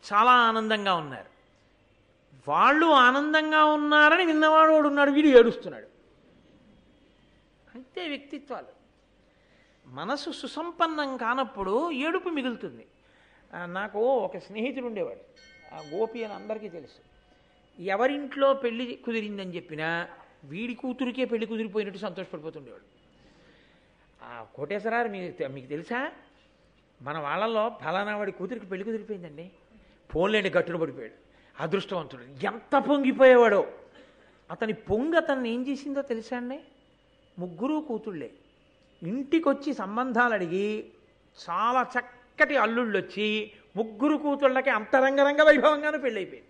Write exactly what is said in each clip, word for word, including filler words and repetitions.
చాలా ఆనందంగా ఉన్నారు. వాళ్ళు ఆనందంగా ఉన్నారని విన్నవాడు వాడు ఉన్నాడు, వీడు ఏడుస్తున్నాడు. అంతే వ్యక్తిత్వాలు. మనసు సుసంపన్నం కానప్పుడు ఏడుపు మిగులుతుంది. నాకు ఒక స్నేహితుడు ఉండేవాడు, ఆ గోపి అని అందరికీ తెలుసు. ఎవరింట్లో పెళ్లి కుదిరిందని చెప్పినా వీడి కూతురికే పెళ్లి కుదిరిపోయినట్టు సంతోషపడిపోతుండేవాడు. ఆ కోటేశ్వరారు మీకు మీకు తెలుసా, మన వాళ్ళల్లో ఫలానా వాడి కూతురికి పెళ్లి కుదిరిపోయిందండి, ఫోన్లేండి గట్టున పడిపోయాడు, అదృష్టవంతుడు. ఎంత పొంగిపోయేవాడో. అతని పొంగి అతన్ని ఏం చేసిందో తెలుసా అండి? ముగ్గురు కూతుళ్ళే ఇంటికి వచ్చి సంబంధాలు అడిగి చాలా చక్కటి అల్లుళ్ళు వచ్చి ముగ్గురు కూతుళ్ళకి అంతరంగరంగ వైభవంగానూ పెళ్ళైపోయింది.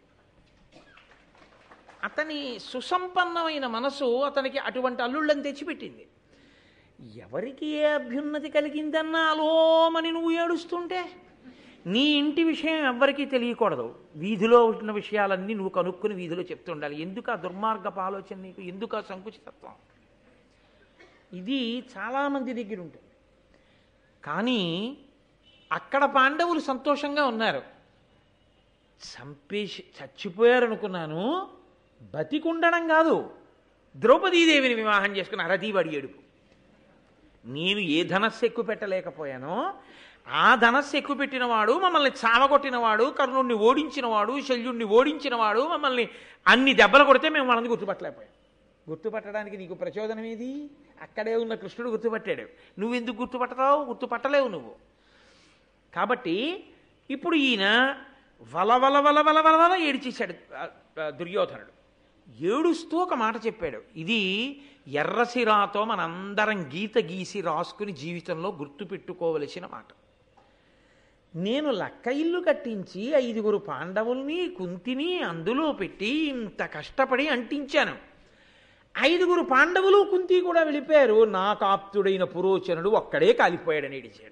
అతని సుసంపన్నమైన మనసు అతనికి అటువంటి అల్లుళ్ళని తెచ్చిపెట్టింది. ఎవరికి ఏ అభ్యున్నతి కలిగిందన్నా అలోమని నువ్వు ఏడుస్తుంటే నీ ఇంటి విషయం ఎవ్వరికీ తెలియకూడదు. వీధిలో ఉన్న విషయాలన్నీ నువ్వు కనుక్కుని వీధిలో చెప్తుండాలి. ఎందుకు ఆ దుర్మార్గపు ఆలోచన నీకు? ఎందుకు ఆ సంకుచితత్వం? ఇది చాలామంది దగ్గర ఉంటుంది. కానీ అక్కడ పాండవులు సంతోషంగా ఉన్నారు. చంపేసి చచ్చిపోయారు అనుకున్నాను, బతికుండడం కాదు, ద్రౌపదీదేవిని వివాహం చేసుకుని అరదీవాడి ఏడుపు. నేను ఏ ధనస్సు ఎక్కువ పెట్టలేకపోయానో ఆ ధనస్సు ఎక్కువ పెట్టినవాడు, మమ్మల్ని చావగొట్టినవాడు, కర్ణుడిని ఓడించినవాడు, శల్యుడిని ఓడించినవాడు, మమ్మల్ని అన్ని దెబ్బలు కొడితే మేము వాళ్ళని గుర్తుపట్టలేకపోయాం. గుర్తుపట్టడానికి నీకు ప్రచోదనం ఏది? అక్కడే ఉన్న కృష్ణుడు గుర్తుపట్టాడు, నువ్వెందుకు గుర్తుపట్టతావు? గుర్తుపట్టలేవు నువ్వు. కాబట్టి ఇప్పుడు ఈయన వలవల వల వల వల వల ఏడిచేశాడు దుర్యోధనుడు. ఏడుస్తూ ఒక మాట చెప్పాడు. ఇది ఎర్రసిరాతో మనందరం గీత గీసి రాసుకుని జీవితంలో గుర్తుపెట్టుకోవలసిన మాట. నేను లక్క ఇల్లు కట్టించి ఐదుగురు పాండవుల్ని కుంతిని అందులో పెట్టి ఇంత కష్టపడి అంటించాను. ఐదుగురు పాండవులు కుంతి కూడా వెళ్ళిపోయారు, నా కాప్తుడైన పురోచనుడు ఒక్కడే కాలిపోయాడని ఏడిచాడు.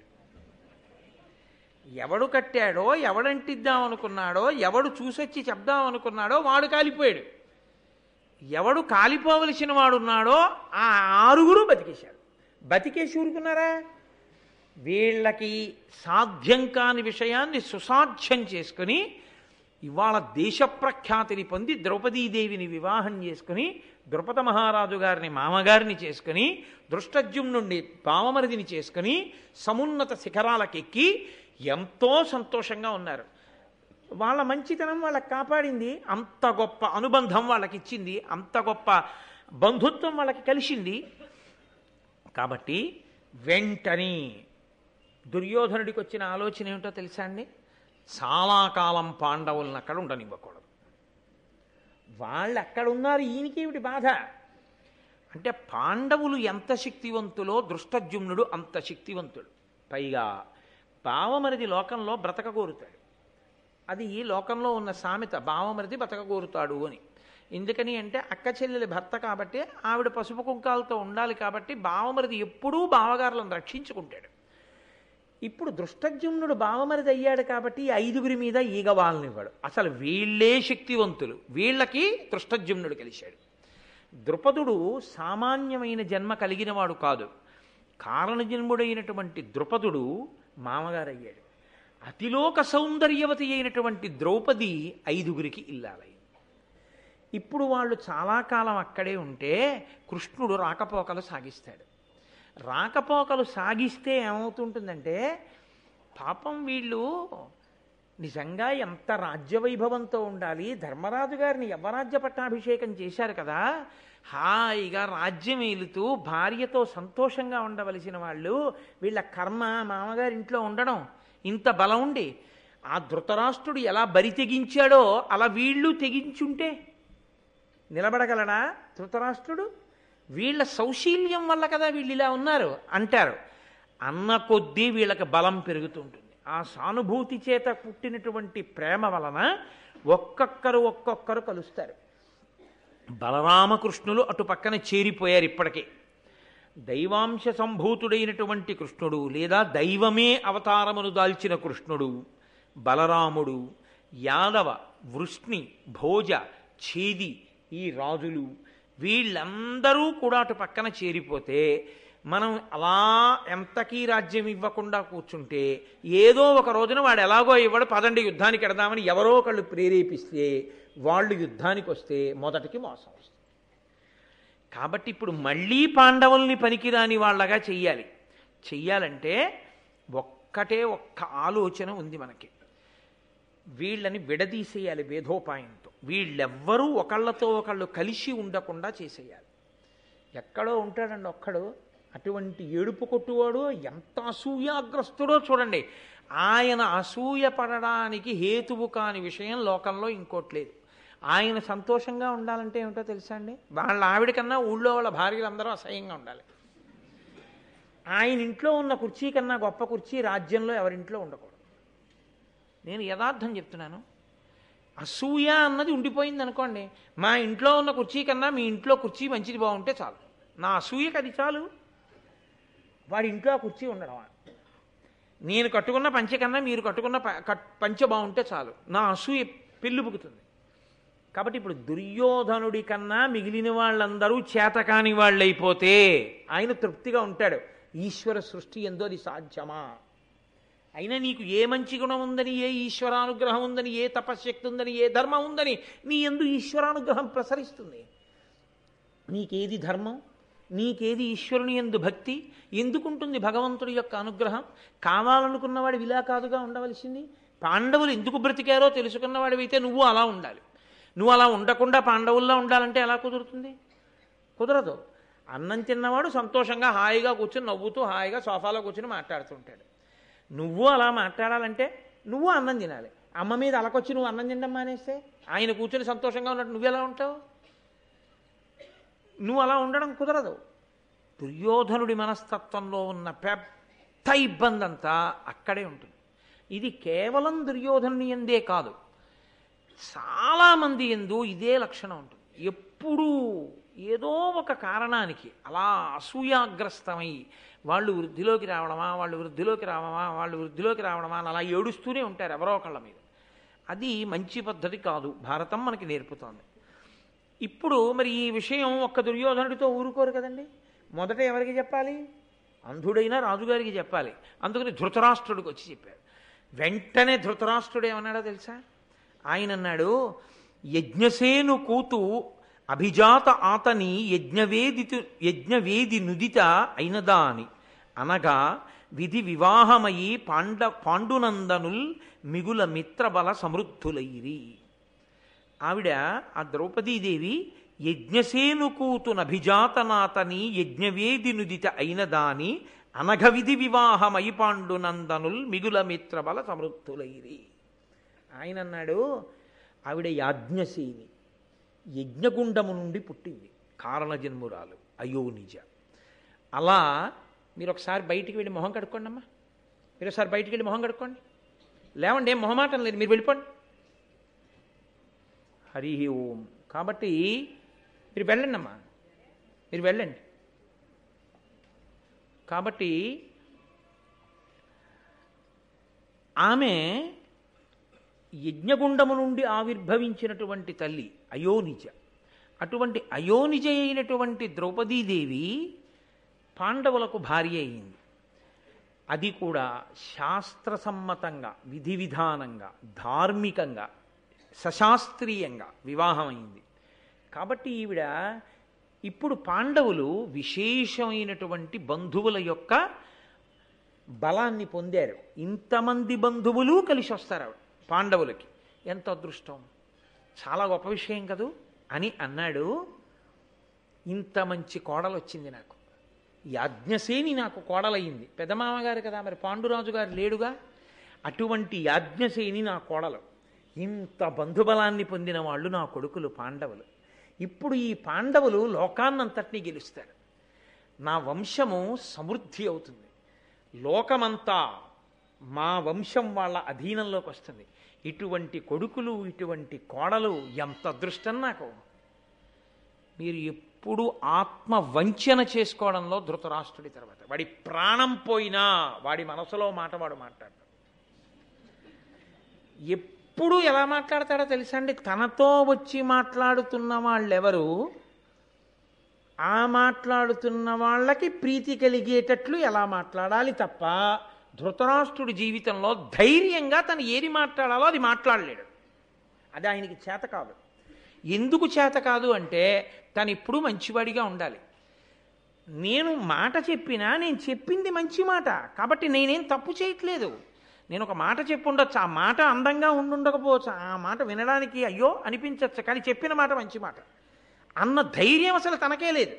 ఎవడు కట్టాడో, ఎవడంటిద్దాం అనుకున్నాడో, ఎవడు చూసొచ్చి చెప్దాం అనుకున్నాడో వాడు కాలిపోయాడు. ఎవడు కాలిపోవలసిన వాడున్నాడో ఆ ఆరుగురు బతికేశాడు. బతికేసి ఊరుకున్నారా? వీళ్ళకి సాధ్యం కాని విషయాన్ని సుసాధ్యం చేసుకుని ఇవాళ దేశప్రఖ్యాతిని పొంది ద్రౌపదీదేవిని వివాహం చేసుకుని ద్రుపద మహారాజు గారిని మామగారిని చేసుకుని దృష్టజ్యుమ్నుండి పావమరిదిని చేసుకుని సమున్నత శిఖరాలకెక్కి ఎంతో సంతోషంగా ఉన్నారు. వాళ్ళ మంచితనం వాళ్ళకి కాపాడింది, అంత గొప్ప అనుబంధం వాళ్ళకి ఇచ్చింది, అంత గొప్ప బంధుత్వం వాళ్ళకి కలిసింది. కాబట్టి వెంటనే దుర్యోధనుడికి వచ్చిన ఆలోచన ఏమిటో తెలుసా అండి? చాలా కాలం పాండవులను అక్కడ ఉండనివ్వకూడదు. వాళ్ళు అక్కడ ఉన్నారు, ఈయనకేమిటి బాధ అంటే పాండవులు ఎంత శక్తివంతులో దృష్టజ్యుమ్నుడు అంత శక్తివంతుడు. పైగా బావమరిది లోకంలో బ్రతక కోరుతాడు. అది ఈ లోకంలో ఉన్న సామెత, బావమరిది బ్రతక కోరుతాడు అని. ఎందుకని అంటే అక్క చెల్లెలి భర్త కాబట్టి, ఆవిడ పసుపు కుంకాలతో ఉండాలి కాబట్టి బావమరిది ఎప్పుడూ బావగారులను రక్షించుకుంటాడు. ఇప్పుడు దృష్టజ్యుమ్నుడు బావమరిది అయ్యాడు కాబట్టి ఐదుగురి మీద ఈగ వాళ్ళనివ్వడు. అసలు వీళ్ళే శక్తివంతులు, వీళ్ళకి దృష్టజ్యుమ్నుడు కలిశాడు. ద్రుపదుడు సామాన్యమైన జన్మ కలిగినవాడు కాదు. కారణజన్ముడైనటువంటి ద్రుపదుడు మామగారయ్యాడు. అతిలోక సౌందర్యవతి అయినటువంటి ద్రౌపది ఐదుగురికి ఇల్లాలయ్యింది. ఇప్పుడు వాళ్ళు చాలా కాలం అక్కడే ఉంటే కృష్ణుడు రాకపోకలు సాగిస్తాడు. రాకపోకలు సాగిస్తే ఏమవుతుంటుందంటే, పాపం వీళ్ళు నిజంగా ఎంత రాజ్యవైభవంతో ఉండాలి, ధర్మరాజు గారిని యవ్వరాజ్య పట్టాభిషేకం చేశారు కదా, హాయిగా రాజ్యం ఏలుతూ భార్యతో సంతోషంగా ఉండవలసిన వాళ్ళు వీళ్ళ కర్మ మామగారి ఇంట్లో ఉండడం. ఇంత బలం ఉండి ఆ ధృతరాష్ట్రుడు ఎలా బరి తెగించాడో అలా వీళ్ళు తెగించుంటే నిలబడగలడా ధృతరాష్ట్రుడు? వీళ్ళ సౌశీల్యం వల్ల కదా వీళ్ళు ఇలా ఉన్నారు అంటారు. అన్న కొద్దీ వీళ్ళకి బలం పెరుగుతుంటుంది. ఆ సానుభూతి చేత పుట్టినటువంటి ప్రేమ వలన ఒక్కొక్కరు ఒక్కొక్కరు కలుస్తారు. బలరామకృష్ణులు అటు పక్కన చేరిపోయారు. ఇప్పటికే దైవాంశ సంభూతుడైనటువంటి కృష్ణుడు, లేదా దైవమే అవతారమును దాల్చిన కృష్ణుడు, బలరాముడు, యాదవ, వృష్ణి, భోజ, ఛేది ఈ రాజులు వీళ్ళందరూ కూడా అటు పక్కన చేరిపోతే మనం అలా ఎంతకీ రాజ్యం ఇవ్వకుండా కూర్చుంటే ఏదో ఒక రోజున వాడు ఎలాగో ఇవ్వడు, పదండి యుద్ధానికి ఎడదామని ఎవరో ఒకళ్ళు ప్రేరేపిస్తే వాళ్ళు యుద్ధానికి వస్తే మొదటికి మోసం వస్తుంది. కాబట్టి ఇప్పుడు మళ్ళీ పాండవుల్ని పనికిరాని వాళ్ళగా చెయ్యాలి. చెయ్యాలంటే ఒక్కటే ఒక్క ఆలోచన ఉంది మనకి, వీళ్ళని విడదీసేయాలి వేధోపాయంతో. వీళ్ళెవ్వరూ ఒకళ్ళతో ఒకళ్ళు కలిసి ఉండకుండా చేసేయాలి. ఎక్కడో ఉంటాడండి ఒక్కడు, అటువంటి ఏడుపు కొట్టువాడు ఎంత అసూయాగ్రస్తుడో చూడండి. ఆయన అసూయ పడడానికి హేతువు కాని విషయం లోకంలో ఇంకోట్లేదు. ఆయన సంతోషంగా ఉండాలంటే ఏమిటో తెలుసా అండి? వాళ్ళ ఆవిడ కన్నా ఊళ్ళో వాళ్ళ భార్యలందరూ అసహ్యంగా ఉండాలి. ఆయన ఇంట్లో ఉన్న కుర్చీ కన్నా గొప్ప కుర్చీ రాజ్యంలో ఎవరింట్లో ఉండకూడదు. నేను యథార్థం చెప్తున్నాను. అసూయ అన్నది ఉండిపోయింది అనుకోండి, మా ఇంట్లో ఉన్న కుర్చీ కన్నా మీ ఇంట్లో కుర్చీ మంచిది బాగుంటే చాలు, నా అసూయకి అది చాలు. వాడి ఇంట్లో ఆ కుర్చీ ఉండడం, నేను కట్టుకున్న పంచె కన్నా మీరు కట్టుకున్న పంచె బాగుంటే చాలు, నా అసూయ పెళ్ళిపుకుతుంది. కాబట్టి ఇప్పుడు దుర్యోధనుడి కన్నా మిగిలిన వాళ్ళందరూ చేతకాని వాళ్ళైపోతే ఆయన తృప్తిగా ఉంటాడు. ఈశ్వర సృష్టి ఎందో అది సాధ్యమా? అయినా నీకు ఏ మంచి గుణం ఉందని, ఏ ఈశ్వరానుగ్రహం ఉందని, ఏ తపశ్శక్తి ఉందని, ఏ ధర్మం ఉందని నీ యందు ఈశ్వరానుగ్రహం ప్రసరిస్తుంది? నీకేది ధర్మం, నీకేది ఈశ్వరుని యందు భక్తి, ఎందుకుంటుంది భగవంతుడి యొక్క అనుగ్రహం? కావాలనుకున్నవాడు ఇలా కాదుగా ఉండవలసింది. పాండవులు ఎందుకు బ్రతికారో తెలుసుకున్నవాడివైతే నువ్వు అలా ఉండాలి. నువ్వు అలా ఉండకుండా పాండవుల్లో ఉండాలంటే ఎలా కుదురుతుంది? కుదరదు. అన్నం తిన్నవాడు సంతోషంగా హాయిగా కూర్చుని నవ్వుతూ హాయిగా సోఫాలో కూర్చుని మాట్లాడుతుంటాడు. నువ్వు అలా మాట్లాడాలంటే నువ్వు అన్నం తినాలి. అమ్మ మీద అలకొచ్చి నువ్వు అన్నం తినడం మానేస్తే ఆయన కూర్చొని సంతోషంగా ఉన్నట్టు నువ్వెలా ఉంటావు? నువ్వు అలా ఉండడం కుదరదు. దుర్యోధనుడి మనస్తత్వంలో ఉన్న పెద్ద ఇబ్బంది అంతా అక్కడే ఉంటుంది. ఇది కేవలం దుర్యోధనుని యందే కాదు, చాలామంది యందు ఇదే లక్షణం ఉంటుంది. ఎప్పుడూ ఏదో ఒక కారణానికి అలా అసూయాగ్రస్తమై వాళ్ళు వృద్ధిలోకి రావడమా వాళ్ళు వృద్ధిలోకి రావడమా వాళ్ళు వృద్ధిలోకి రావడమా అని అలా ఏడుస్తూనే ఉంటారు ఎవరో ఒకళ్ళ మీద. అది మంచి పద్ధతి కాదు, భారతం మనకి నేర్పుతోంది. ఇప్పుడు మరి ఈ విషయం ఒక్క దుర్యోధనుడితో ఊరుకోరు కదండి. మొదట ఎవరికి చెప్పాలి? అంధుడైన రాజుగారికి చెప్పాలి. అందుకని ధృతరాష్ట్రుడికి వచ్చి చెప్పారు. వెంటనే ధృతరాష్ట్రుడు ఏమన్నాడో తెలుసా? ఆయన అన్నాడు, యజ్ఞసేను కూతు అభిజాత ఆతని యజ్ఞవేది యజ్ఞవేది నుదిత అయినదా అని అనగా విధి వివాహమయి పాండ పాండునందనుల్ మిగుల మిత్రబల సమృద్ధులైరి. ఆవిడ ఆ ద్రౌపదీదేవి యజ్ఞసేను కూతునభిజాతనాతని యజ్ఞవేది నుదిత అయినదాని అనఘ విధి వివాహమయి పాండునందనుల్ మిగుల మిత్రబల సమృద్ధులైరి. ఆయన అన్నాడు, ఆవిడ యాజ్ఞసేని, యజ్ఞగుండము నుండి పుట్టింది, కారణజన్మురాలు, అయోనిజ. అలా మీరు ఒకసారి బయటికి వెళ్ళి మొహం కడుక్కోండి అమ్మా. మీరు ఒకసారి బయటికి వెళ్ళి మొహం కడుక్కోండి. లేవండి, ఏం మొహమాటం లేదు, మీరు వెళ్ళిపోండి. హరి ఓం. కాబట్టి మీరు వెళ్ళండి అమ్మా, మీరు వెళ్ళండి. కాబట్టి ఆమె యజ్ఞగుండము నుండి ఆవిర్భవించినటువంటి తల్లి అయోనిజ. అటువంటి అయోనిజ అయినటువంటి ద్రౌపదీదేవి పాండవులకు భార్య అయింది. అది కూడా శాస్త్రసమ్మతంగా, విధి విధానంగా, ధార్మికంగా, సశాస్త్రీయంగా వివాహం అయింది. కాబట్టి ఈవిడ ఇప్పుడు పాండవులు విశేషమైనటువంటి బంధువుల యొక్క బలాన్ని పొందారు. ఇంతమంది బంధువులు కలిసి వస్తారు ఆవిడ పాండవులకి. ఎంత అదృష్టం, చాలా గొప్ప విషయం కదూ అని అన్నాడు. ఇంత మంచి కోడలు వచ్చింది నాకు, యాజ్ఞసేని నాకు కోడలయ్యింది. పెదమామగారు కదా, మరి పాండురాజు గారు లేడుగా. అటువంటి యాజ్ఞసేని నా కోడలు. ఇంత బంధుబలాన్ని పొందిన వాళ్ళు నా కొడుకులు పాండవులు. ఇప్పుడు ఈ పాండవులు లోకాన్నంతటినీ గెలుస్తారు. నా వంశము సమృద్ధి అవుతుంది, లోకమంతా మా వంశం వాళ్ళ అధీనంలోకి వస్తుంది. ఇటువంటి కొడుకులు, ఇటువంటి కోడలు ఎంత అదృష్టం నాకు. మీరు ఎప్పుడు ఆత్మ వంచన చేసుకోవడంలో ధృతరాష్ట్రుడి తర్వాత, వాడి ప్రాణం పోయినా వాడి మనసులో మాట వాడు మాట్లాడతాడు. ఎప్పుడు ఎలా మాట్లాడతాడో తెలుసా అండి? తనతో వచ్చి మాట్లాడుతున్న వాళ్ళెవరు ఆ మాట్లాడుతున్న వాళ్ళకి ప్రీతి కలిగేటట్లు ఎలా మాట్లాడాలి తప్ప ధృతరాష్ట్రుడి జీవితంలో ధైర్యంగా తను ఏది మాట్లాడాలో అది మాట్లాడలేడు. అది ఆయనకి చేత కాదు. ఎందుకు చేత కాదు అంటే తను ఎప్పుడూ మంచివాడిగా ఉండాలి. నేను మాట చెప్పినా నేను చెప్పింది మంచి మాట కాబట్టి నేనేం తప్పు చేయట్లేదు. నేను ఒక మాట చెప్పి ఉండొచ్చు, ఆ మాట అందంగా ఉండుండకపోవచ్చు, ఆ మాట వినడానికి అయ్యో అనిపించవచ్చు, కానీ చెప్పిన మాట మంచి మాట అన్న ధైర్యం అసలు తనకే లేదు.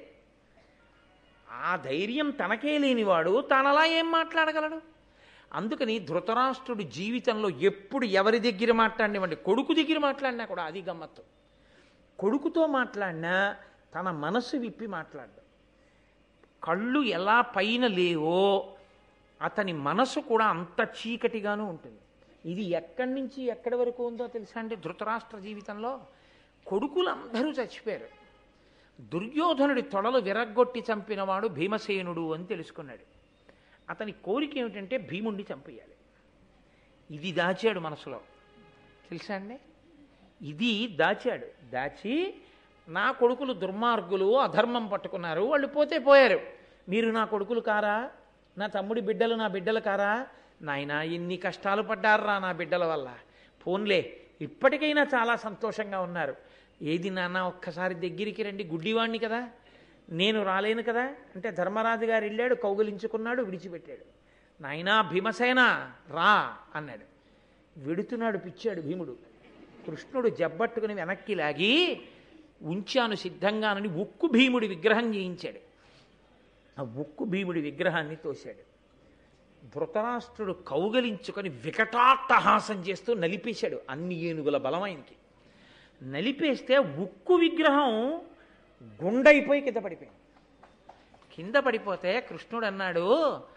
ఆ ధైర్యం తనకే లేనివాడు తనలా ఏం మాట్లాడగలడు? అందుకని ధృతరాష్ట్రుడి జీవితంలో ఎప్పుడు ఎవరి దగ్గర మాట్లాడినవండి, కొడుకు దగ్గర మాట్లాడినా కూడా అది గమ్మత్తు. కొడుకుతో మాట్లాడినా తన మనసు విప్పి మాట్లాడ్డాడు. కళ్ళు ఎలా పైన లేవో అతని మనసు కూడా అంత చీకటిగానూ ఉంటుంది. ఇది ఎక్కడి నుంచి ఎక్కడి వరకు ఉందో తెలుసా అండి? ధృతరాష్ట్ర జీవితంలో కొడుకులందరూ చచ్చిపోయారు. దుర్యోధనుడి తొడలు విరగ్గొట్టి చంపినవాడు భీమసేనుడు అని తెలుసుకున్నాడు. అతని కోరిక ఏమిటంటే భీముణ్ణి చంపేయాలి. ఇది దాచాడు మనసులో, తెలుసా అండి? ఇది దాచాడు. దాచి నా కొడుకులు దుర్మార్గులు, అధర్మం పట్టుకున్నారు, వాళ్ళు పోతే పోయారు, మీరు నా కొడుకులు కారా, నా తమ్ముడి బిడ్డలు నా బిడ్డలు కారా, నాయనా ఎన్ని కష్టాలు పడ్డారా నా బిడ్డల వల్ల, పోన్లే ఇప్పటికైనా చాలా సంతోషంగా ఉన్నారు, ఏది నాన్న ఒక్కసారి దగ్గరికి రండి, గుడ్డివాణ్ణి కదా నేను రాలేను కదా అంటే ధర్మరాజు గారు వెళ్ళాడు, కౌగిలించుకున్నాడు, విడిచిపెట్టాడు. నాయనా భీమసేన రా అన్నాడు. వెడుతున్నాడు పిచ్చాడు భీముడు. కృష్ణుడు జబ్బట్టుకుని వెనక్కి లాగి ఉంచాను సిద్ధంగానని ఉక్కు భీముడి విగ్రహం చేయించాడు. ఆ ఉక్కు భీముడి విగ్రహాన్ని తోశాడు. ధృతరాష్ట్రుడు కౌగలించుకొని వికటాట్టహాసం చేస్తూ నలిపేశాడు. అన్ని ఏనుగుల బలం ఆయనకి. నలిపేస్తే ఉక్కు విగ్రహం గుండైపోయి కింద పడిపోయింది. కింద పడిపోతే కృష్ణుడు అన్నాడు,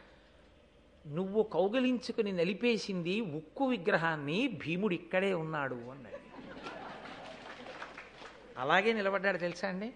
నువ్వు కౌగలించుకుని నలిపేసింది ఉక్కు విగ్రహాన్ని, భీముడు ఇక్కడే ఉన్నాడు అన్నాడు. అలాగే నిలబడ్డాడు తెలుసా అండి.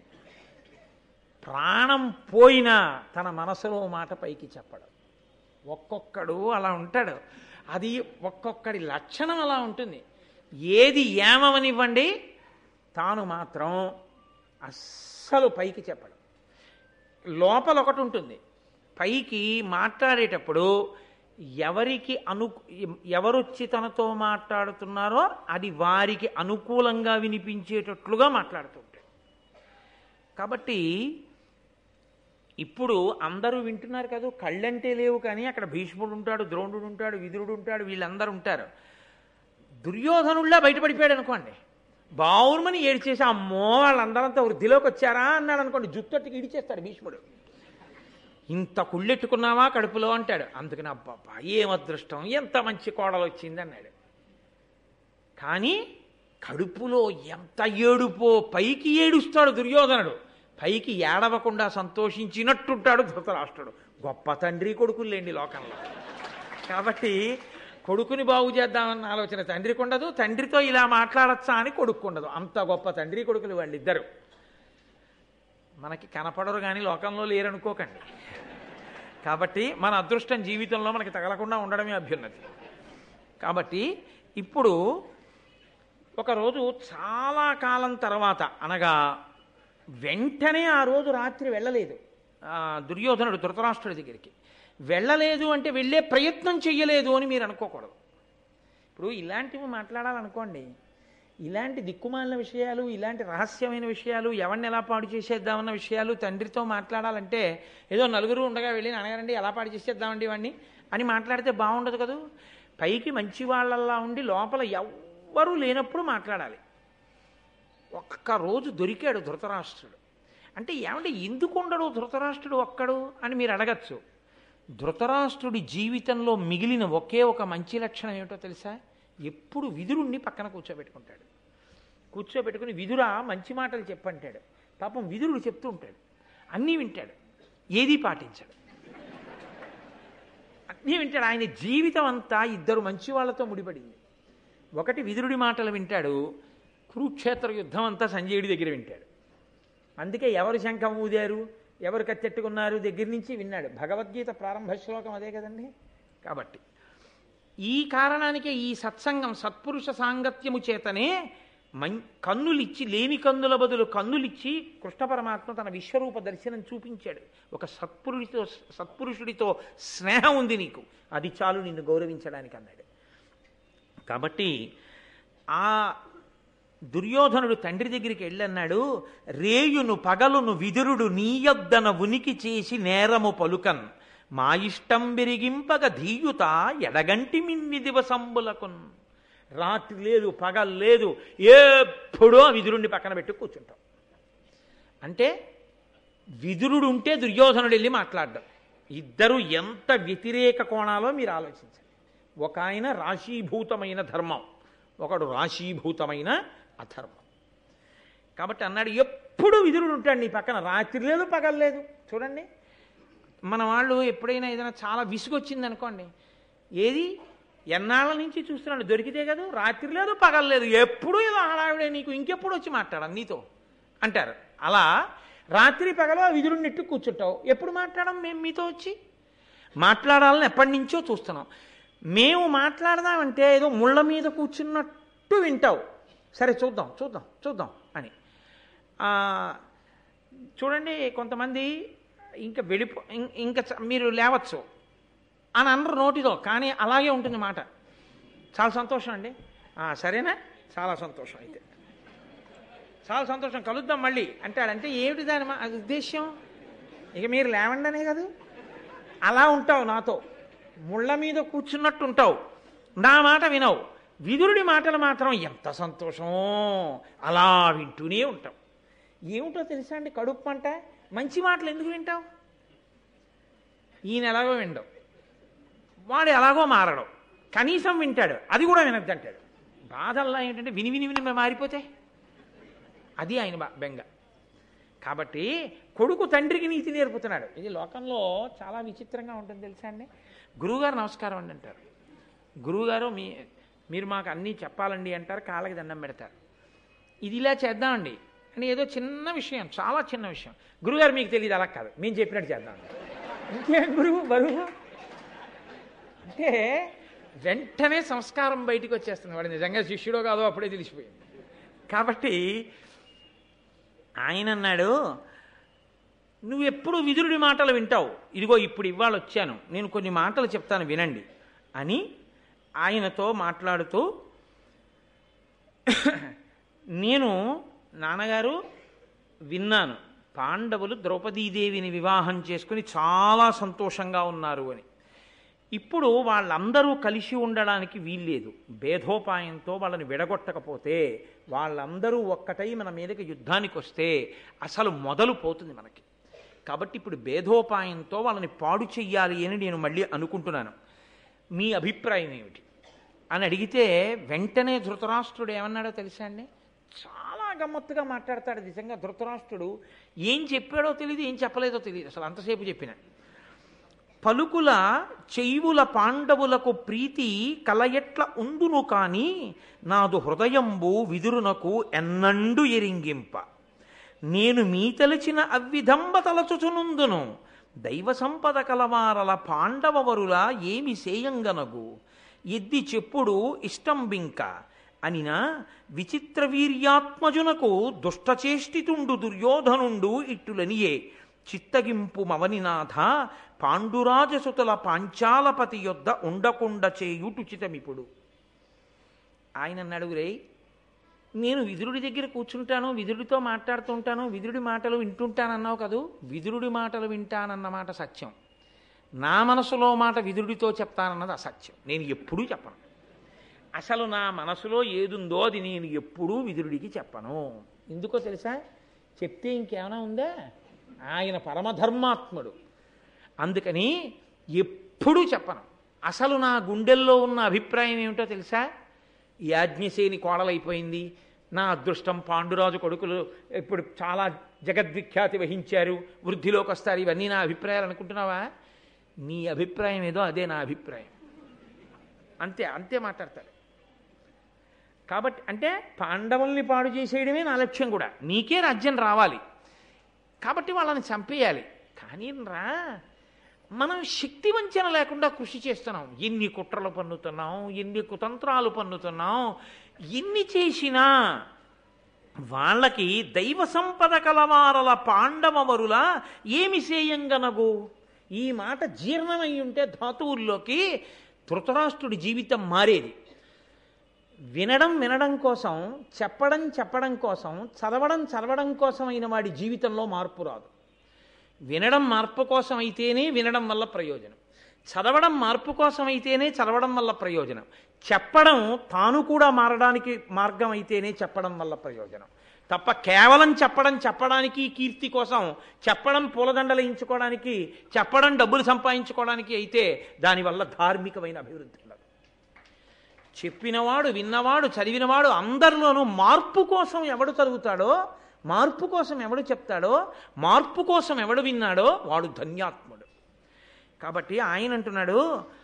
ప్రాణం పోయినా తన మనసులో మాట పైకి చెప్పడం. ఒక్కొక్కడు అలా ఉంటాడు. అది ఒక్కొక్కడి లక్షణం అలా ఉంటుంది. ఏది ఏమవనివ్వండి, తాను మాత్రం అస్సలు పైకి చెప్పడం. లోపల ఒకటి ఉంటుంది, పైకి మాట్లాడేటప్పుడు ఎవరికి అను ఎవరొచ్చి తనతో మాట్లాడుతున్నారో అది వారికి అనుకూలంగా వినిపించేటట్లుగా మాట్లాడుతుంటాడు. కాబట్టి ఇప్పుడు అందరూ వింటున్నారు కదా, కళ్ళంటే లేవు కానీ అక్కడ భీష్ముడు ఉంటాడు, ద్రోణుడు ఉంటాడు, విదురుడు ఉంటాడు, వీళ్ళందరూ ఉంటారు. దుర్యోధనుల్లా బయటపడిపోయాడు అనుకోండి, బావుర్మని ఏడ్చేసి అమ్మో వాళ్ళందరంతా వృద్ధిలోకి వచ్చారా అన్నాడు అనుకోండి, జుత్తొట్టుకి ఇడిచేస్తాడు భీష్ముడు. ఇంత కుళ్ళెట్టుకున్నావా కడుపులో అంటాడు. అందుకని అబ్బాబ్బా ఏం అదృష్టం, ఎంత మంచి కోడలు వచ్చింది అన్నాడు. కానీ కడుపులో ఎంత ఏడుపో, పైకి ఏడుస్తాడు దుర్యోధనుడు, పైకి ఏడవకుండా సంతోషించినట్టుంటాడు ధృతరాష్ట్రుడు. గొప్ప తండ్రి కొడుకులు లేండి లోకంలో. కాబట్టి కొడుకుని బాగు చేద్దామన్న ఆలోచన తండ్రికి ఉండదు, తండ్రితో ఇలా మాట్లాడచ్చా అని కొడుకు ఉండదు. అంత గొప్ప తండ్రి కొడుకులు వాళ్ళిద్దరు. మనకి కనపడరు కానీ లోకంలో లేరనుకోకండి. కాబట్టి మన అదృష్టం జీవితంలో మనకి తగలకుండా ఉండడమే అభ్యున్నతి. కాబట్టి ఇప్పుడు ఒకరోజు చాలా కాలం తర్వాత, అనగా వెంటనే ఆ రోజు రాత్రి వెళ్ళలేదు దుర్యోధనుడు ధృతరాష్ట్రుడి దగ్గరికి. వెళ్ళలేదు అంటే వెళ్ళే ప్రయత్నం చెయ్యలేదు అని మీరు అనుకోకూడదు. ఇప్పుడు ఇలాంటివి మాట్లాడాలనుకోండి, ఇలాంటి దిక్కుమాలిన విషయాలు, ఇలాంటి రహస్యమైన విషయాలు, ఎవరిని ఎలా పాడు చేసేద్దామన్న విషయాలు తండ్రితో మాట్లాడాలంటే ఏదో నలుగురు ఉండగా వెళ్ళి నాన్నగారండి ఎలా పాడు చేసేద్దామండి వాడిని అని మాట్లాడితే బాగుండదు కదా. పైకి మంచి వాళ్ళల్లా ఉండి లోపల ఎవ్వరూ లేనప్పుడు మాట్లాడాలి. ఒక్కరోజు దొరికాడు ధృతరాష్ట్రుడు. అంటే ఏమంటే ఎందుకు ఉండడు ధృతరాష్ట్రుడు ఒక్కడు అని మీరు అడగచ్చు. ధృతరాష్ట్రుడి జీవితంలో మిగిలిన ఒకే ఒక మంచి లక్షణం ఏమిటో తెలుసా? ఎప్పుడు విదురుణ్ణి పక్కన కూర్చోబెట్టుకుంటాడు. కూర్చోబెట్టుకుని విదురా మంచి మాటలు చెప్పంటాడు. పాపం విదురుడు చెప్తూ ఉంటాడు, అన్నీ వింటాడు, ఏదీ పాటించాడు, అన్నీ వింటాడు. ఆయన జీవితం అంతా ఇద్దరు మంచి వాళ్ళతో ముడిపడింది. ఒకటి విదురుడి మాటలు వింటాడు, కురుక్షేత్ర యుద్ధం అంతా సంజయుడి దగ్గర వింటాడు. అందుకే ఎవరు శంఖం ఊదారు, ఎవరు కత్తెట్టుకున్నారు దగ్గర నుంచి విన్నాడు. భగవద్గీత ప్రారంభ శ్లోకం అదే కదండి. కాబట్టి ఈ కారణానికే ఈ సత్సంగం, సత్పురుష సాంగత్యము చేతనే మం కన్నులిచ్చి లేని కన్నుల బదులు కన్నులిచ్చి కృష్ణ పరమాత్మ తన విశ్వరూప దర్శనం చూపించాడు. ఒక సత్పురుడితో సత్పురుషుడితో స్నేహం ఉంది నీకు, అది చాలు నిన్ను గౌరవించడానికి అన్నాడు. కాబట్టి ఆ దుర్యోధనుడు తండ్రి దగ్గరికి వెళ్ళన్నాడు, రేయును పగలును విదురుడు నీయొద్దన ఉనికి చేసి నేరము పలుకన్ మా ఇష్టం విరిగింపగ ధీయుత ఎడగంటి మిన్ని దివసంబులకున్. రాత్రి లేదు పగలు లేదు, ఎప్పుడో విదురుణ్ణి పక్కన పెట్టి కూర్చుంటాం. అంటే విదురుడు ఉంటే దుర్యోధనుడు వెళ్ళి మాట్లాడడం. ఇద్దరు ఎంత వ్యతిరేక కోణాలో మీరు ఆలోచించండి. ఒక ఆయన రాశీభూతమైన ధర్మం, ఒకడు రాశీభూతమైన అధర్మం. కాబట్టి అన్నాడు, ఎప్పుడు విదురుడు ఉంటాడు నీ పక్కన, రాత్రి లేదు పగలు లేదు. చూడండి, మన వాళ్ళు ఎప్పుడైనా ఏదైనా చాలా విసుగొచ్చింది అనుకోండి, ఏది ఎన్నాళ్ళ నుంచి చూస్తున్నాడు, దొరికితే కదా, రాత్రి లేదు పగలు లేదు, ఎప్పుడు ఏదో హడావిడే, నీకు ఇంకెప్పుడు వచ్చి మాట్లాడాలి నీతో అంటారు. అలా రాత్రి పగలు ఆ విదురుని నెట్టు కూర్చుంటావు, ఎప్పుడు మాట్లాడడం మేము మీతో వచ్చి మాట్లాడాలని ఎప్పటి నుంచో చూస్తున్నాం. మేము మాట్లాడదామంటే ఏదో ముళ్ళ మీద కూర్చున్నట్టు వింటావు. సరే చూద్దాం చూద్దాం చూద్దాం అని. చూడండి, కొంతమంది ఇంకా వెళ్ళిపో ఇంకా మీరు లేవచ్చు అని అనరు నోటితో, కానీ అలాగే ఉంటుంది మాట. చాలా సంతోషం అండి, సరేనా, చాలా సంతోషం, అయితే చాలా సంతోషం, కలుద్దాం మళ్ళీ అంటాడంటే ఏమిటి దాని మా ఉద్దేశ్యం? ఇక మీరు లేవండనే కదా, అలా ఉంటావు నాతో, ముళ్ళ మీద కూర్చున్నట్టు ఉంటావు, నా మాట వినవు. విదురుడి మాటలు మాత్రం ఎంత సంతోషమో, అలా వింటూనే ఉంటావు. ఏమిటో తెలుసా అండి, కడుపు పంట. మంచి మాటలు ఎందుకు వింటావు? ఈయన ఎలాగో వినడం, వాడు ఎలాగో మారడం, కనీసం వింటాడు, అది కూడా వినద్దంటాడు. బాధల్లా ఏంటంటే విని విని విని మారిపోతే అది ఆయన బెంగ. కాబట్టి కొడుకు తండ్రికి నీతి నేర్పుతున్నాడు. ఇది లోకంలో చాలా విచిత్రంగా ఉంటుంది తెలుసా అండి. గురువుగారు నమస్కారం అండి అంటారు, గురువుగారు మీ మీరు మాకు అన్నీ చెప్పాలండి అంటారు, కాళ్ళకి దండం పెడతారు. ఇది ఇలా చేద్దామండి అని ఏదో చిన్న విషయం, చాలా చిన్న విషయం, గురువుగారు మీకు తెలియదు, అలా కాదు మేము చెప్పినట్టు చేద్దామండి. ఇంకేం గురువు బరువు అంటే వెంటనే సంస్కారం బయటికి వచ్చేస్తుంది. వాడు నిజంగా శిష్యుడో కాదో అప్పుడే తెలిసిపోయింది. కాబట్టి ఆయన అన్నాడు, నువ్వు ఎప్పుడు విదురుడి మాటలు వింటావు, ఇదిగో ఇప్పుడు ఇవాళ వచ్చాను, నేను కొన్ని మాటలు చెప్తాను వినండి అని ఆయనతో మాట్లాడుతూ, నేను నాన్నగారు విన్నాను, పాండవులు ద్రౌపదీదేవిని వివాహం చేసుకుని చాలా సంతోషంగా ఉన్నారు అని. ఇప్పుడు వాళ్ళందరూ కలిసి ఉండడానికి వీల్లేదు, భేదోపాయంతో వాళ్ళని విడగొట్టకపోతే వాళ్ళందరూ ఒక్కటై మన మీదకి యుద్ధానికి వస్తే అసలు మొదలు పోతుంది మనకి. కాబట్టి ఇప్పుడు భేదోపాయంతో వాళ్ళని పాడు చెయ్యాలి అని నేను మళ్ళీ అనుకుంటున్నాను, మీ అభిప్రాయం ఏమిటి అని అడిగితే వెంటనే ధృతరాష్ట్రుడు ఏమన్నాడో తెలుసా అండి. చాలా గమ్మత్తుగా మాట్లాడతాడు నిజంగా ధృతరాష్ట్రుడు. ఏం చెప్పాడో తెలియదు, ఏం చెప్పలేదో తెలియదు, అసలు అంతసేపు చెప్పిన పలుకుల చెయ్వుల పాండవులకు ప్రీతి కలయట్ల ఉందును కాని నాదు హృదయంబు విదురునకు ఎన్నండు ఎరింగింప నేను మీ తలచిన అవ్విధంబ తలచుచునుందును దైవ సంపద కలవారల పాండవవరుల ఏమి సేయంగనగు ఎద్ది చెప్పుడు ఇష్టంబింక అనినా విచిత్ర వీర్యాత్మజునకు దుష్టచేష్టితుండు దుర్యోధనుండు ఇట్టులనియే చిత్తగింపు మవనినాథ పాండురాజసుతుల పాంచాలపతి యొద్ద ఉండకుండా చేయుటుచితమిప్పుడు. ఆయన అడుగురే, నేను విదురుడి దగ్గర కూర్చుంటాను, విదురుడితో మాట్లాడుతుంటాను, విదురుడి మాటలు వింటుంటానన్నావు కదూ, విదురుడి మాటలు వింటానన్న మాట సత్యం, నా మనసులో మాట విదురుడితో చెప్తానన్నది అసత్యం. నేను ఎప్పుడూ చెప్పను, అసలు నా మనసులో ఏదుందో అది నేను ఎప్పుడూ విదురుడికి చెప్పను. ఎందుకో తెలుసా, చెప్తే ఇంకేమైనా ఉందా, ఆయన పరమధర్మాత్ముడు, అందుకని ఎప్పుడూ చెప్పను. అసలు నా గుండెల్లో ఉన్న అభిప్రాయం ఏమిటో తెలుసా, యాజ్ఞసేని కోడలైపోయింది, నా అదృష్టం పాండురాజు కొడుకులు ఇప్పుడు చాలా జగద్విఖ్యాతి వహించారు, వృద్ధిలోకి వస్తారు, ఇవన్నీ నా అభిప్రాయాలు అనుకుంటున్నావా? నీ అభిప్రాయం ఏదో అదే నా అభిప్రాయం, అంతే అంతే మాట్లాడతాడు. కాబట్టి అంటే పాండవుల్ని పాడు చేసేయడమే నా లక్ష్యం కూడా, నీకే రాజ్యం రావాలి కాబట్టి వాళ్ళని చంపేయాలి. కానీ రా, మనం శక్తి వంచన లేకుండా కృషి చేస్తున్నాం, ఎన్ని కుట్రలు పన్నుతున్నాం, ఎన్ని కుతంత్రాలు పన్నుతున్నాం, ఎన్ని చేసినా వాళ్ళకి దైవ సంపద కలవారల పాండవమరుల ఏమి సేయంగనగు. ఈ మాట జీర్ణమై ఉంటే ధాతువుల్లోకి ధృతరాష్ట్రుడి జీవితం మారేది. వినడం వినడం కోసం, చెప్పడం చెప్పడం కోసం, చదవడం చదవడం కోసం అయిన వాడి జీవితంలో మార్పు రాదు. వినడం మార్పు కోసం అయితేనే వినడం వల్ల ప్రయోజనం, చదవడం మార్పు కోసం అయితేనే చదవడం వల్ల ప్రయోజనం, చెప్పడం తాను కూడా మారడానికి మార్గం అయితేనే చెప్పడం వల్ల ప్రయోజనం తప్ప కేవలం చెప్పడం చెప్పడానికి కీర్తి కోసం, చెప్పడం పూలదండలు ఎంచుకోవడానికి, చెప్పడం డబ్బులు సంపాదించుకోవడానికి అయితే దానివల్ల ధార్మికమైన అభివృద్ధి ఉండదు. చెప్పినవాడు, విన్నవాడు, చదివినవాడు అందరిలోనూ మార్పు కోసం ఎవడు చదువుతాడో, మార్పు కోసం ఎవడు చెప్తాడో, మార్పు కోసం ఎవడు విన్నాడో వాడు ధన్యాత్ముడు. కాబట్టి ఆయన అంటున్నాడు,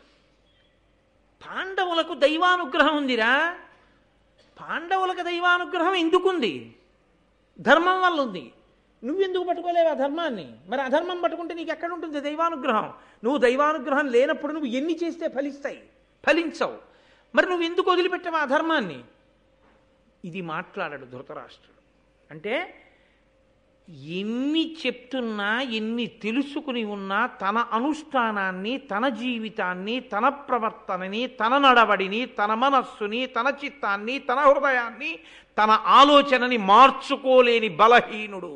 పాండవులకు దైవానుగ్రహం ఉందిరా. పాండవులకు దైవానుగ్రహం ఎందుకుంది? ధర్మం వల్ల ఉంది. నువ్వెందుకు పట్టుకోలేవు ఆ ధర్మాన్ని? మరి అధర్మం పట్టుకుంటే నీకు ఎక్కడ ఉంటుంది దైవానుగ్రహం? నువ్వు దైవానుగ్రహం లేనప్పుడు నువ్వు ఎన్ని చేస్తే ఫలిస్తాయి? ఫలించవు. మరి నువ్వు ఎందుకు వదిలిపెట్టావు ఆ ధర్మాన్ని? ఇది మాట్లాడాడు ధృతరాష్ట్రుడు. అంటే ఎన్ని చెప్తున్నా, ఎన్ని తెలుసుకుని ఉన్నా తన అనుష్ఠానాన్ని, తన జీవితాన్ని, తన ప్రవర్తనని, తన నడవడిని, తన మనస్సుని, తన చిత్తాన్ని, తన హృదయాన్ని, తన ఆలోచనని మార్చుకోలేని బలహీనుడు.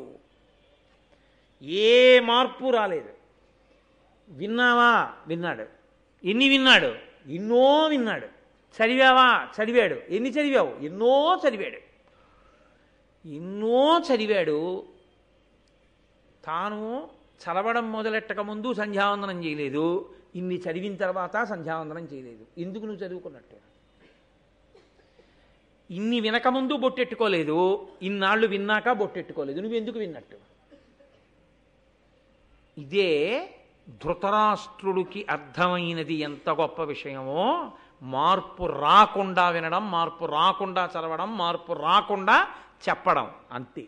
ఏ మార్పు రాలేదు. విన్నావా? విన్నాడు. ఎన్ని విన్నాడు? ఎన్నో విన్నాడు. చదివావా? చదివాడు. ఎన్ని చదివావు? ఎన్నో చదివాడు. ఎన్నో చదివాడు. తాను చదవడం మొదలెట్టక ముందు సంధ్యావందనం చేయలేదు. ఇన్ని చదివిన తర్వాత సంధ్యావందనం చేయలేదు. ఎందుకు నువ్వు చదువుకున్నట్టు? ఇన్ని వినకముందు బొట్టెట్టుకోలేదు, ఇన్నాళ్ళు విన్నాక బొట్టెట్టుకోలేదు. నువ్వు ఎందుకు విన్నట్టు? ఇదే ధృతరాష్ట్రుడికి అర్థమైనది ఎంత గొప్ప విషయమో. మార్పు రాకుండా వినడం, మార్పు రాకుండా చదవడం, మార్పు రాకుండా చెప్పడం, అంతే.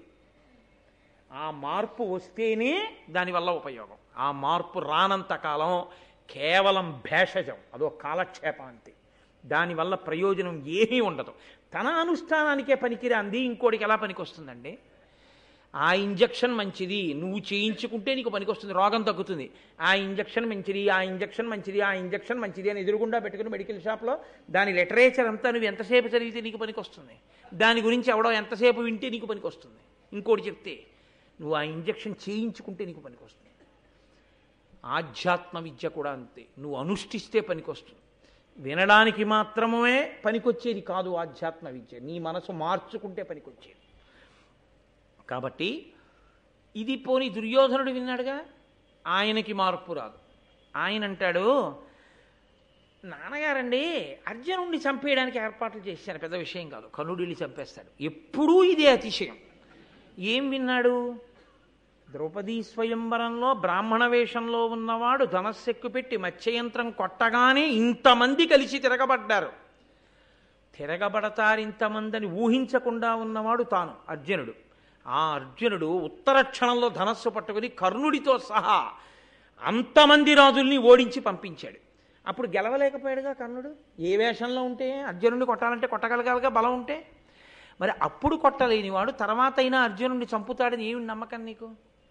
ఆ మార్పు వస్తేనే దానివల్ల ఉపయోగం. ఆ మార్పు రానంత కాలం కేవలం భేషజం, అదో కాలక్షేపం అంతే. దానివల్ల ప్రయోజనం ఏమీ ఉండదు. తన అనుష్ఠానానికే పనికిరాంది ఇంకోటికి ఎలా పనికి వస్తుందండి? ఆ ఇంజక్షన్ మంచిది, నువ్వు చేయించుకుంటే నీకు పనికి వస్తుంది, రోగం తగ్గుతుంది. ఆ ఇంజక్షన్ మంచిది, ఆ ఇంజక్షన్ మంచిది, ఆ ఇంజక్షన్ మంచిది అని ఎదురుగుండా పెట్టుకుని మెడికల్ షాప్లో దాని లిటరేచర్ అంతా నువ్వు ఎంతసేపు చదివితే నీకు పనికి వస్తుంది? దాని గురించి ఎవడో ఎంతసేపు వింటే నీకు పనికి వస్తుంది? ఇంకోటి చెప్తే నువ్వు ఆ ఇంజక్షన్ చేయించుకుంటే నీకు పనికి వస్తుంది. ఆధ్యాత్మ విద్య కూడా అంతే. నువ్వు అనుష్ఠిస్తే పనికి వస్తుంది. వినడానికి మాత్రమే పనికొచ్చేది కాదు ఆధ్యాత్మ విద్య. నీ మనసు మార్చుకుంటే పనికొచ్చేది. కాబట్టి ఇది పోని దుర్యోధనుడు విన్నాడుగా, ఆయనకి మార్పు రాదు. ఆయన అంటాడు, నాన్నగారండి అర్జునుడిని చంపేయడానికి ఏర్పాట్లు చేశాను, పెద్ద విషయం కాదు, కర్ణుడిని చంపేస్తాడు. ఎప్పుడూ ఇదే అతిశయం. ఏం విన్నాడు? ద్రౌపదీ స్వయంవరంలో బ్రాహ్మణ వేషంలో ఉన్నవాడు ధనస్సెక్కు పెట్టి మత్స్యయంత్రం కొట్టగానే ఇంతమంది కలిసి తిరగబడ్డారు. తిరగబడతారు ఇంతమందిని ఊహించకుండా ఉన్నవాడు తాను అర్జునుడు. ఆ అర్జునుడు ఉత్తర క్షణంలో ధనస్సు పట్టుకుని కర్ణుడితో సహా అంతమంది రాజుల్ని ఓడించి పంపించాడు. అప్పుడు గెలవలేకపోయాడుగా కర్ణుడు. ఏ వేషంలో ఉంటే అర్జునుడిని కొట్టాలంటే కొట్టగలగాలిగా బలం ఉంటే. మరి అప్పుడు కొట్టలేనివాడు తర్వాత అయినా అర్జునుడిని చంపుతాడని ఏమి నమ్మకం నీకు?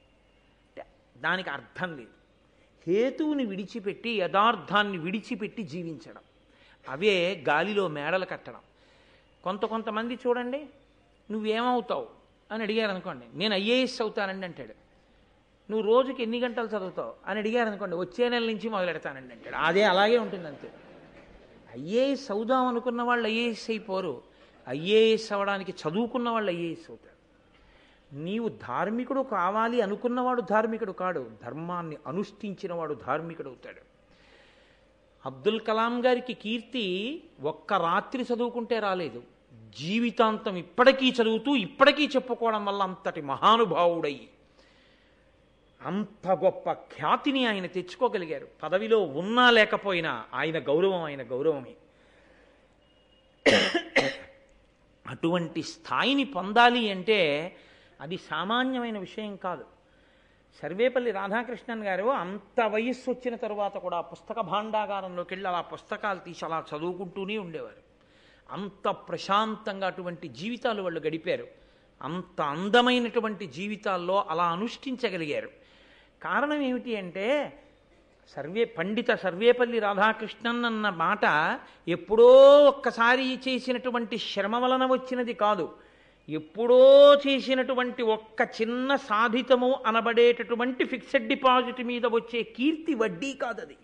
దానికి అర్థం లేదు. హేతువుని విడిచిపెట్టి యథార్థాన్ని విడిచిపెట్టి జీవించడం, అవే గాలిలో మేడలు కట్టడం. కొంత కొంతమంది చూడండి, నువ్వేమవుతావు అని అడిగారు అనుకోండి, నేను ఐఏఎస్ అవుతానండి అంటాడు. నువ్వు రోజుకి ఎన్ని గంటలు చదువుతావు అని అడిగారు అనుకోండి, వచ్చే నెల నుంచి మొదలెడతానండి అంటాడు. అదే అలాగే ఉంటుంది అంతే. ఐఏఎస్ అవుదాం అనుకున్న వాళ్ళు ఐఏఎస్ అయిపోరు. ఐఏఎస్ అవ్వడానికి చదువుకున్న వాళ్ళు ఐఏఎస్ అవుతారు. నీవు ధార్మికుడు కావాలి అనుకున్నవాడు ధార్మికుడు కాడు, ధర్మాన్ని అనుష్ఠించినవాడు ధార్మికుడు అవుతాడు. అబ్దుల్ కలాం గారికి కీర్తి ఒక్క రాత్రి చదువుకుంటే రాలేదు, జీవితాంతం ఇప్పటికీ చదువుతూ ఇప్పటికీ చెప్పుకోవడం వల్ల అంతటి మహానుభావుడై అంత గొప్ప ఖ్యాతిని ఆయన తెచ్చుకోగలిగారు. పదవిలో ఉన్నా లేకపోయినా ఆయన గౌరవం ఆయన గౌరవమే. అటువంటి స్థాయిని పొందాలి అంటే అది సామాన్యమైన విషయం కాదు. సర్వేపల్లి రాధాకృష్ణన్ గారు అంత వయస్సు వచ్చిన తరువాత కూడా పుస్తక భాండాగారంలోకి వెళ్ళి అలా పుస్తకాలు తీసి అలా చదువుకుంటూనే ఉండేవారు. అంత ప్రశాంతంగా అటువంటి జీవితాలు వాళ్ళు గడిపారు. అంత అందమైనటువంటి జీవితాల్లో అలా అనుష్ఠించగలిగారు. కారణం ఏమిటి అంటే సర్వే పండిత సర్వేపల్లి రాధాకృష్ణన్ అన్న మాట ఎప్పుడో ఒక్కసారి చేసినటువంటి శ్రమ వలన వచ్చినది కాదు. ఎప్పుడో చేసినటువంటి ఒక్క చిన్న సాధితము అనబడేటటువంటి ఫిక్స్డ్ డిపాజిట్ మీద వచ్చే కీర్తి వడ్డీ కాదది.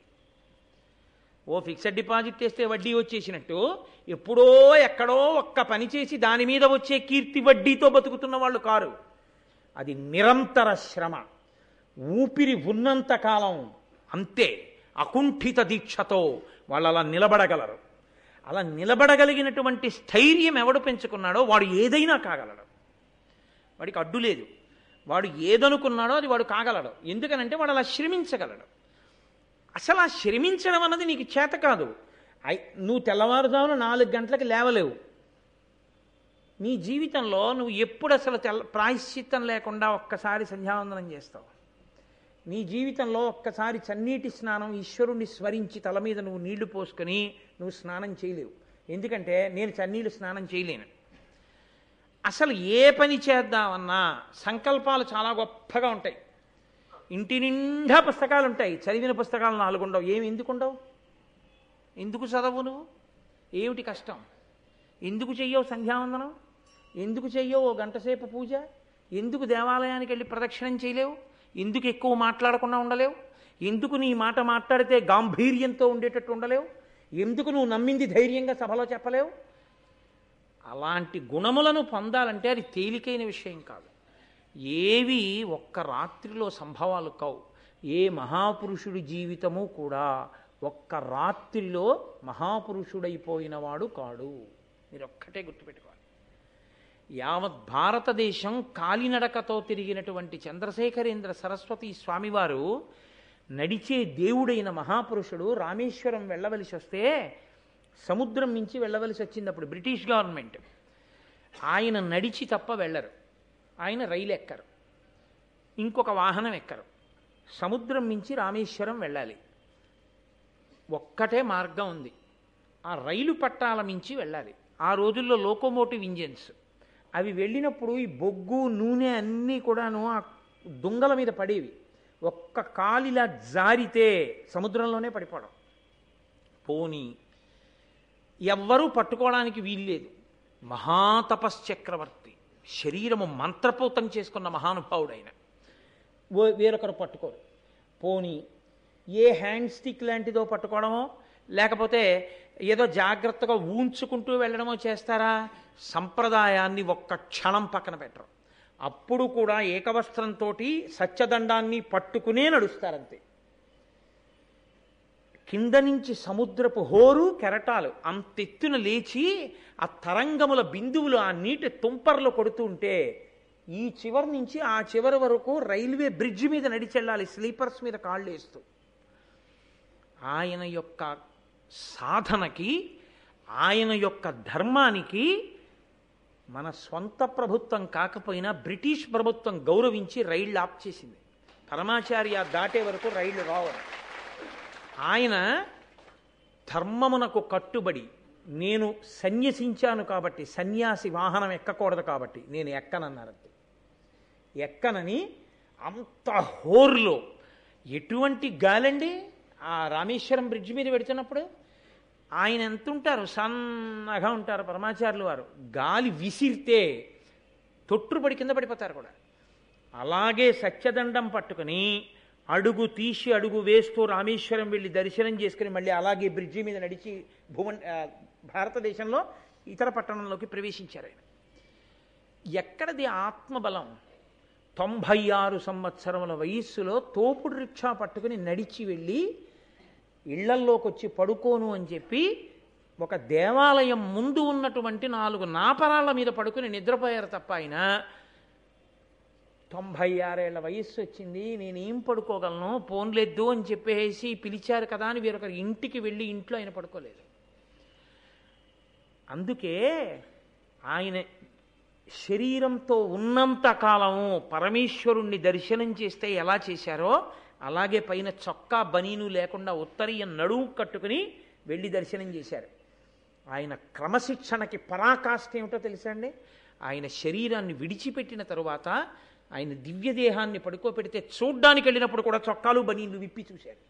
ఓ ఫిక్స్డ్ డిపాజిట్ చేస్తే వడ్డీ వచ్చేసినట్టు ఎప్పుడో ఎక్కడో ఒక్క పని చేసి దాని మీద వచ్చే కీర్తి వడ్డీతో బతుకుతున్న వాళ్ళు కారు. అది నిరంతర శ్రమ, ఊపిరి ఉన్నంత కాలం అంతే అకుంఠిత దీక్షతో వాళ్ళు అలా నిలబడగలరు. అలా నిలబడగలిగినటువంటి స్థైర్యం ఎవడు పెంచుకున్నాడో వాడు ఏదైనా కాగలడు. వాడికి అడ్డు లేదు. వాడు ఏదనుకున్నాడో అది వాడు కాగలడు. ఎందుకనంటే వాడు అలా శ్రమించగలడు. అసలు ఆ శ్రమించడం అన్నది నీకు చేత కాదు. నువ్వు తెల్లవారుజామున నాలుగు గంటలకు లేవలేవు. నీ జీవితంలో నువ్వు ఎప్పుడు అసలు తెల్ల ప్రాయశ్చిత్తం లేకుండా ఒక్కసారి సంధ్యావందనం చేస్తావు. నీ జీవితంలో ఒక్కసారి చన్నీటి స్నానం ఈశ్వరుణ్ణి స్మరించి తల మీద నువ్వు నీళ్లు పోసుకొని నువ్వు స్నానం చేయలేవు. ఎందుకంటే నేను చన్నీళ్ళు స్నానం చేయలేను. అసలు ఏ పని చేద్దామన్నా సంకల్పాలు చాలా గొప్పగా ఉంటాయి. ఇంటి నిండా పుస్తకాలు ఉంటాయి, చదివిన పుస్తకాలు నాలుగు ఉండవు. ఏమి ఎందుకు ఉండవు? ఎందుకు చదవు నువ్వు? ఏమిటి కష్టం? ఎందుకు చెయ్యవు సంధ్యావందనం? ఎందుకు చెయ్యవు ఓ గంట సేపు పూజ? ఎందుకు దేవాలయానికి వెళ్ళి ప్రదక్షిణం చేయలేవు? ఎందుకు ఎక్కువ మాట్లాడకుండా ఉండలేవు? ఎందుకు నీ మాట మాట్లాడితే గాంభీర్యంతో ఉండేటట్టు ఉండలేవు? ఎందుకు నువ్వు నమ్మింది ధైర్యంగా సభలో చెప్పలేవు? అలాంటి గుణములను పొందాలంటే అది తేలికైన విషయం కాదు. ఏవి ఒక్క రాత్రిలో సంభవాలు కావు. ఏ మహాపురుషుడి జీవితము కూడా ఒక్క రాత్రిలో మహాపురుషుడైపోయిన వాడు కాడు. మీరు ఒక్కటే గుర్తుపెట్టుకోవాలి. యావత్ భారతదేశం కాలినడకతో తిరిగినటువంటి చంద్రశేఖరేంద్ర సరస్వతి స్వామివారు నడిచే దేవుడైన మహాపురుషుడు రామేశ్వరం వెళ్ళవలసి వస్తే సముద్రం నుంచి వెళ్ళవలసి వచ్చింది. అప్పుడు బ్రిటిష్ గవర్నమెంట్. ఆయన నడిచి తప్ప వెళ్ళరు. ఆయన రైలు ఎక్కరు, ఇంకొక వాహనం ఎక్కరు. సముద్రం నుంచి రామేశ్వరం వెళ్ళాలి. ఒక్కటే మార్గం ఉంది, ఆ రైలు పట్టాల మించి వెళ్ళాలి. ఆ రోజుల్లో లోకోమోటివ్ ఇంజిన్స్ అవి వెళ్ళినప్పుడు ఈ బొగ్గు నూనె అన్నీ కూడాను ఆ దుంగల మీద పడేవి. ఒక్క కాలిలా జారితే సముద్రంలోనే పడిపోవడం. పోనీ ఎవ్వరూ పట్టుకోవడానికి వీల్లేదు. మహాతపశ్చక్రవర్తి, శరీరము మంత్రపూతం చేసుకున్న మహానుభావుడైన వేరొకరు పట్టుకోరు. పోనీ ఏ హ్యాండ్ స్టిక్ లాంటిదో పట్టుకోవడమో లేకపోతే ఏదో జాగ్రత్తగా ఊంచుకుంటూ వెళ్ళడమో చేస్తారా? సంప్రదాయాన్ని ఒక్క క్షణం పక్కన పెట్టరు. అప్పుడు కూడా ఏకవస్త్రంతో సత్యదండాన్ని పట్టుకునే నడుస్తారంతే. కింద నుంచి సముద్రపు హోరు కెరటాలు అంతెత్తున లేచి ఆ తరంగముల బిందువులు ఆ నీటి తుంపర్లు కొడుతూ ఉంటే ఈ చివరి నుంచి ఆ చివరి వరకు రైల్వే బ్రిడ్జ్ మీద నడిచెళ్ళాలి, స్లీపర్స్ మీద కాళ్ళు వేస్తూ. ఆయన యొక్క సాధనకి, ఆయన యొక్క ధర్మానికి మన స్వంత ప్రభుత్వం కాకపోయినా బ్రిటిష్ ప్రభుత్వం గౌరవించి రైళ్లు ఆప్ చేసింది. పరమాచార్య దాటే వరకు రైళ్లు రావడం. ఆయన ధర్మమునకు కట్టుబడి నేను సన్యసించాను కాబట్టి, సన్యాసి వాహనం ఎక్కకూడదు కాబట్టి నేను ఎక్కనన్నారంతే. ఎక్కనని అంత హోర్లో ఎటువంటి గాలండి ఆ రామేశ్వరం బ్రిడ్జ్ మీద పెడుతున్నప్పుడు. ఆయన ఎంత ఉంటారు? సన్నగా ఉంటారు పరమాచార్యులు వారు. గాలి విసిరితే తొట్టుపడి కింద పడిపోతారు కూడా. అలాగే సత్యదండం పట్టుకుని అడుగు తీసి అడుగు వేస్తూ రామేశ్వరం వెళ్ళి దర్శనం చేసుకుని మళ్ళీ అలాగే బ్రిడ్జి మీద నడిచి భువన్ భారతదేశంలో ఇతర పట్టణంలోకి ప్రవేశించారు ఆయన. ఎక్కడది ఆత్మబలం? తొంభై ఆరు సంవత్సరముల వయస్సులో తోపుడు రిక్షా పట్టుకుని నడిచి వెళ్ళి ఇళ్లల్లోకి వచ్చి పడుకోను అని చెప్పి ఒక దేవాలయం ముందు ఉన్నటువంటి నాలుగు నాపరాళ్ల మీద పడుకుని నిద్రపోయారు తప్ప ఆయన తొంభై ఆరేళ్ల వయస్సు వచ్చింది, నేనేం పడుకోగలను, పోన్లేదు అని చెప్పేసి పిలిచారు కదా అని వేరొకరి ఇంటికి వెళ్ళి ఇంట్లో ఆయన పడుకోలేదు. అందుకే ఆయన శరీరంతో ఉన్నంత కాలము పరమేశ్వరుణ్ణి దర్శనం చేస్తే ఎలా చేశారో అలాగే పైన చొక్కా బనీను లేకుండా ఉత్తరీయ నడుము కట్టుకుని వెళ్ళి దర్శనం చేశారు. ఆయన క్రమశిక్షణకి పరాకాష్ఠ ఏమిటో తెలుసా అండి? ఆయన శరీరాన్ని విడిచిపెట్టిన తరువాత ఆయన దివ్యదేహాన్ని పడుకోబెడితే చూడ్డానికి వెళ్ళినప్పుడు కూడా చొక్కాలు బనీళ్ళు విప్పి చూశాడు.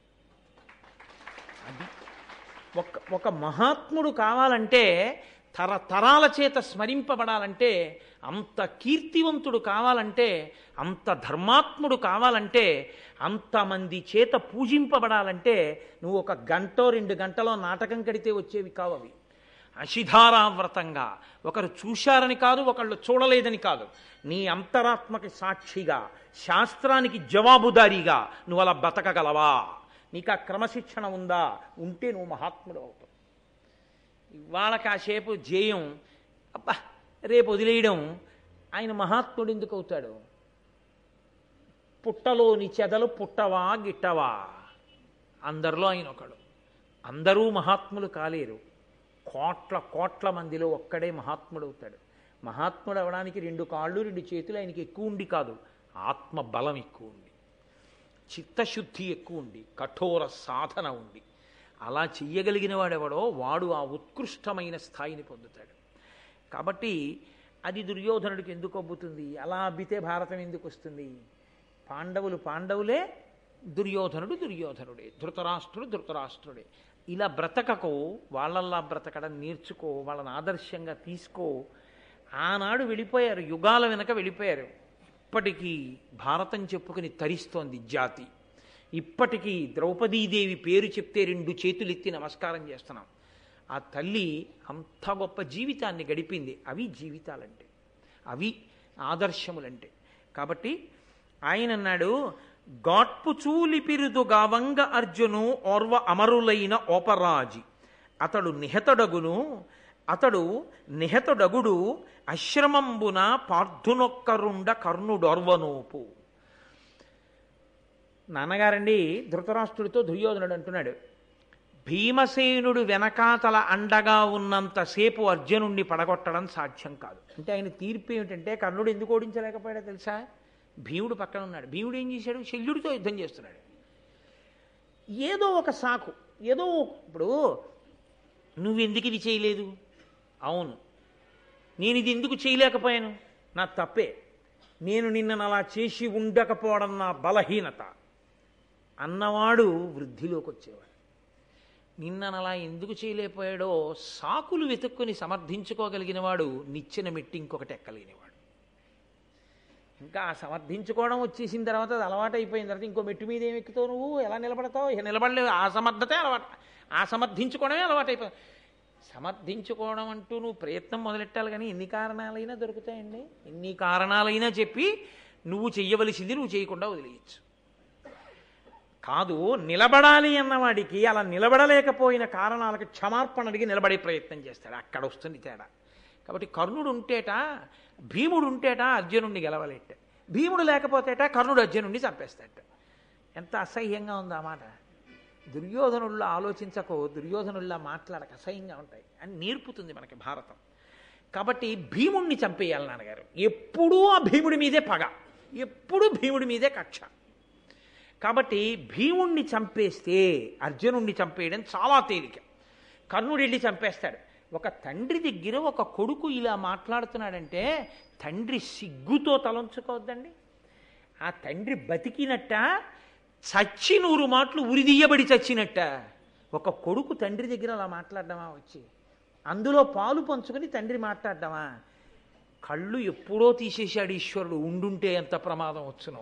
అది ఒక ఒక మహాత్ముడు కావాలంటే, తరతరాల చేత స్మరింపబడాలంటే, అంత కీర్తివంతుడు కావాలంటే, అంత ధర్మాత్ముడు కావాలంటే, అంతమంది చేత పూజింపబడాలంటే నువ్వు ఒక గంటో రెండు గంటలో నాటకం కడితే వచ్చేవి కావు. అవి అశిధారావ్రతంగా ఒకరు చూశారని కాదు, ఒకళ్ళు చూడలేదని కాదు, నీ అంతరాత్మకి సాక్షిగా శాస్త్రానికి జవాబుదారీగా నువ్వు అలా బతకగలవా? నీకు ఆ క్రమశిక్షణ ఉందా? ఉంటే నువ్వు మహాత్ముడు అవుతావు. ఇవాళ కాసేపు జేయం, అబ్బా రేపు వదిలేయడం. ఆయన మహాత్ముడు ఎందుకు అవుతాడు? పుట్టలోని చెదలు పుట్టవా గిట్టవా? అందరిలో ఆయన ఒకడు. అందరూ మహాత్ములు కాలేరు. కోట్ల కోట్ల మందిలో ఒక్కడే మహాత్ముడు అవుతాడు. మహాత్ముడు అవడానికి రెండు కాళ్ళు రెండు చేతులు ఆయనకి ఎక్కువ ఉండి కాదు, ఆత్మ బలం ఎక్కువ ఉండి, చిత్తశుద్ధి ఎక్కువ ఉండి, కఠోర సాధన ఉండి. అలా చెయ్యగలిగిన వాడెవడో వాడు ఆ ఉత్కృష్టమైన స్థాయిని పొందుతాడు. కాబట్టి అది దుర్యోధనుడికి ఎందుకు అబ్బుతుంది? అలా అబ్బితే భారతం ఎందుకు వస్తుంది? పాండవులు పాండవులే, దుర్యోధనుడు దుర్యోధనుడే, ధృతరాష్ట్రుడు ధృతరాష్ట్రుడే. ఇలా బ్రతకకో, వాళ్ళల్లా బ్రతకడం నేర్చుకో, వాళ్ళని ఆదర్శంగా తీసుకో. ఆనాడు వెళ్ళిపోయారు, యుగాల వెనక వెళ్ళిపోయారు. ఇప్పటికీ భారతం చెప్పుకుని తరిస్తోంది జాతి. ఇప్పటికీ ద్రౌపదీదేవి పేరు చెప్తే రెండు చేతులు ఎత్తి నమస్కారం చేస్తున్నాం. ఆ తల్లి అంత గొప్ప జీవితాన్ని గడిపింది. అవి జీవితాలంటే, అవి ఆదర్శములంటే. కాబట్టి ఆయన అన్నాడు, గాట్పు చూలిపిరుదు గావంగ అర్జును ఓర్వ అమరులైన ఓపరాజి అతడు నిహతడగును అతడు నిహతడగుడు అశ్రమంబున పార్థునొక్కరుండ కర్ణుడొర్వనోపు. నాన్నగారండి ధృతరాష్ట్రుడితో దుర్యోధనుడు అంటున్నాడు, భీమసేనుడు వెనకాతల అండగా ఉన్నంతసేపు అర్జునుణ్ణి పడగొట్టడం సాధ్యం కాదు. అంటే ఆయన తీర్పు ఏమిటంటే, కర్ణుడు ఎందుకు ఓడించలేకపోయాడో తెలుసా? భీముడు పక్కన ఉన్నాడు. భీముడు ఏం చేశాడు? శల్యుడితో యుద్ధం చేస్తున్నాడు. ఏదో ఒక సాకు, ఏదో ఇప్పుడు నువ్వెందుకు ఇది చేయలేదు? అవును, నేను ఇది ఎందుకు చేయలేకపోయాను? నా తప్పే. నేను నిన్నను అలా చేసి ఉండకపోవడం నా బలహీనత అన్నవాడు వృద్ధిలోకి వచ్చేవాడు. నిన్నను అలా ఎందుకు చేయలేకపోయాడో సాకులు వెతుక్కుని సమర్థించుకోగలిగిన వాడు నిచ్చెన మెట్టి ఇంకొకటి ఎక్కలేనివాడు. ఇంకా సమర్థించుకోవడం వచ్చేసిన తర్వాత అది అలవాటు అయిపోయిన తర్వాత ఇంకో మెట్టు మీద ఏమి ఎక్కుతావు? నువ్వు ఎలా నిలబడతావు? ఇక నిలబడలేవు. ఆ సమర్థతే అలవాటు, ఆ సమర్థించుకోవడమే అలవాటు అయిపోయింది. సమర్థించుకోవడం అంటూ నువ్వు ప్రయత్నం మొదలెట్టాలి, కానీ ఎన్ని కారణాలైనా దొరుకుతాయండి. ఎన్ని కారణాలైనా చెప్పి నువ్వు చెయ్యవలసింది నువ్వు చేయకుండా వదిలేయచ్చు. కాదు, నిలబడాలి అన్నవాడికి అలా నిలబడలేకపోయిన కారణాలకు క్షమార్పణ అడిగి నిలబడే ప్రయత్నం చేస్తాడు. అక్కడ వస్తుంది తేడా. కాబట్టి కర్ణుడు ఉంటేట, భీముడు ఉంటేట అర్జునుడిని గెలవలేట. భీముడు లేకపోతేట కర్ణుడు అర్జునుడిని చంపేస్తాట. ఎంత అసహ్యంగా ఉంది ఆ మాట. దుర్యోధనుల్లో ఆలోచించకో, దుర్యోధనుల్లా మాట్లాడక, అసహ్యంగా ఉంటాయి అని నేర్పుతుంది మనకి భారతం. కాబట్టి భీముడిని చంపేయాలి నాన్నగారు. ఎప్పుడూ ఆ భీముడి మీదే పగ, ఎప్పుడూ భీముడి మీదే కక్ష. కాబట్టి భీముణ్ణి చంపేస్తే అర్జునుణ్ణి చంపేయడం చాలా తేలిక. కర్ణుడు వెళ్ళి చంపేస్తాడు. ఒక తండ్రి దగ్గర ఒక కొడుకు ఇలా మాట్లాడుతున్నాడంటే తండ్రి సిగ్గుతో తలంచుకోవద్దండి. ఆ తండ్రి బతికినట్ట, చచ్చి నూరు మాటలు ఉరిదీయబడి చచ్చినట్ట. ఒక కొడుకు తండ్రి దగ్గర అలా మాట్లాడడమా? వచ్చి అందులో పాలు పంచుకొని తండ్రి మాట్లాడడమా? కళ్ళు ఎప్పుడో తీసేశాడు ఈశ్వరుడు, ఉండుంటే ఎంత ప్రమాదం వచ్చునో.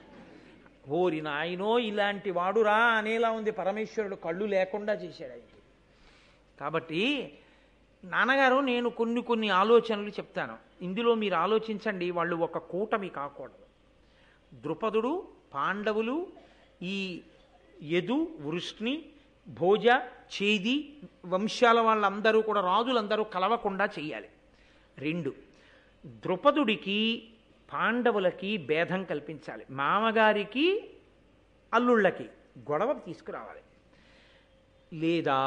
ఓరి నాయనో, ఇలాంటి వాడురా అనేలా ఉంది. పరమేశ్వరుడు కళ్ళు లేకుండా చేశాడు ఆయనకి. కాబట్టి నాన్నగారు, నేను కొన్ని కొన్ని ఆలోచనలు చెప్తాను, ఇందులో మీరు ఆలోచించండి. వాళ్ళు ఒక కూటమి కాకూడదు. ద్రుపదుడు, పాండవులు, ఈ యదు, వృష్ణి, భోజ, చేది వంశాల వాళ్ళందరూ కూడా, రాజులందరూ కలవకుండా చెయ్యాలి. రెండు, ద్రుపదుడికి పాండవులకి భేదం కల్పించాలి. మామగారికి అల్లుళ్ళకి గొడవ తీసుకురావాలి. లేదా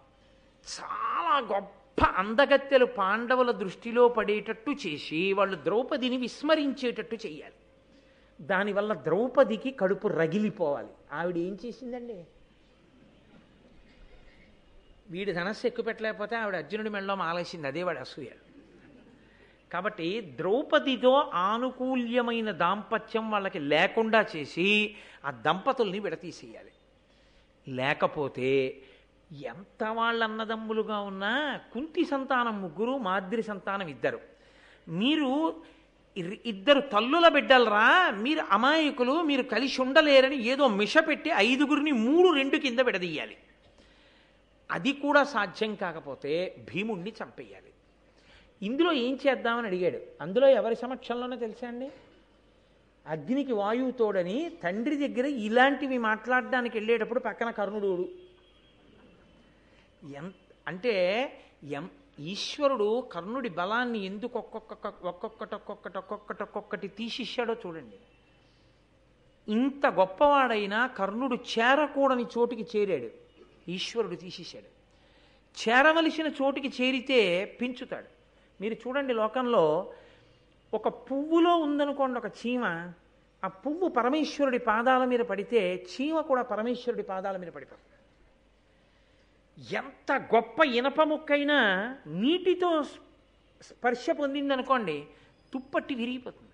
చాలా గొప్ప అందగత్తెలు పాండవుల దృష్టిలో పడేటట్టు చేసి వాళ్ళు ద్రౌపదిని విస్మరించేటట్టు చెయ్యాలి. దానివల్ల ద్రౌపదికి కడుపు రగిలిపోవాలి. ఆవిడ ఏం చేసిందండి? వీడి ధనస్సు ఎక్కువ పెట్టలేకపోతే ఆవిడ అర్జునుడి మెడలో మాలేసింది, అదే వాడు అసూయ. కాబట్టి ద్రౌపదితో ఆనుకూల్యమైన దాంపత్యం వాళ్ళకి లేకుండా చేసి ఆ దంపతుల్ని విడతీసేయాలి. లేకపోతే ఎంత వాళ్ళ అన్నదమ్ములుగా ఉన్నా కుంతి సంతానం ముగ్గురు, మాద్రి సంతానం ఇద్దరు. మీరు ఇద్దరు తల్లుల బిడ్డలరా, మీరు అమాయకులు, మీరు కలిసి ఉండలేరని ఏదో మిష పెట్టి ఐదుగురిని మూడు రెండు కింద విడదీయాలి. అది కూడా సాధ్యం కాకపోతే భీముణ్ణి చంపేయాలి. ఇందులో ఏం చేద్దామని అడిగాడు. అందులో ఎవరి సమక్షంలోనే తెలుసా అండి? అగ్నికి వాయువు తోడని తండ్రి దగ్గర ఇలాంటివి మాట్లాడడానికి వెళ్ళేటప్పుడు పక్కన కర్ణుడు. ఎంత అంటే ఎం ఈశ్వరుడు కర్ణుడి బలాన్ని ఎందుకు ఒక్కొక్క ఒక్కొక్కటి ఒక్కొక్కటి ఒక్కొక్కటి ఒక్కొక్కటి తీసిచ్చాడో చూడండి. ఇంత గొప్పవాడైనా కర్ణుడు చేరకూడని చోటికి చేరాడు, ఈశ్వరుడు తీసేశాడు. చేరవలసిన చోటికి చేరితే పెంచుతాడు. మీరు చూడండి, లోకంలో ఒక పువ్వులో ఉందనుకోండి ఒక చీమ, ఆ పువ్వు పరమేశ్వరుడి పాదాల మీద పడితే చీమ కూడా పరమేశ్వరుడి పాదాల మీద పడిపోతుంది. ఎంత గొప్ప ఇనప ముక్కైనా నీటితో స్పర్శ పొందిందనుకోండి తుప్పట్టి విరిగిపోతుంది,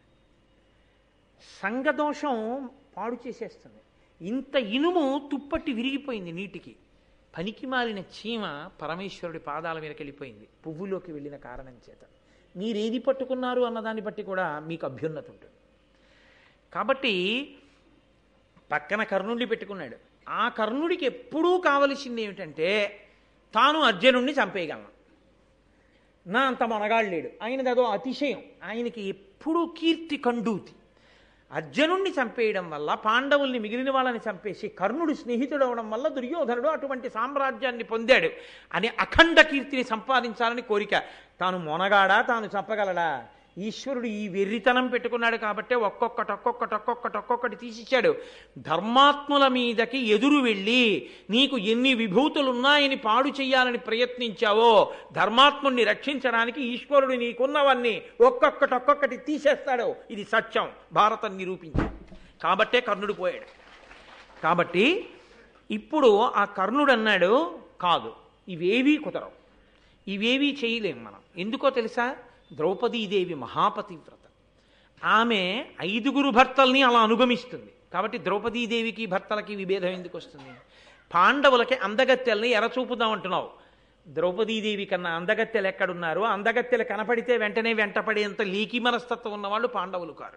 సంగదోషం పాడు చేసేస్తుంది. ఇంత ఇనుము తుప్పట్టి విరిగిపోయింది నీటికి. పనికి మాలిన చీమ పరమేశ్వరుడి పాదాల మీదకి వెళ్ళిపోయింది పువ్వులోకి వెళ్ళిన కారణం చేత. మీరేది పట్టుకున్నారు అన్నదాన్ని బట్టి కూడా మీకు అభ్యున్నతి ఉంటుంది. కాబట్టి పక్కన కర్ణుడిని పెట్టుకున్నాడు. ఆ కర్ణుడికి ఎప్పుడూ కావలసింది ఏమిటంటే తాను అర్జునుడిని చంపేయగలను. నా అంత మనగాడు లేడు, ఆయనది అదో అతిశయం. ఆయనకి ఎప్పుడూ కీర్తి కండూతి. అర్జునుణ్ణి చంపేయడం వల్ల పాండవుల్ని మిగిలిన వాళ్ళని చంపేసి కర్ణుడు స్నేహితుడు అవడం వల్ల దుర్యోధనుడు అటువంటి సామ్రాజ్యాన్ని పొందాడు అని అఖండ కీర్తిని సంపాదించాలని కోరిక. తాను మొనగాడా, తాను చంపగలడా? ఈశ్వరుడు ఈ వెర్రితనం పెట్టుకున్నాడు కాబట్టి ఒక్కొక్కటి ఒక్కొక్కటి ఒక్కొక్కటి ఒక్కొక్కటి తీసిచ్చాడు. ధర్మాత్ముల మీదకి ఎదురు వెళ్ళి నీకు ఎన్ని విభూతులున్నాయని పాడు చెయ్యాలని ప్రయత్నించావో ధర్మాత్ముడిని రక్షించడానికి ఈశ్వరుడు నీకున్నవన్నీ ఒక్కొక్కటి ఒక్కొక్కటి తీసేస్తాడు. ఇది సత్యం, భారతం నిరూపించింది. కాబట్టే కర్ణుడు పోయాడు. కాబట్టి ఇప్పుడు ఆ కర్ణుడు అన్నాడు, కాదు ఇవేవీ కుదరవు, ఇవేవీ చేయలేం మనం. ఎందుకో తెలుసా? ద్రౌపదీదేవి మహాపతివ్రత. ఆమె ఐదుగురు భర్తల్ని అలా అనుగమిస్తుంది. కాబట్టి ద్రౌపదీదేవికి భర్తలకి విభేదం ఎందుకు వస్తుంది? పాండవులకి అందగత్తెల్ని ఎరచూపుదాం అంటున్నావు. ద్రౌపదీదేవి కన్నా అందగత్తెలు ఎక్కడున్నారు? అందగత్తెలు కనపడితే వెంటనే వెంటపడేంత లీకి మనస్తత్వం ఉన్నవాళ్ళు పాండవులు కారు.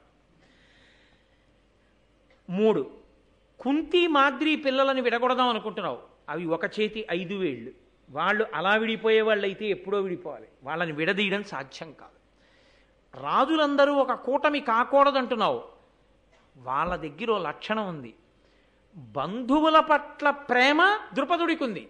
మూడు, కుంతి మాద్రి పిల్లలని విడగొడదాం అనుకుంటున్నావు. అవి ఒక చేతి ఐదు వేళ్ళు. వాళ్ళు అలా విడిపోయే వాళ్ళు అయితే ఎప్పుడో విడిపోవాలి. వాళ్ళని విడదీయడం సాధ్యం కాదు. రాజులందరూ ఒక కూటమి కాకూడదంటున్నావు. వాళ్ళ దగ్గర ఓ లక్షణం ఉంది. బంధువుల పట్ల ప్రేమ ద్రుపదుడికి ఉంది,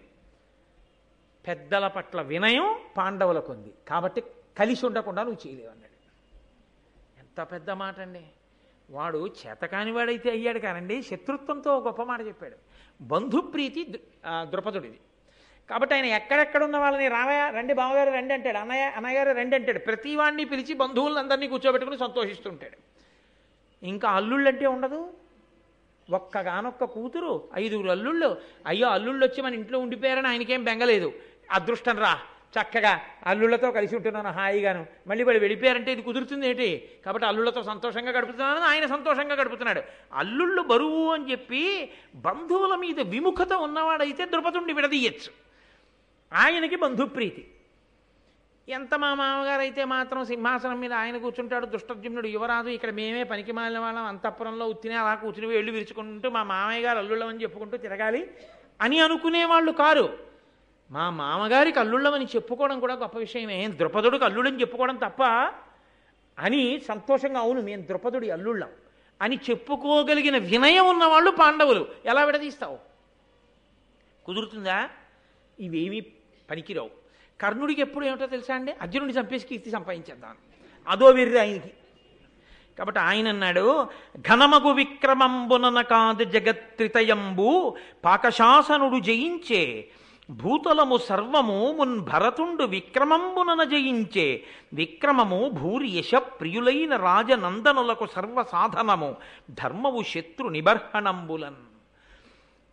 పెద్దల పట్ల వినయం పాండవులకు ఉంది. కాబట్టి కలిసి ఉండకుండా నువ్వు చేయలేవు అన్నాడు. ఎంత పెద్ద మాట అండి! వాడు చేతకాని వాడైతే అయ్యాడు కానండి, శత్రుత్వంతో గొప్ప మాట చెప్పాడు. బంధుప్రీతి ద్రుపదుడిది. కాబట్టి ఆయన ఎక్కడెక్కడున్న వాళ్ళని రామయ్య రండి, బావగారు రండి అంటాడు, అన్నయ్య అన్నయ్యగారు రండి అంటాడు. ప్రతి వాడిని పిలిచి బంధువులందరినీ కూర్చోబెట్టుకుని సంతోషిస్తుంటాడు. ఇంకా అల్లుళ్ళంటే ఉండదు. ఒక్కగానొక్క కూతురు, ఐదుగురు అల్లుళ్ళు. అయ్యో అల్లుళ్ళు వచ్చి మన ఇంట్లో ఉండిపోయారని ఆయనకేం బెంగలేదు. అదృష్టం రా, చక్కగా అల్లుళ్ళతో కలిసి ఉంటున్నాను హాయిగాను. మళ్ళీ వాడు వెళ్ళిపోయారంటే ఇది కుదురుతుంది ఏంటి? కాబట్టి అల్లుళ్ళతో సంతోషంగా గడుపుతున్నాను, ఆయన సంతోషంగా గడుపుతున్నాడు. అల్లుళ్ళు బరువు అని చెప్పి బంధువుల మీద విముఖత ఉన్నవాడైతే ద్రుపదుణ్ణి విడదీయచ్చు. ఆయనకి బంధుప్రీతి. ఎంత మా మామగారు అయితే మాత్రం సింహాసనం మీద ఆయన కూర్చుంటాడు, దుష్టజుమ్నుడు యువరాజు, ఇక్కడ మేమే పనికి మాలిన వాళ్ళం అంతఃపురంలో ఉత్తినే అలా కూర్చుని వెళ్ళి విరుచుకుంటూ మా మామయ్య గారు అల్లుళ్ళమని చెప్పుకుంటూ తిరగాలి అని అనుకునేవాళ్ళు కారు. మా మామగారికి అల్లుళ్ళమని చెప్పుకోవడం కూడా గొప్ప విషయమే. ద్రుపదుడికి అల్లుళ్ళని చెప్పుకోవడం తప్ప అని సంతోషంగా, అవును మేము ద్రుపదుడి అల్లుళ్ళం అని చెప్పుకోగలిగిన వినయం ఉన్నవాళ్ళు పాండవులు. ఎలా విడదీస్తావు? కుదురుతుందా? ఇవేమీ పనికిరావు. కర్ణుడికి ఎప్పుడు ఏమిటో తెలుసా అండి? అర్జునుడిని చంపేసి కీర్తి సంపాదించేద్దాం, అదో వెర్రి ఆయనకి. కాబట్టి ఆయన అన్నాడు, ఘనమగు విక్రమంబునన కాదు జగత్రితయంబు పాకశాసనుడు జయించే భూతలము సర్వము మున్ భరతుండు విక్రమంబునన జయించే విక్రమము భూరి యశ ప్రియులైన రాజనందనులకు సర్వసాధనము ధర్మవు శత్రు నిబర్హణంబులన్.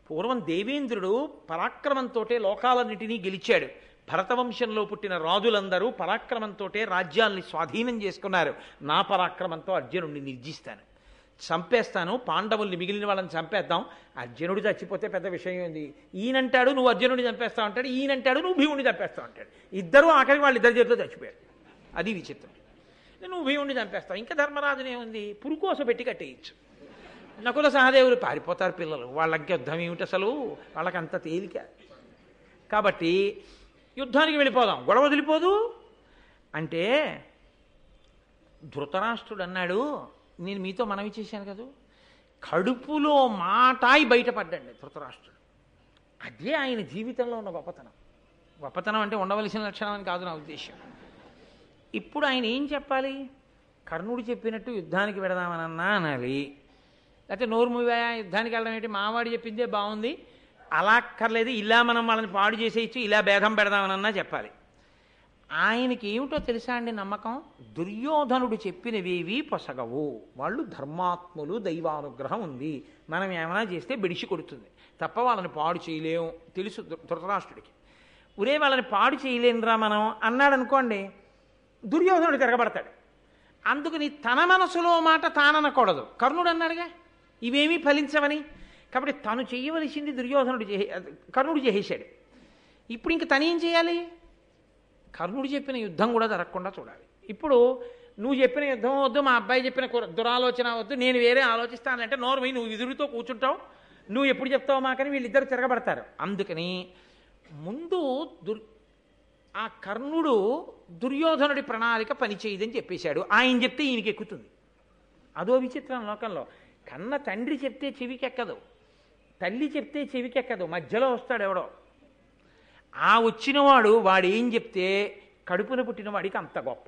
పూర్వం దేవేంద్రుడు పరాక్రమంతో లోకాలన్నిటినీ గెలిచాడు. భరతవంశంలో పుట్టిన రాజులందరూ పరాక్రమంతో రాజ్యాల్ని స్వాధీనం చేసుకున్నారు. నా పరాక్రమంతో అర్జునుడిని నిర్జిస్తాను, చంపేస్తాను, పాండవుల్ని మిగిలిన వాళ్ళని చంపేద్దాం. అర్జునుడు చచ్చిపోతే పెద్ద విషయం ఉంది. ఈయనంటాడు నువ్వు అర్జునుడిని చంపేస్తావు అంటాడు, ఈయనంటాడు నువ్వు భీముడిని చంపేస్తావు అంటాడు. ఇద్దరు ఆఖరికి వాళ్ళు ఇద్దరి చేతిలో చచ్చిపోయారు. అది విచిత్రం. నువ్వు భీముడిని చంపేస్తావు, ఇంకా ధర్మరాజునే ఉంది, పురుకోస పెట్టి కట్టేయచ్చు. నకుల సహదేవులు పారిపోతారు పిల్లలు, వాళ్ళకి యుద్ధం ఏమిటి అసలు, వాళ్ళకి అంత తేలిక. కాబట్టి యుద్ధానికి వెళ్ళిపోదాం, గొడవ వదిలిపోదు అంటే ధృతరాష్ట్రుడు అన్నాడు, నేను మీతో మనవి చేశాను కదా, కడుపులో మాటాయి బయటపడ్డండి ధృతరాష్ట్రుడు. అదే ఆయన జీవితంలో ఉన్న గొప్పతనం. గొప్పతనం అంటే ఉండవలసిన లక్షణం అని కాదు నా ఉద్దేశం. ఇప్పుడు ఆయన ఏం చెప్పాలి? కర్ణుడు చెప్పినట్టు యుద్ధానికి వెడదామనన్నా అనాలి, లేకపోతే నోరు మూవా యుద్ధానికి వెళ్ళడం ఏంటి, మావాడు చెప్పిందే బాగుంది, అలా అక్కర్లేదు, ఇలా మనం వాళ్ళని పాడు చేసేయచ్చు, ఇలా భేదం పెడదామనన్నా చెప్పాలి. ఆయనకి ఏమిటో తెలుసా అండి నమ్మకం, దుర్యోధనుడు చెప్పినవేవి పొసగవు, వాళ్ళు ధర్మాత్ములు, దైవానుగ్రహం ఉంది, మనం ఏమైనా చేస్తే బెడిసి కొడుతుంది తప్ప వాళ్ళని పాడు చేయలేము తెలుసు ధృతరాష్ట్రుడికి. ఒరే వాళ్ళని పాడు చేయలేనురా మనం అన్నాడు అనుకోండి, దుర్యోధనుడు తిరగబడతాడు. అందుకని తన మనసులో మాట తాననకూడదు. కర్ణుడు అన్నాడుగా ఇవేమీ ఫలించవని, కాబట్టి తను చేయవలసింది దుర్యోధనుడు చేసే కర్ణుడు చేసేశాడు. ఇప్పుడు ఇంక తనేం చేయాలి? కర్ణుడు చెప్పిన యుద్ధం కూడా జరగకుండా చూడాలి. ఇప్పుడు నువ్వు చెప్పిన యుద్ధం వద్దు, మా అబ్బాయి చెప్పిన దురాలోచన వద్దు, నేను వేరే ఆలోచిస్తానంటే నోరు పోయి నువ్వు ఎదురుతో కూర్చుంటావు, నువ్వు ఎప్పుడు చెప్తావు మాకని వీళ్ళిద్దరు తిరగబడతారు. అందుకని ముందు దుర్ ఆ కర్ణుడు దుర్యోధనుడి ప్రణాళిక పనిచేయదని చెప్పేశాడు. ఆయన చెప్తే ఈయనకి ఎక్కుతుంది. అదో విచిత్రం లోకంలో. కన్న తండ్రి చెప్తే చెవికెక్కదు, తల్లి చెప్తే చెవికెక్కదు, మధ్యలో వస్తాడు ఎవడో. ఆ వచ్చినవాడు వాడు ఏం చెప్తే కడుపున పుట్టిన వాడికి అంత గొప్ప.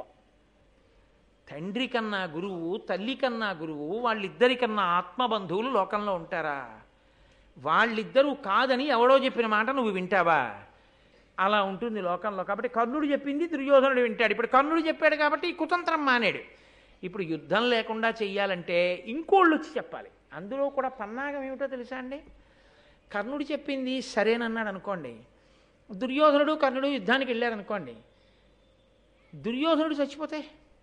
తండ్రి కన్నా గురువు, తల్లి కన్నా గురువు, వాళ్ళిద్దరికన్నా ఆత్మబంధువులు లోకంలో ఉంటారా? వాళ్ళిద్దరూ కాదని ఎవడో చెప్పిన మాట నువ్వు వింటావా? అలా ఉంటుంది లోకంలో. కాబట్టి కర్ణుడు చెప్పింది దుర్యోధనుడు వింటాడు. ఇప్పుడు కర్ణుడు చెప్పాడు కాబట్టి ఈ కుతంత్రం మానేడు. ఇప్పుడు యుద్ధం లేకుండా చెయ్యాలంటే ఇంకోళ్ళు వచ్చి చెప్పాలి. అందులో కూడా పన్నాగం ఏమిటో తెలుసా అండి? కర్ణుడు చెప్పింది సరేనన్నాడు అనుకోండి, దుర్యోధనుడు కర్ణుడు యుద్ధానికి వెళ్ళారనుకోండి, దుర్యోధనుడు చచ్చిపోతే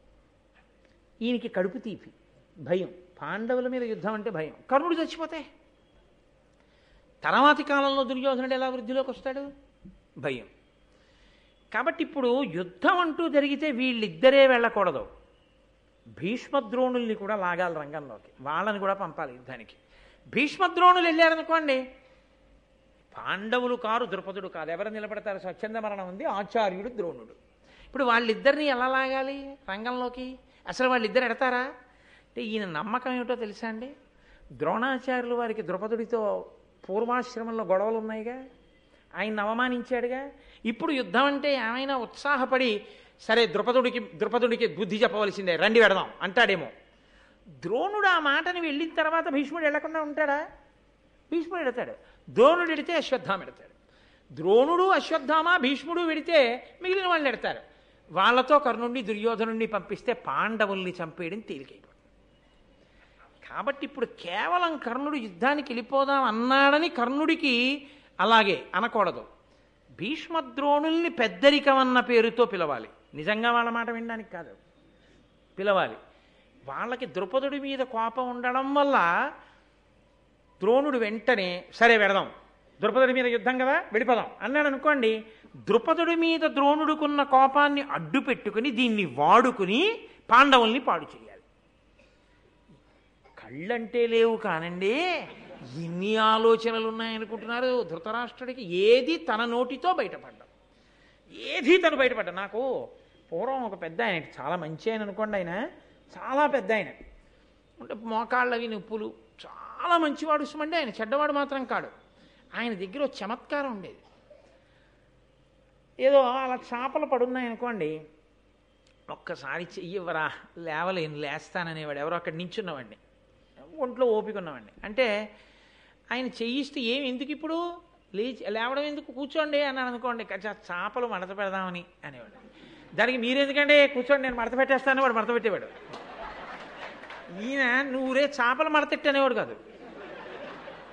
ఈయనకి కడుపు తీపి, భయం, పాండవుల మీద యుద్ధం అంటే భయం. కర్ణుడు చచ్చిపోతే తర్వాతి కాలంలో దుర్యోధనుడు ఎలా వృద్ధిలోకి వస్తాడు? భయం. కాబట్టి ఇప్పుడు యుద్ధం అంటూ జరిగితే వీళ్ళిద్దరే వెళ్ళకూడదు, భీష్మద్రోణుల్ని కూడా లాగాలి రంగంలోకి, వాళ్ళని కూడా పంపాలి యుద్ధానికి. భీష్మద్రోణులు వెళ్ళారనుకోండి, పాండవులు కారు, ద్రుపదుడు కాదు, ఎవరు నిలబడతారు? స్వచ్ఛంద మరణం ఉంది, ఆచార్యుడు ద్రోణుడు. ఇప్పుడు వాళ్ళిద్దరిని ఎలా లాగాలి రంగంలోకి? అసలు వాళ్ళిద్దరు ఎడతారా అంటే ఈయన నమ్మకం ఏమిటో తెలుసా అండి? ద్రోణాచార్యులు వారికి ద్రుపదుడితో పూర్వాశ్రమంలో గొడవలు ఉన్నాయిగా, ఆయన అవమానించాడుగా. ఇప్పుడు యుద్ధం అంటే ఏమైనా ఉత్సాహపడి సరే ద్రుపదుడికి ద్రుపదుడికి బుద్ధి చెప్పవలసిందే, రండి వెడదాం అంటాడేమో. ద్రోణుడు ఆ మాటని వెళ్ళిన తర్వాత భీష్ముడు వెళ్లకుండా ఉంటాడా? భీష్ముడు ఎడతాడు. ద్రోణుడు ఎడితే అశ్వత్థామ ఎడతాడు. ద్రోణుడు అశ్వత్థామ భీష్ముడు వెడితే మిగిలిన వాళ్ళు ఎడతారు. వాళ్లతో కర్ణుడిని దుర్యోధనుడిని పంపిస్తే పాండవుల్ని చంపేయడం తేలికైపోతుంది. కాబట్టి ఇప్పుడు కేవలం కర్ణుడు యుద్ధానికి వెళ్ళిపోదాం అన్నాడని కర్ణుడికి అలాగే అనకూడదు. భీష్మద్రోణుల్ని పెద్దరికం అన్న పేరుతో పిలవాలి, నిజంగా వాళ్ళ మాట వినడానికి కాదు, పిలవాలి. వాళ్ళకి ద్రుపదుడి మీద కోపం ఉండడం వల్ల ద్రోణుడు వెంటనే సరే వెడదాం, ద్రుపదుడి మీద యుద్ధం కదా వెళ్ళిపోదాం అన్నాడు అనుకోండి, ద్రుపదుడి మీద ద్రోణుడుకున్న కోపాన్ని అడ్డు పెట్టుకుని దీన్ని వాడుకుని పాండవుల్ని పాడు చేయాలి. కళ్ళంటే లేవు కానండి, ఎన్ని ఆలోచనలు ఉన్నాయనుకుంటున్నారు ధృతరాష్ట్రుడికి. ఏది తన నోటితో బయటపడ్డం, ఏది తను బయటపడ్డా. నాకు పూర్వం ఒక పెద్ద ఆయన, చాలా మంచి ఆయన అనుకోండి, ఆయన చాలా పెద్ద ఆయన, అంటే మోకాళ్ళవి నొప్పులు, చాలా మంచివాడు సుమండి, ఆయన చెడ్డవాడు మాత్రం కాడు. ఆయన దగ్గర ఒక చమత్కారం ఉండేది. ఏదో అలా చేపలు పడున్నాయనుకోండి, ఒక్కసారి చెయ్యవరా, లేవలేను, లేస్తాననేవాడు. ఎవరో అక్కడ నించున్నవాడిని, ఒంట్లో ఓపిక ఉన్నవాడిని. అంటే ఆయన చెయ్యిస్తే ఏమి ఎందుకు ఇప్పుడు లేచి లేవడం ఎందుకు, కూర్చోండి అన్నాడు అనుకోండి, చేపలు మడత పెడదామని అనేవాడు. దానికి మీరెందుకంటే కూర్చోండి నేను మడత పెట్టేస్తాను, వాడు మడత పెట్టేవాడు. ఈయన నువ్వురే చేపలు మడతెట్టి అనేవాడు కాదు,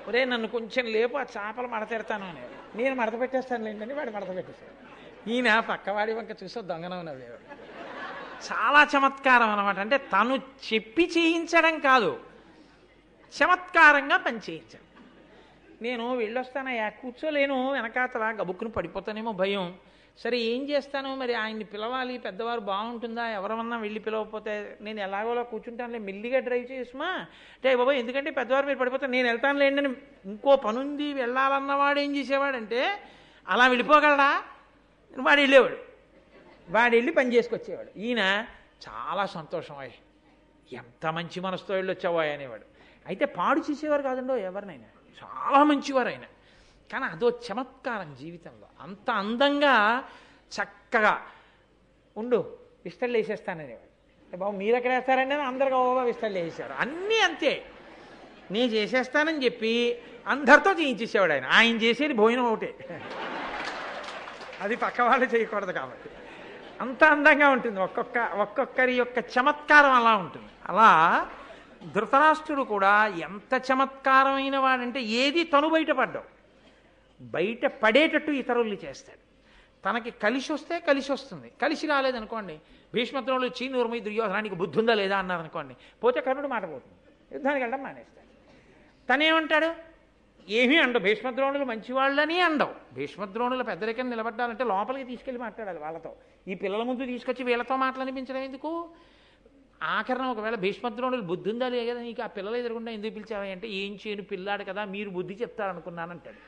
ఒరే నన్ను కొంచెం లేపు ఆ చేపలు మడతెడతాను అని. నేను మడత పెట్టేస్తాను లేండి, వాడు మడత పెట్టేస్తాడు. ఈయన పక్కవాడి వంక చూసో దొంగనం నవ్వేవాడు. చాలా చమత్కారం అనమాట. అంటే తను చెప్పి చేయించడం కాదు, చమత్కారంగా పని చేయించడం. నేను వెళ్ళొస్తానయ్యా, కూర్చోలేను, వెనకాతల గబుక్కును పడిపోతానేమో భయం. సరే ఏం చేస్తాను మరి, ఆయన్ని పిలవాలి, పెద్దవారు బాగుంటుందా, ఎవరమన్నా వెళ్ళి పిలవకపోతే నేను ఎలాగోలా కూర్చుంటానులే, మెల్లిగా డ్రైవ్ చేసుమా అంటే బాబా ఎందుకంటే పెద్దవారు మీరు పడిపోతే నేను వెళ్తాను లేండి అని ఇంకో పనుంది వెళ్ళాలన్నవాడు ఏం చేసేవాడంటే అలా వెళ్ళిపోగలడా, వాడు వెళ్ళేవాడు, వాడు వెళ్ళి పని చేసుకొచ్చేవాడు. ఈయన చాలా సంతోషం, అయ్యి ఎంత మంచి మనసుతో వెళ్ళొచ్చావా అనేవాడు. అయితే పాడు చేసేవారు కాదండో ఎవరినైనా, చాలా మంచివారు ఆయన. కానీ అదో చమత్కారం జీవితంలో. అంత అందంగా చక్కగా ఉండు విస్తళ్ళు వేసేస్తాననేవాడు. బాబు మీరు ఎక్కడ వేస్తారండి అని అందరు బాబా విస్తళ్ళు వేసేవారు. అన్నీ అంతే, నేను చేసేస్తానని చెప్పి అందరితో చేయించేసేవాడు ఆయన. ఆయన చేసేది భోజనం ఒకటే, అది పక్క వాళ్ళు చేయకూడదు కాబట్టి. అంత అందంగా ఉంటుంది. ఒక్కొక్క ఒక్కొక్కరి యొక్క చమత్కారం అలా ఉంటుంది. అలా ధృతరాష్ట్రుడు కూడా ఎంత చమత్కారమైన వాడంటే ఏది తను బయటపడ్డావు, బయట పడేటట్టు ఇతరుల్ని చేస్తాడు. తనకి కలిసి వస్తే కలిసి వస్తుంది, కలిసి రాలేదనుకోండి, భీష్మద్రోణులు చీనూర్మై దుర్యోధనానికి బుద్ధి ఉందా లేదా అన్నారనుకోండి, పోతే కర్ణుడు మాట పోతుంది, యుద్ధానికి వెళ్ళడం మానేస్తాడు. తనేమంటాడు, ఏమీ అండవు, భీష్మద్రోణులు మంచివాళ్ళని అండవు. భీష్మద్రోణుల పెద్దరికం నిలబడ్డాలంటే లోపలికి తీసుకెళ్ళి మాట్లాడాలి వాళ్ళతో. ఈ పిల్లల ముందు తీసుకొచ్చి వీళ్ళతో మాట్లాడిపించడం ఎందుకు? ఆఖరణ ఒకవేళ భీష్మద్రోణులు బుద్ధి ఉందా లే కదా నీకు, ఆ పిల్లలు ఎదురకుండా ఎందుకు పిలిచావా అంటే ఏం చేయను పిల్లాడు కదా మీరు బుద్ధి చెప్తారనుకున్నానంటాడు.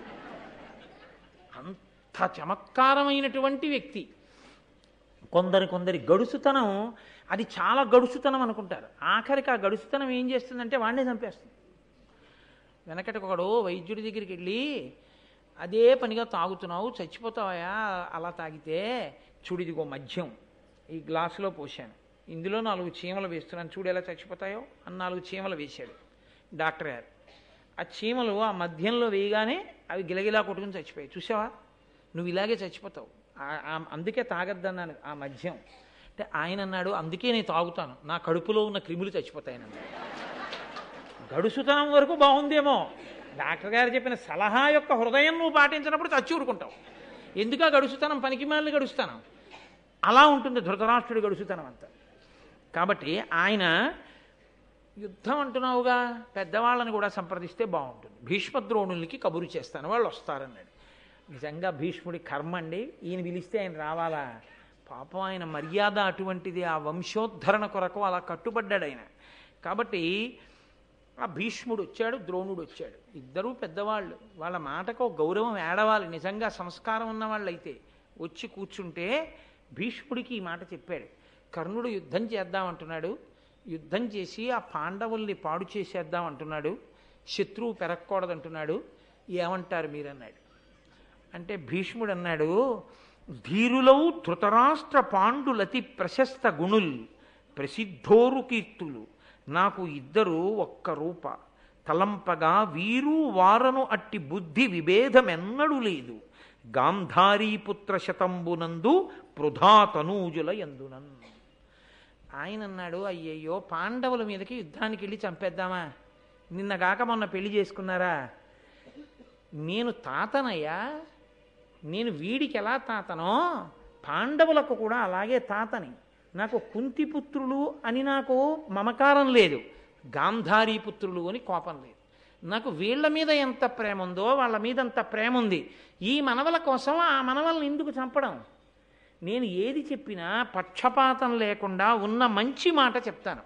అంత చమత్కారమైనటువంటి వ్యక్తి. కొందరి కొందరి గడుసుతనం అది చాలా గడుసుతనం అనుకుంటారు, ఆఖరికి ఆ గడుసుతనం ఏం చేస్తుందంటే వాడినే చంపేస్తుంది. వెనకటి ఒకడు వైద్యుడి దగ్గరికి వెళ్ళి అదే పనిగా తాగుతున్నావు చచ్చిపోతావా అలా తాగితే, చూడిదిగో మద్యం ఈ గ్లాసులో పోశాను, ఇందులో నాలుగు చీమలు వేస్తున్నాను చూడు ఎలా చచ్చిపోతాయో అని నాలుగు చీమలు వేశాడు డాక్టర్ గారు. ఆ చీమలు ఆ మద్యంలో వేయగానే అవి గిలగిలా కొట్టుకుని చచ్చిపోయాయి. చూసావా నువ్వు ఇలాగే చచ్చిపోతావు, అందుకే తాగద్దన్నాను ఆ మద్యం అంటే. ఆయన అన్నాడు అందుకే నేను తాగుతాను, నా కడుపులో ఉన్న క్రిములు చచ్చిపోతాయని అన్నాడు. గడుసుతనం వరకు బాగుందేమో, డాక్టర్ గారు చెప్పిన సలహా యొక్క హృదయం నువ్వు పాటించినప్పుడు చచ్చి ఊరుకుంటావు. ఎందుక గడుసుతనం, పనికి మాలిన గడుస్తాను. అలా ఉంటుంది ధృతరాష్ట్రుడి గడుసుతనం అంతా. కాబట్టి ఆయన యుద్ధం అంటున్నావుగా, పెద్దవాళ్ళని కూడా సంప్రదిస్తే బాగుంటుంది, భీష్మద్రోణులకి కబురు చేస్తాను వాళ్ళు వస్తారన్నాడు. నిజంగా భీష్ముడి కర్మ అండి, ఈయన పిలిస్తే ఆయన రావాలా, పాపం ఆయన మర్యాద అటువంటిది, ఆ వంశోద్ధరణ కొరకు అలా కట్టుబడ్డాడు ఆయన. కాబట్టి ఆ భీష్ముడు వచ్చాడు, ద్రోణుడు వచ్చాడు, ఇద్దరూ పెద్దవాళ్ళు, వాళ్ళ మాటకు గౌరవం ఏడవాలి. నిజంగా సంస్కారం ఉన్న వాళ్ళైతే వచ్చి కూర్చుంటే భీష్ముడికి ఈ మాట చెప్పాడు. కర్ణుడు యుద్ధం చేద్దామంటున్నాడు, యుద్ధం చేసి ఆ పాండవుల్ని పాడు చేసేద్దాం అంటున్నాడు, శత్రువు పెరగకూడదంటున్నాడు, ఏమంటారు మీరన్నాడు. అంటే భీష్ముడు అన్నాడు, ధీరులవు ధృతరాష్ట్ర పాండులతి ప్రశస్త గుణుల్ ప్రసిద్ధోరు కీర్తులు, నాకు ఇద్దరు ఒక్క రూప తలంపగా వీరు వారను అట్టి బుద్ధి విభేదమెన్నడు లేదు, గాంధారీపుత్ర శతంబునందు పృథా తనూజుల ఎందునన్. ఆయన అన్నాడు, అయ్యయ్యో పాండవుల మీదకి యుద్ధానికి వెళ్ళి చంపేద్దామా, నిన్నగాక మొన్న పెళ్లి చేసుకున్నారా, నేను తాతనయ్యా, నేను వీడికి ఎలా తాతనో పాండవులకు కూడా అలాగే తాతని, నాకు కుంతిపుత్రులు అని నాకు మమకారం లేదు, గాంధారీ పుత్రులు అని కోపం లేదు, నాకు వీళ్ళ మీద ఎంత ప్రేమ ఉందో వాళ్ళ మీద అంత ప్రేమ ఉంది. ఈ మనవల కోసం ఆ మనవల్ని ఎందుకు చంపడం? నేను ఏది చెప్పినా పక్షపాతం లేకుండా ఉన్న మంచి మాట చెప్తాను.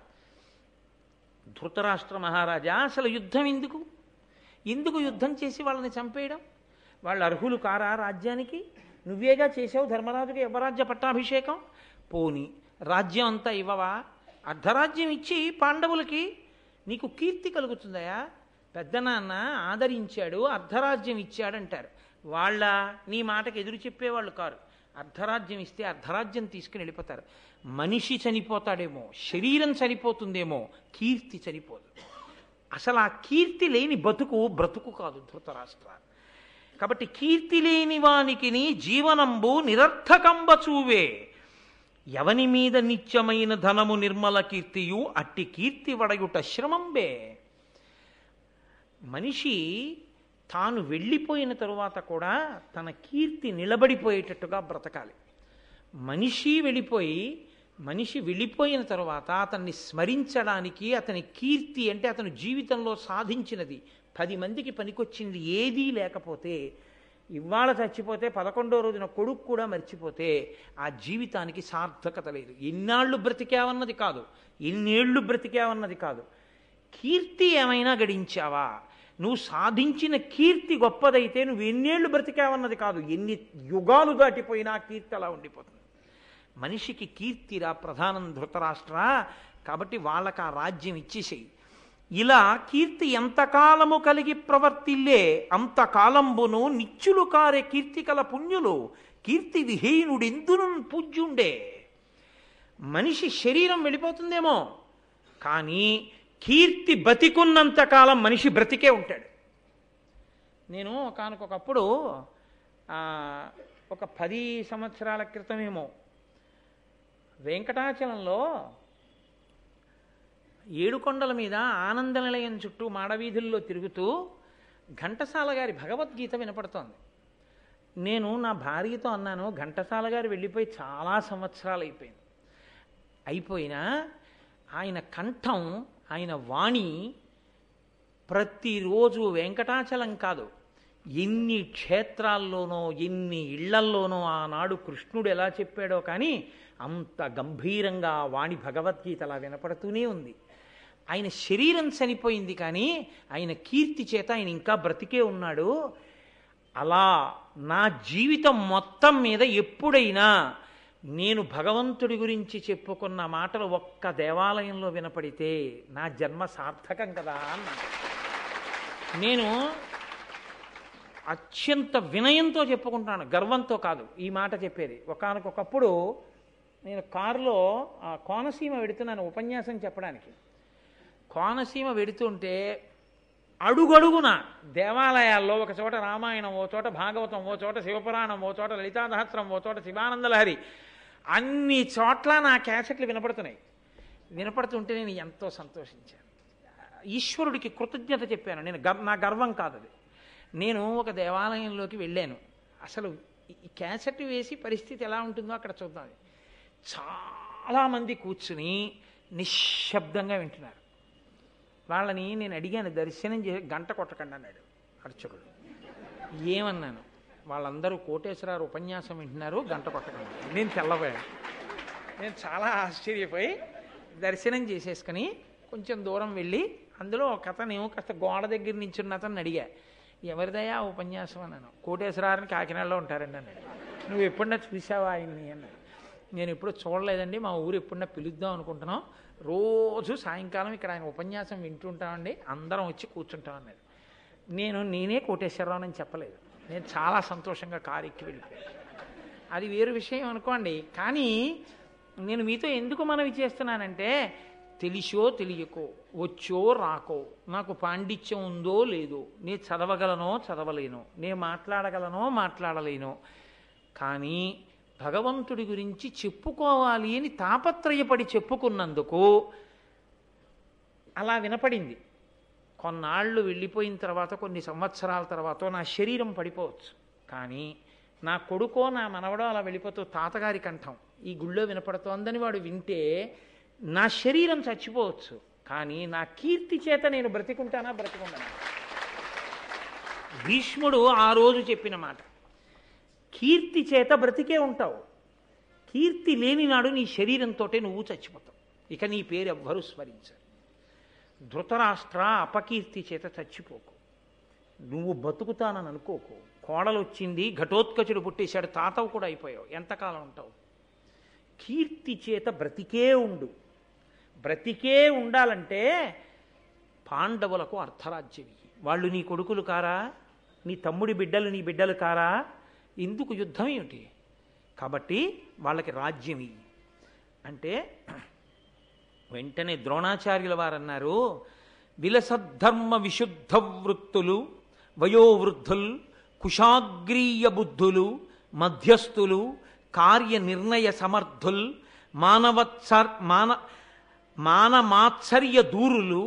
ధృతరాష్ట్ర మహారాజా అసలు యుద్ధం ఎందుకు ఎందుకు యుద్ధం చేసి వాళ్ళని చంపేయడం? వాళ్ళు అర్హులు కారా రాజ్యానికి? నువ్వేగా చేసావు ధర్మరాజుకి యువరాజ్య పట్టాభిషేకం, పోని రాజ్యం అంతా ఇవ్వవా? అర్ధరాజ్యం ఇచ్చి పాండవులకి నీకు కీర్తి కలుగుతుందయా. పెద్దనాన్న ఆదరించాడు అర్ధరాజ్యం ఇచ్చాడంటారు. వాళ్ళ నీ మాటకు ఎదురు చెప్పేవాళ్ళు కారు. అర్ధరాజ్యం ఇస్తే అర్ధరాజ్యం తీసుకుని వెళ్ళిపోతారు. మనిషి చనిపోతాడేమో, శరీరం చనిపోతుందేమో, కీర్తి చనిపోదు. అసలు ఆ కీర్తి లేని బతుకు బ్రతుకు కాదు ధృతరాష్ట్ర. కాబట్టి కీర్తి లేని వానికి జీవనంబు నిరర్థకంబ చూవే, ఎవని మీద నిత్యమైన ధనము నిర్మల కీర్తియు అట్టి కీర్తి వడయుట శ్రమంబే. మనిషి తాను వెళ్ళిపోయిన తరువాత కూడా తన కీర్తి నిలబడిపోయేటట్టుగా బ్రతకాలి. మనిషి వెళ్ళిపోయి మనిషి వెళ్ళిపోయిన తరువాత అతన్ని స్మరించడానికి అతని కీర్తి అంటే అతను జీవితంలో సాధించినది పది మందికి పనికొచ్చింది ఏదీ లేకపోతే, ఇవాళ చచ్చిపోతే పదకొండో రోజున కొడుకు కూడా మర్చిపోతే ఆ జీవితానికి సార్థకత లేదు. ఎన్నాళ్ళు బ్రతికావన్నది కాదు, ఎన్నేళ్ళు బ్రతికావన్నది కాదు, కీర్తి ఏమైనా గడించావా, నువ్వు సాధించిన కీర్తి గొప్పదైతే నువ్వు ఎన్నేళ్ళు బ్రతికావన్నది కాదు, ఎన్ని యుగాలు దాటిపోయినా కీర్తి అలా ఉండిపోతుంది. మనిషికి కీర్తిరా ప్రధానం ధృతరాష్ట్ర, కాబట్టి వాళ్ళకి ఆ రాజ్యం ఇచ్చేసేయి. ఇలా కీర్తి ఎంతకాలము కలిగి ప్రవర్తిల్లే అంతకాలంబును నిత్యులు కారే కీర్తికల పుణ్యులు కీర్తి విహీనుడెందును పూజ్యుండే. మనిషి శరీరం వెళ్ళిపోతుందేమో కానీ కీర్తి బతికున్నంతకాలం మనిషి బ్రతికే ఉంటాడు. నేను ఒకానొకప్పుడు ఒక పది సంవత్సరాల క్రితమేమో వెంకటాచలంలో ఏడుకొండల మీద ఆనంద నిలయం చుట్టూ మాడవీధుల్లో తిరుగుతూ ఘంటసాల గారి భగవద్గీత వినపడుతోంది. నేను నా భార్యతో అన్నాను, ఘంటసాల గారు వెళ్ళిపోయి చాలా సంవత్సరాలు అయిపోయింది, అయిపోయినా ఆయన కంఠం ఆయన వాణి ప్రతిరోజు వెంకటాచలం కాదు ఎన్ని క్షేత్రాల్లోనో ఎన్ని ఇళ్లల్లోనో ఆనాడు కృష్ణుడు ఎలా చెప్పాడో కానీ అంత గంభీరంగా వాణి భగవద్గీత అలా వినపడుతూనే ఉంది. ఆయన శరీరం చనిపోయింది కానీ ఆయన కీర్తి చేత ఆయన ఇంకా బ్రతికే ఉన్నాడు. అలా నా జీవితం మొత్తం మీద ఎప్పుడైనా నేను భగవంతుడి గురించి చెప్పుకున్న మాటలు ఒక్క దేవాలయంలో వినపడితే నా జన్మ సార్థకం కదా అన్నాడు. నేను అత్యంత వినయంతో చెప్పుకుంటున్నాను, గర్వంతో కాదు ఈ మాట చెప్పేది. ఒకానొకప్పుడు నేను కారులో కోనసీమ వెడుతున్నాను ఉపన్యాసం చెప్పడానికి. కోనసీమ వెడుతుంటే అడుగడుగున దేవాలయాల్లో ఒక చోట రామాయణం, ఓ చోట భాగవతం, ఓ చోట శివపురాణం, ఓ చోట లలితాసహస్రం, ఓ చోట శివానందలహరి, అన్ని చోట్ల నా క్యాసెట్లు వినపడుతున్నాయి. వినపడుతుంటే నేను ఎంతో సంతోషించాను, ఈశ్వరుడికి కృతజ్ఞత చెప్పాను. నేను నా గర్వం కాదు అది. నేను ఒక దేవాలయంలోకి వెళ్ళాను, అసలు ఈ క్యాసెట్ వేసి పరిస్థితి ఎలా ఉంటుందో అక్కడ చూద్దాం. చాలామంది కూర్చుని నిశ్శబ్దంగా వింటున్నారు. వాళ్ళని నేను అడిగాను, దర్శనం చేసి గంట కొట్టకండి అన్నాడు అర్చకుడు. ఏమన్నాను, వాళ్ళందరూ కోటేశ్వరారు ఉపన్యాసం వింటున్నారు, గంట కొట్టకండి. నేను తెల్లబోయాను. నేను చాలా ఆశ్చర్యపోయి దర్శనం చేసేసుకుని కొంచెం దూరం వెళ్ళి అందులో ఒక అతను కాస్త గోడ దగ్గర నించున్న అతను అడిగా, ఎవరిదయా ఉపన్యాసం అన్నాను. కోటేశ్వరారిని కాకినాడలో ఉంటారండి అన్నాడు. నువ్వు ఎప్పుడన్నా చూసావా ఆయన్ని అన్నాడు. నేను ఎప్పుడు చూడలేదండి, మా ఊరు ఎప్పుడన్నా పిలుద్దాం అనుకుంటున్నాం, రోజు సాయంకాలం ఇక్కడ ఆయన ఉపన్యాసం వింటుంటామండి, అందరం వచ్చి కూర్చుంటాం అన్నది. నేను నేనే కోటేశ్వరరావు అని చెప్పలేదు, నేను చాలా సంతోషంగా కారు ఎక్కి వెళ్ళిపోయాను. అది వేరు విషయం అనుకోండి. కానీ నేను మీతో ఎందుకు మనవి చేస్తున్నానంటే, తెలిసో తెలియకో, వచ్చో రాకో, నాకు పాండిత్యం ఉందో లేదో, నే చదవగలనో చదవలేనో, నే మాట్లాడగలనో మాట్లాడలేనో, కానీ భగవంతుడి గురించి చెప్పుకోవాలి అని తాపత్రయపడి చెప్పుకున్నందుకు అలా వినపడింది. కొన్నాళ్ళు వెళ్ళిపోయిన తర్వాత, కొన్ని సంవత్సరాల తర్వాత నా శరీరం పడిపోవచ్చు, కానీ నా కొడుకో నా మనవడో అలా వెళ్ళిపోతూ తాతగారి కంఠం ఈ గుళ్ళో వినపడుతోందని వాడు వింటే నా శరీరం చచ్చిపోవచ్చు, కానీ నా కీర్తి చేత నేను బ్రతికుంటానా బ్రతికుంటానా. భీష్ముడు ఆ రోజు చెప్పిన మాట, కీర్తి చేత బ్రతికే ఉంటావు, కీర్తి లేని నాడు నీ శరీరంతో నువ్వు చచ్చిపోతావు, ఇక నీ పేరు ఎవ్వరూ స్మరించరు. ధృతరాష్ట్ర, అపకీర్తి చేత చచ్చిపోకు, నువ్వు బతుకుతానని అనుకోకు. కోడలు వచ్చింది, ఘటోత్కచుడు పుట్టేశాడు, తాతవు కూడా అయిపోయావు, ఎంతకాలం ఉంటావు? కీర్తి చేత బ్రతికే ఉండు. బ్రతికే ఉండాలంటే పాండవులకు అర్ధరాజ్యం, వాళ్ళు నీ కొడుకులు కారా, నీ తమ్ముడి బిడ్డలు నీ బిడ్డలు కారా, ఎందుకు యుద్ధం ఏమిటి? కాబట్టి వాళ్ళకి రాజ్యం ఇయ్యి అంటే వెంటనే ద్రోణాచార్యుల వారు అన్నారు, విలసద్ధర్మ విశుద్ధ వృత్తులు, వయోవృద్ధులు, కుశాగ్రీయ బుద్ధులు, మధ్యస్థులు, కార్య నిర్ణయ సమర్థుల్, మానవత్సర్ మాన మానమాత్సర్య దూరులు,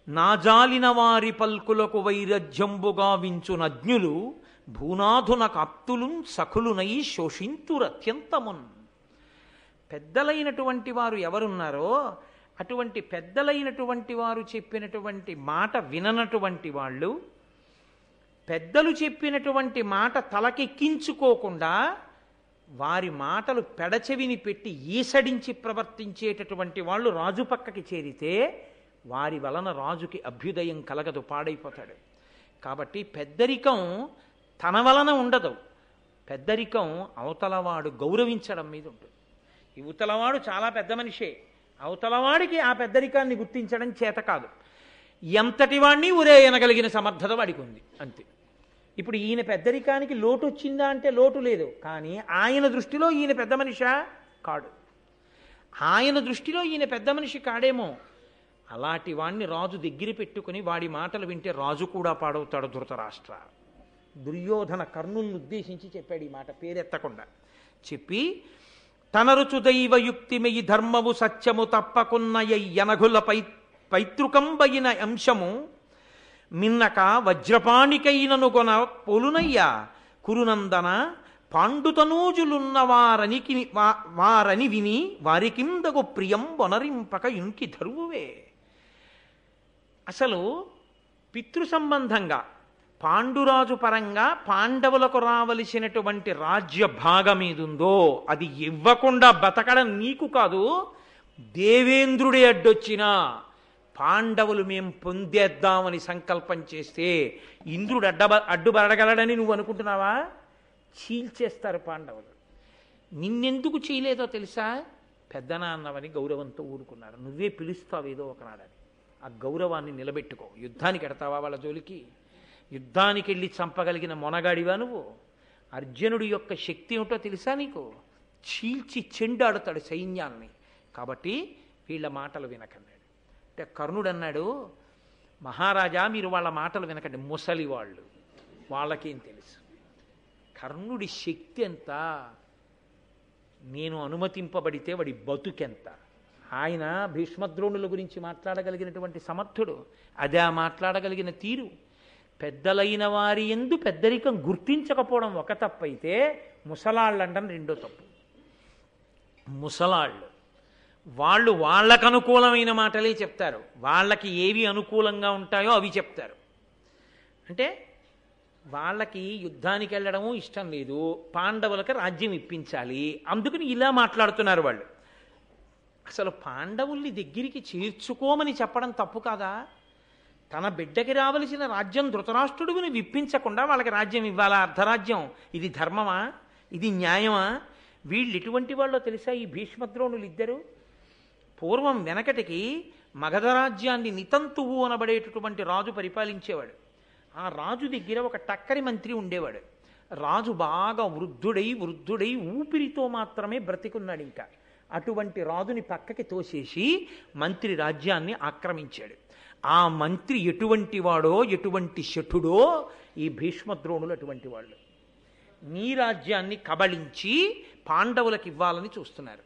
నాజాలిన వారి పల్కులకు వైరజ్యంబుగా వించునజ్ఞులు భూనాథున కాప్తులు సఖులునై శోషింతురత్యంతమున్. పెద్దలైనటువంటి వారు ఎవరున్నారో అటువంటి పెద్దలైనటువంటి వారు చెప్పినటువంటి మాట విననటువంటి వాళ్ళు, పెద్దలు చెప్పినటువంటి మాట తలకెక్కించుకోకుండా వారి మాటలు పెడచెవిని పెట్టి ఈసడించి ప్రవర్తించేటటువంటి వాళ్ళు రాజు పక్కకి చేరితే వారి వలన రాజుకి అభ్యుదయం కలగదు, పాడైపోతాడు. కాబట్టి పెద్దరికం తన వలన ఉండదు, పెద్దరికం అవతలవాడు గౌరవించడం మీద ఉంటుంది. యువతలవాడు చాలా పెద్ద మనిషే, అవతలవాడికి ఆ పెద్దరికాన్ని గుర్తించడం చేత కాదు. ఎంతటి వాడిని ఊరే అనగలిగిన సమర్థత వాడికి ఉంది, అంతే. ఇప్పుడు ఈయన పెద్దరికానికి లోటు వచ్చిందా అంటే లోటు లేదు, కానీ ఆయన దృష్టిలో ఈయన పెద్ద మనిషా కాడు. ఆయన దృష్టిలో ఈయన పెద్ద మనిషి కాడేమో. అలాంటి వాణ్ణి రాజు దగ్గర పెట్టుకుని వాడి మాటలు వింటే రాజు కూడా పాడవుతాడు. ధృతరాష్ట్ర దుర్యోధన కర్ణుల్ని ఉద్దేశించి చెప్పాడు ఈ మాట, పేరెత్తకుండా చెప్పి, తనరుచు దైవయుక్తిమయి ధర్మము సత్యము తప్పకున్నయనఘుల పై పైతృకంబయిన అంశము మిన్నక వజ్రపాణికైనను కొన పొలునయ్యా కురునందన పాండుతనూజులున్న వారనికి వారని విని వారికిందగు ప్రియం వనరింపక ఇంకి ధరువువే. అసలు పితృ సంబంధంగా పాండురాజు పరంగా పాండవులకు రావలసినటువంటి రాజ్య భాగమేదుందో అది ఇవ్వకుండా బతకడం నీకు కాదు, దేవేంద్రుడే అడ్డొచ్చినా పాండవులు మేం పొందేద్దామని సంకల్పం చేస్తే ఇంద్రుడు అడ్డ అడ్డుబడగలడని నువ్వు అనుకుంటున్నావా? చీల్చేస్తారు పాండవులు. నిన్నెందుకు చేయలేదో తెలుసా? పెద్దనాన్నవని గౌరవంతో ఊరుకున్నారు. నువ్వే పిలుస్తావు ఏదో ఒకనాడని. ఆ గౌరవాన్ని నిలబెట్టుకో. యుద్ధానికి ఎడతావా వాళ్ళ జోలికి? యుద్ధానికి వెళ్ళి చంపగలిగిన మొనగాడివా నువ్వు? అర్జునుడి యొక్క శక్తి ఏమిటో తెలుసా నీకు? చీల్చి చెండాడుతాడు సైన్యాన్ని. కాబట్టి వీళ్ళ మాటలు వినకన్నాడు. అంటే కర్ణుడు అన్నాడు, మహారాజా మీరు వాళ్ళ మాటలు వినకండి, ముసలి వాళ్ళు, వాళ్ళకేం తెలుసు. కర్ణుడి శక్తి ఎంత, నేను అనుమతింపబడితే వాడి బతుకెంత. ఆయన భీష్మద్రోణుల గురించి మాట్లాడగలిగినటువంటి సమర్థుడు. అదే మాట్లాడగలిగిన తీరు. పెద్దలైన వారి యందు పెద్దరికం గుర్తించకపోవడం ఒక తప్పు అయితే, ముసలాళ్ళు అంటాం రెండో తప్పు. ముసలాళ్ళు వాళ్ళు వాళ్ళకు అనుకూలమైన మాటలే చెప్తారు, వాళ్ళకి ఏవి అనుకూలంగా ఉంటాయో అవి చెప్తారు. అంటే వాళ్ళకి యుద్ధానికి వెళ్ళడము ఇష్టం లేదు, పాండవులకు రాజ్యం ఇప్పించాలి, అందుకని ఇలా మాట్లాడుతున్నారు వాళ్ళు. అసలు పాండవుల్ని దగ్గరికి చేర్చుకోమని చెప్పడం తప్పు కాదా? తన బిడ్డకి రావలసిన రాజ్యం ధృతరాష్ట్రుడిని విప్పించకుండా వాళ్ళకి రాజ్యం ఇవ్వాలా? అర్ధరాజ్యం. ఇది ధర్మమా? ఇది న్యాయమా? వీళ్ళు ఎటువంటి వాళ్ళో తెలుసా ఈ భీష్మద్రోణులు ఇద్దరు? పూర్వం వెనకటికి మగధ రాజ్యాన్ని నితంతువు అనబడేటటువంటి రాజు పరిపాలించేవాడు. ఆ రాజు దగ్గర ఒక టక్కరి మంత్రి ఉండేవాడు. రాజు బాగా వృద్ధుడై వృద్ధుడై ఊపిరితో మాత్రమే బ్రతికున్నాడు. ఇంకా అటువంటి రాజుని పక్కకి తోసేసి మంత్రి రాజ్యాన్ని ఆక్రమించాడు. ఆ మంత్రి ఎటువంటి వాడో, ఎటువంటి శఠుడో, ఈ భీష్మద్రోణులు అటువంటి వాళ్ళు. నీ రాజ్యాన్ని కబళించి పాండవులకు ఇవ్వాలని చూస్తున్నారు.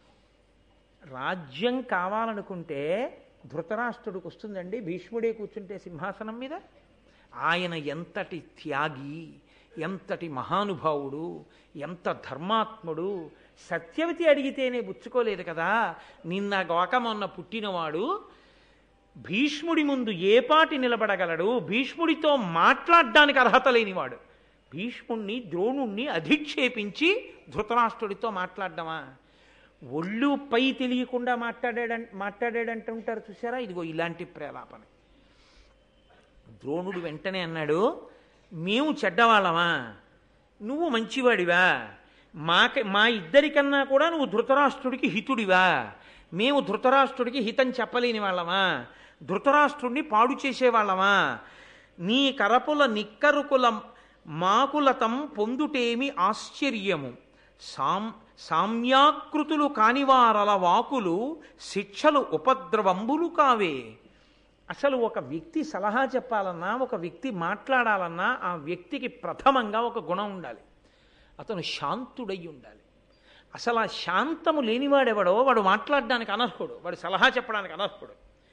రాజ్యం కావాలనుకుంటే ధృతరాష్ట్రుడికి వస్తుందండి? భీష్ముడే కూర్చుంటే సింహాసనం మీద? ఆయన ఎంతటి త్యాగి, ఎంతటి మహానుభావుడు, ఎంత ధర్మాత్ముడు. సత్యవతి అడిగితేనే పుచ్చుకోలేదు కదా. నిన్న గోక మొన్న పుట్టినవాడు భీష్ముడి ముందు ఏ పాటి నిలబడగలడు? భీష్ముడితో మాట్లాడడానికి అర్హత లేనివాడు. భీష్ముణ్ణి ద్రోణుణ్ణి అధిక్షేపించి ధృతరాష్ట్రుడితో మాట్లాడడమా? ఒళ్ళు పై తెలియకుండా మాట్లాడాడ మాట్లాడాడంటుంటారు చూసారా? ఇదిగో ఇలాంటి ప్రేలాపన. ద్రోణుడు వెంటనే అన్నాడు, మేము చెడ్డవాళ్ళమా, నువ్వు మంచివాడివా? మాక మా ఇద్దరికన్నా కూడా నువ్వు ధృతరాష్ట్రుడికి హితుడివా? మేము ధృతరాష్ట్రుడికి హితం చెప్పలేని వాళ్ళమా? ధృతరాష్ట్రుడిని పాడు చేసేవాళ్ళమా? నీ కరపుల నిక్కరుకుల మాకులతం పొందుటేమి ఆశ్చర్యము, సాం సామ్యాకృతులు కానివారల వాకులు శిక్షలు ఉపద్రవంబులు కావే. అసలు ఒక వ్యక్తి సలహా చెప్పాలన్నా, ఒక వ్యక్తి మాట్లాడాలన్నా ఆ వ్యక్తికి ప్రథమంగా ఒక గుణం ఉండాలి. అతను శాంతుడై ఉండాలి. అసలు ఆ శాంతము లేనివాడెవడో వాడు మాట్లాడడానికి అనర్హుడు, వాడు సలహా చెప్పడానికి అనర్హుడు.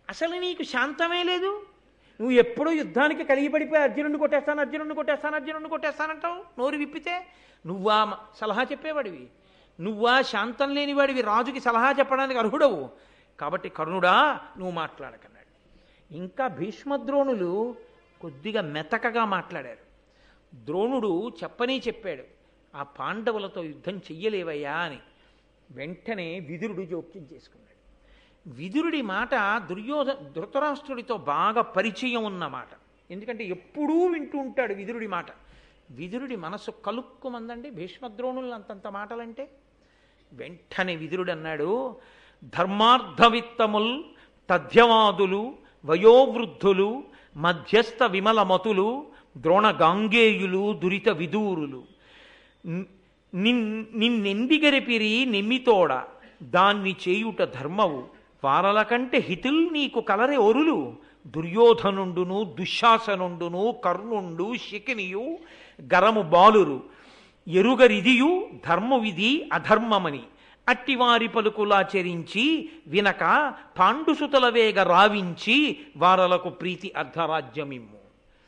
అసలు నీకు శాంతమే లేదు. నువ్వు ఎప్పుడూ యుద్ధానికి కలిగిపడిపోయి అర్జునుడిని కొట్టేస్తాను అర్జునుడిని కొట్టేస్తాను అర్జునుడిని కొట్టేస్తానంటావు. నోరు విప్పితే నువ్వా సలహా చెప్పేవాడివి, నువ్వా శాంతం లేనివాడివి, రాజుకి సలహా చెప్పడానికి అర్హుడవు. కాబట్టి కర్ణుడా నువ్వు మాట్లాడకన్నాడు. ఇంకా భీష్మద్రోణులు కొద్దిగా మెతకగా మాట్లాడారు. ద్రోణుడు చెప్పనే చెప్పాడు, ఆ పాండవులతో యుద్ధం చెయ్యలేవయ్యా అని. వెంటనే విదురుడు జోక్యం చేసుకున్నాడు. విదురుడి మాట దుర్యోధ ధృతరాష్ట్రుడితో బాగా పరిచయం ఉన్న మాట, ఎందుకంటే ఎప్పుడూ వింటూ ఉంటాడు విదురుడి మాట. విదురుడి మనసు కలుక్కుమందండి భీష్మద్రోణులు అంతంత మాటలంటే. వెంటనే విదురుడు అన్నాడు, ధర్మార్థవిత్తముల్ తథ్యవాదులు వయోవృద్ధులు మధ్యస్థ విమలమతులు ద్రోణగాంగేయులు దురిత విదూరులు నిన్ నిన్నెందిగరిపిరి నిమ్మితోడ దాన్ని చేయుట ధర్మవు వారల కంటే హితుల్ నీకు కలరే ఒరులు దుర్యోధనుండును దుశ్శాసనుండును కర్ణుండు శకినియు గరము బాలురు ఎరుగరిదియు ధర్మవిధి అధర్మమని అట్టివారి పలుకులాచరించి వినక పాండుసుతల వేగ రావించి వారలకు ప్రీతి అర్ధరాజ్యమిమ్ము.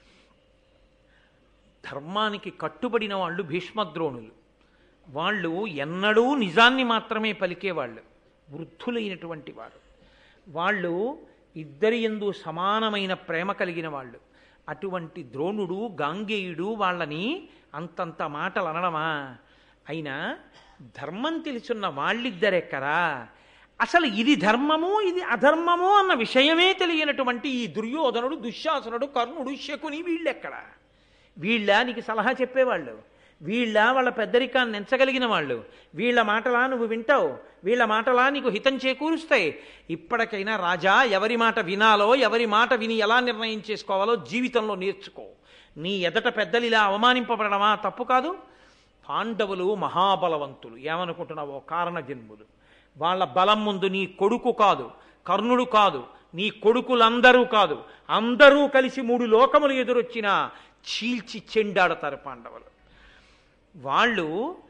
ధర్మానికి కట్టుబడిన వాళ్ళు భీష్మద్రోణులు. వాళ్ళు ఎన్నడూ నిజాన్ని మాత్రమే పలికేవాళ్ళు, వృద్ధులైనటువంటి వారు. వాళ్ళు ఇద్దరి యందు సమానమైన ప్రేమ కలిగిన వాళ్ళు. అటువంటి ద్రోణుడు గాంగేయుడు వాళ్ళని అంతంత మాటలు అనడమా? అయినా ధర్మం తెలుసున్న వాళ్ళిద్దరెక్కరా? అసలు ఇది ధర్మము ఇది అధర్మము అన్న విషయమే తెలియనటువంటి ఈ దుర్యోధనుడు దుశ్శాసనుడు కర్ణుడు శకుని వీళ్ళెక్కడ? వీళ్ళ నీకు సలహా చెప్పేవాళ్ళు, వీళ్ళ వాళ్ళ పెద్దరికాన్ని ఎంచగలిగిన వాళ్ళు, వీళ్ళ మాటలా నువ్వు వింటావు, వీళ్ళ మాటలా నీకు హితం చేకూరుస్తాయి. ఇప్పటికైనా రాజా ఎవరి మాట వినాలో ఎవరి మాట విని ఎలా నిర్ణయం చేసుకోవాలో జీవితంలో నేర్చుకో. నీ ఎదట పెద్దలు ఇలా అవమానింపబడమా తప్పు కాదు. పాండవులు మహాబలవంతులు, ఏమనుకుంటున్నావో కారణ జన్ములు. వాళ్ళ బలం ముందు నీ కొడుకు కాదు, కర్ణుడు కాదు, నీ కొడుకులందరూ కాదు, అందరూ కలిసి మూడు లోకములు ఎదురొచ్చినా చీల్చి చెండాడతారు పాండవులు. వాళ్ళు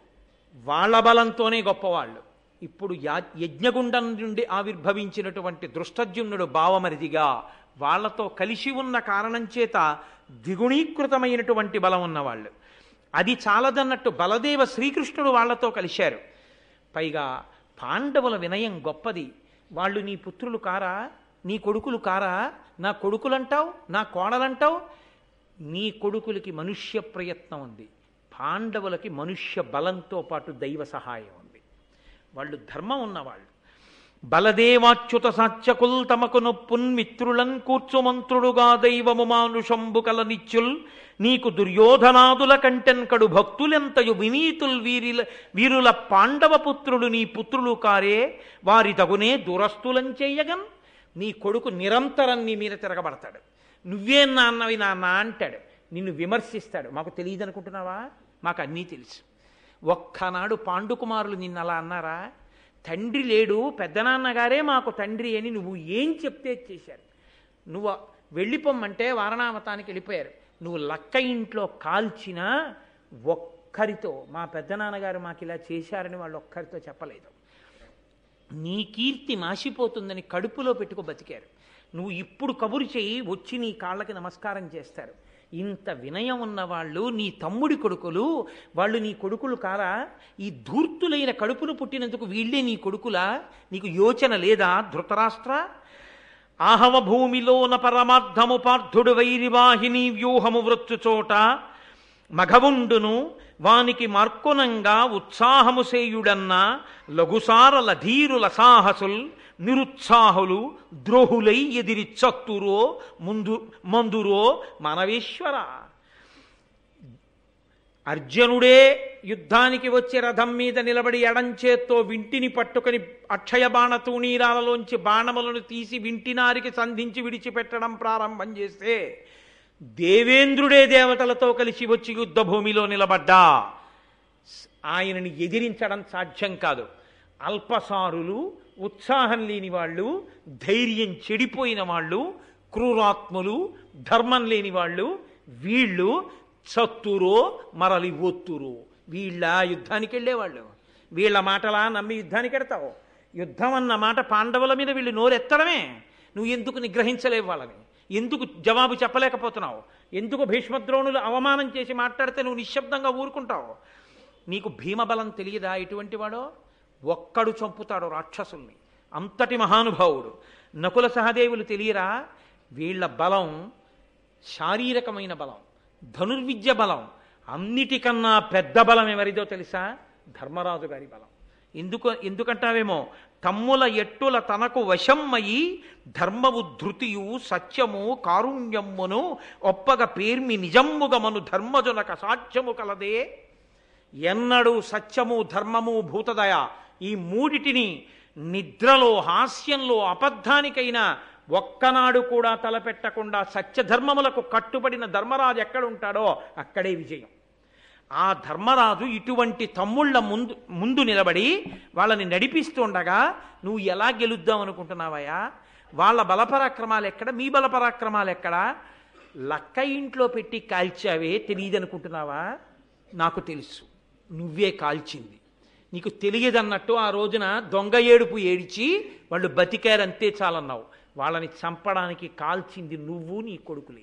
వాళ్ళ బలంతోనే గొప్పవాళ్ళు. ఇప్పుడు యా యజ్ఞగుండం నుండి ఆవిర్భవించినటువంటి దృష్టజ్యుమ్నుడు భావమరిదిగా వాళ్లతో కలిసి ఉన్న కారణం చేత ద్విగుణీకృతమైనటువంటి బలం ఉన్నవాళ్ళు. అది చాలదన్నట్టు బలదేవ శ్రీకృష్ణుడు వాళ్లతో కలిశారు. పైగా పాండవుల వినయం గొప్పది. వాళ్ళు నీ పుత్రులు కారా, నీ కొడుకులు కారా? నా కొడుకులంటావు, నా కోడలంటావు. నీ కొడుకులకి మనుష్య ప్రయత్నం ఉంది, పాండవులకి మనుష్య బలంతో పాటు దైవ సహాయం ఉంది. వాళ్ళు ధర్మం ఉన్నవాళ్ళు. బలదేవాచ్యుత సాత్యకుల్ తమకు నొప్పున్ మిత్రులన్ కూర్చుమంత్రుడుగా దైవము మానుషంబు కల నిత్యుల్ నీకు దుర్యోధనాదుల కంటెన్కడు భక్తులెంతయు వినీతుల్ వీరిల వీరుల పాండవ పుత్రులు నీ పుత్రులు కారే వారి తగునే దురస్తులం చెయ్యగన్. నీ కొడుకు నిరంతరం నీ మీద తిరగబడతాడు. నువ్వే నాన్నవి నాన్న అంటాడు, నిన్ను విమర్శిస్తాడు. మాకు తెలియదు అనుకుంటున్నావా? మాకు అన్నీ తెలుసు. ఒక్కనాడు పాండుకుమారులు నిన్ను అలా అన్నారా? తండ్రి లేడు, పెద్దనాన్నగారే మాకు తండ్రి అని నువ్వు ఏం చెప్తే చేశారు. నువ్వు వెళ్ళిపోమ్మంటే వారణావతానికి వెళ్ళిపోయారు. నువ్వు లక్క ఇంట్లో కాల్చినా ఒక్కరితో మా పెద్దనాన్నగారు మాకు ఇలా చేశారని వాళ్ళు ఒక్కరితో చెప్పలేదు. నీ కీర్తి మాసిపోతుందని కడుపులో పెట్టుకు బతికారు. నువ్వు ఇప్పుడు కబురు చేయి, వచ్చి నీ కాళ్ళకి నమస్కారం చేస్తారు. ఇంత వినయం ఉన్నవాళ్ళు నీ తమ్ముడి కొడుకులు, వాళ్ళు నీ కొడుకులు కారా? ఈ ధూర్తులైన కడుపును పుట్టినందుకు వీళ్ళే నీ కొడుకులా? నీకు యోచన లేదా ధృతరాష్ట్ర? ఆహవ భూమిలోన పరమార్థము పార్థుడు వైరివాహిని వ్యూహము వృత్తుచోట మఘవుండును వానికి మార్కొనంగా ఉత్సాహము సేయుడన్న లఘుసారల ధీరుల సాహసుల్ నిరుత్సాహులు ద్రోహులై ఎదిరి చత్తురో ముందు మందురో మనవేశ్వర. అర్జునుడే యుద్ధానికి వచ్చి రథం మీద నిలబడి ఎడంచేత్తో వింటిని పట్టుకుని అక్షయ బాణ తూణీరాలలోంచి బాణములను తీసి వింటినారికి సంధించి విడిచిపెట్టడం ప్రారంభం చేస్తే దేవేంద్రుడే దేవతలతో కలిసి వచ్చి యుద్ధభూమిలో నిలబడ్డా ఆయనని ఎదిరించడం సాధ్యం కాదు. అల్పసారులు, ఉత్సాహం లేని వాళ్ళు, ధైర్యం చెడిపోయిన వాళ్ళు, క్రూరాత్ములు, ధర్మం లేని వాళ్ళు, వీళ్ళు చత్తురో మరలి ఒత్తురో. వీళ్ళ యుద్ధానికి వెళ్ళేవాళ్ళు. వీళ్ళ మాటలా నమ్మి యుద్ధానికి ఎడతావు? యుద్ధం అన్న మాట పాండవుల మీద వీళ్ళు నోరెత్తడమే. నువ్వు ఎందుకు నిగ్రహించలేవు వాళ్ళని? ఎందుకు జవాబు చెప్పలేకపోతున్నావు? ఎందుకు భీష్మద్రోణులు అవమానం చేసి మాట్లాడితే నువ్వు నిశ్శబ్దంగా ఊరుకుంటావు? నీకు భీమబలం తెలియదా? ఎటువంటి వాడో ఒక్కడు చంపుతాడు రాక్షసుల్ని, అంతటి మహానుభావుడు. నకుల సహదేవులు తెలియరా? వీళ్ళ బలం శారీరకమైన బలం, ధనుర్విద్య బలం. అన్నిటికన్నా పెద్ద బలం ఎవరిదో తెలుసా? ధర్మరాజు గారి బలం. ఎందుకు ఎందుకంటావేమో, తమ్ముల ఎట్టుల తనకు వశమ్మయి ధర్మవు ధృతియు సత్యము కారుణ్యమ్మును ఒప్పగ పేర్మి నిజమ్ముగమను ధర్మజునక సాధ్యము కలదే. ఎన్నడూ సత్యము ధర్మము భూతదయ ఈ మూడిటిని నిద్రలో హాస్యంలో అబద్ధానికైనా ఒక్కనాడు కూడా తలపెట్టకుండా సత్యధర్మములకు కట్టుబడిన ధర్మరాజు ఎక్కడుంటాడో అక్కడే విజయం. ఆ ధర్మరాజు ఇటువంటి తమ్ముళ్ళ ముందు ముందు నిలబడి వాళ్ళని నడిపిస్తుండగా నువ్వు ఎలా గెలుద్దాం అనుకుంటున్నావయ్యా? వాళ్ళ బలపరాక్రమాలు ఎక్కడ, మీ బలపరాక్రమాలు ఎక్కడ? లక్క ఇంట్లో పెట్టి కాల్చావే తెలియదనుకుంటున్నావా? నాకు తెలుసు, నువ్వే కాల్చింది. నీకు తెలియదన్నట్టు ఆ రోజున దొంగ ఏడుపు ఏడిచి వాళ్ళు బతికారంతే చాలన్నావు. వాళ్ళని చంపడానికి కాల్చింది నువ్వు, నీ కొడుకులే.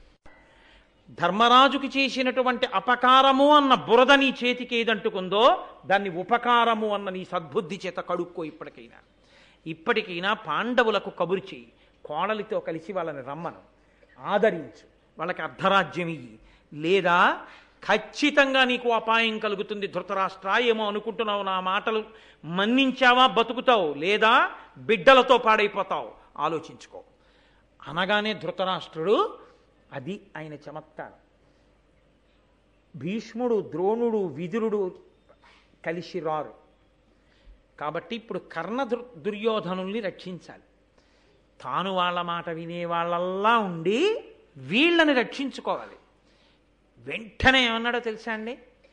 ధర్మరాజుకి చేసినటువంటి అపకారము అన్న బురద నీ చేతికి ఏదంటుకుందో దాన్ని ఉపకారము అన్న నీ సద్బుద్ధి చేత కడుక్కో. ఇప్పటికైనా ఇప్పటికైనా పాండవులకు కబురు చేయి, కోడలితో కలిసి వాళ్ళని రమ్మను, ఆదరించు, వాళ్ళకి అర్ధరాజ్యం ఇయ్యి. లేదా ఖచ్చితంగా నీకు అపాయం కలుగుతుంది. ధృతరాష్ట్ర, ఏమో అనుకుంటున్నావు, నా మాటలు మన్నించావా బతుకుతావు, లేదా బిడ్డలతో పాడైపోతావు, ఆలోచించుకో అనగానే ధృతరాష్ట్రుడు, అది ఆయన చమత్కారం. భీష్ముడు, ద్రోణుడు, విదురుడు కలిసి రారు కాబట్టి ఇప్పుడు కర్ణ దుర్యోధనుల్ని రక్షించాలి. తాను వాళ్ళ మాట వినేవాళ్ళల్లా ఉండి వీళ్ళని రక్షించుకోవాలి. వెంటనే ఏమన్నాడో తెలుసా అండి?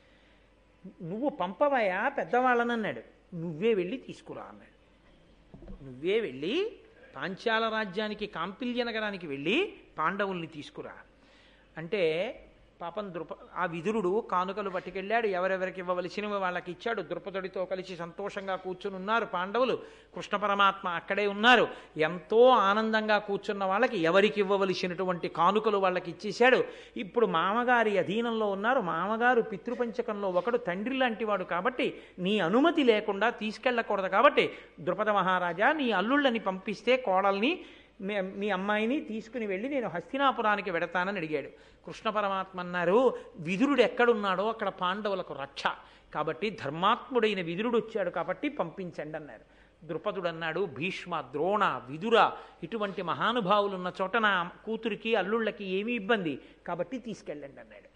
నువ్వు పంపవయా పెద్దవాళ్ళని అన్నాడు. నువ్వే వెళ్ళి తీసుకురా అన్నాడు. నువ్వే వెళ్ళి పాంచాల రాజ్యానికి, కాంపిల్య నగరానికి వెళ్ళి పాండవుల్ని తీసుకురా అంటే, పాపం ద్రుప ఆ విదురుడు కానుకలు పట్టుకెళ్ళాడు. ఎవరెవరికి ఇవ్వవలసినవి వాళ్ళకి ఇచ్చాడు. ద్రుపదుడితో కలిసి సంతోషంగా కూర్చుని ఉన్నారు పాండవులు. కృష్ణ పరమాత్మ అక్కడే ఉన్నారు. ఎంతో ఆనందంగా కూర్చున్న వాళ్ళకి ఎవరికి ఇవ్వవలసినటువంటి కానుకలు వాళ్ళకి ఇచ్చేశాడు. ఇప్పుడు మామగారి అధీనంలో ఉన్నారు. మామగారు పితృపంచకంలో ఒకడు, తండ్రి లాంటి వాడు కాబట్టి నీ అనుమతి లేకుండా తీసుకెళ్ళకూడదు. కాబట్టి ద్రుపద మహారాజా, నీ అల్లుళ్ళని పంపిస్తే కోడల్ని, మీ అమ్మాయిని తీసుకుని వెళ్ళి నేను హస్తినాపురానికి వెడతానని అడిగాడు. కృష్ణ పరమాత్మ అన్నారు, విదురుడు ఎక్కడున్నాడో అక్కడ పాండవులకు రక్ష, కాబట్టి ధర్మాత్ముడైన విదురుడు వచ్చాడు కాబట్టి పంపించండి అన్నారు. ద్రుపదుడు అన్నాడు, భీష్మ, ద్రోణ, విదుర ఇటువంటి మహానుభావులు ఉన్న చోట నా కూతురికి అల్లుళ్ళకి ఏమీ ఇబ్బంది, కాబట్టి తీసుకెళ్ళండి అన్నాడు.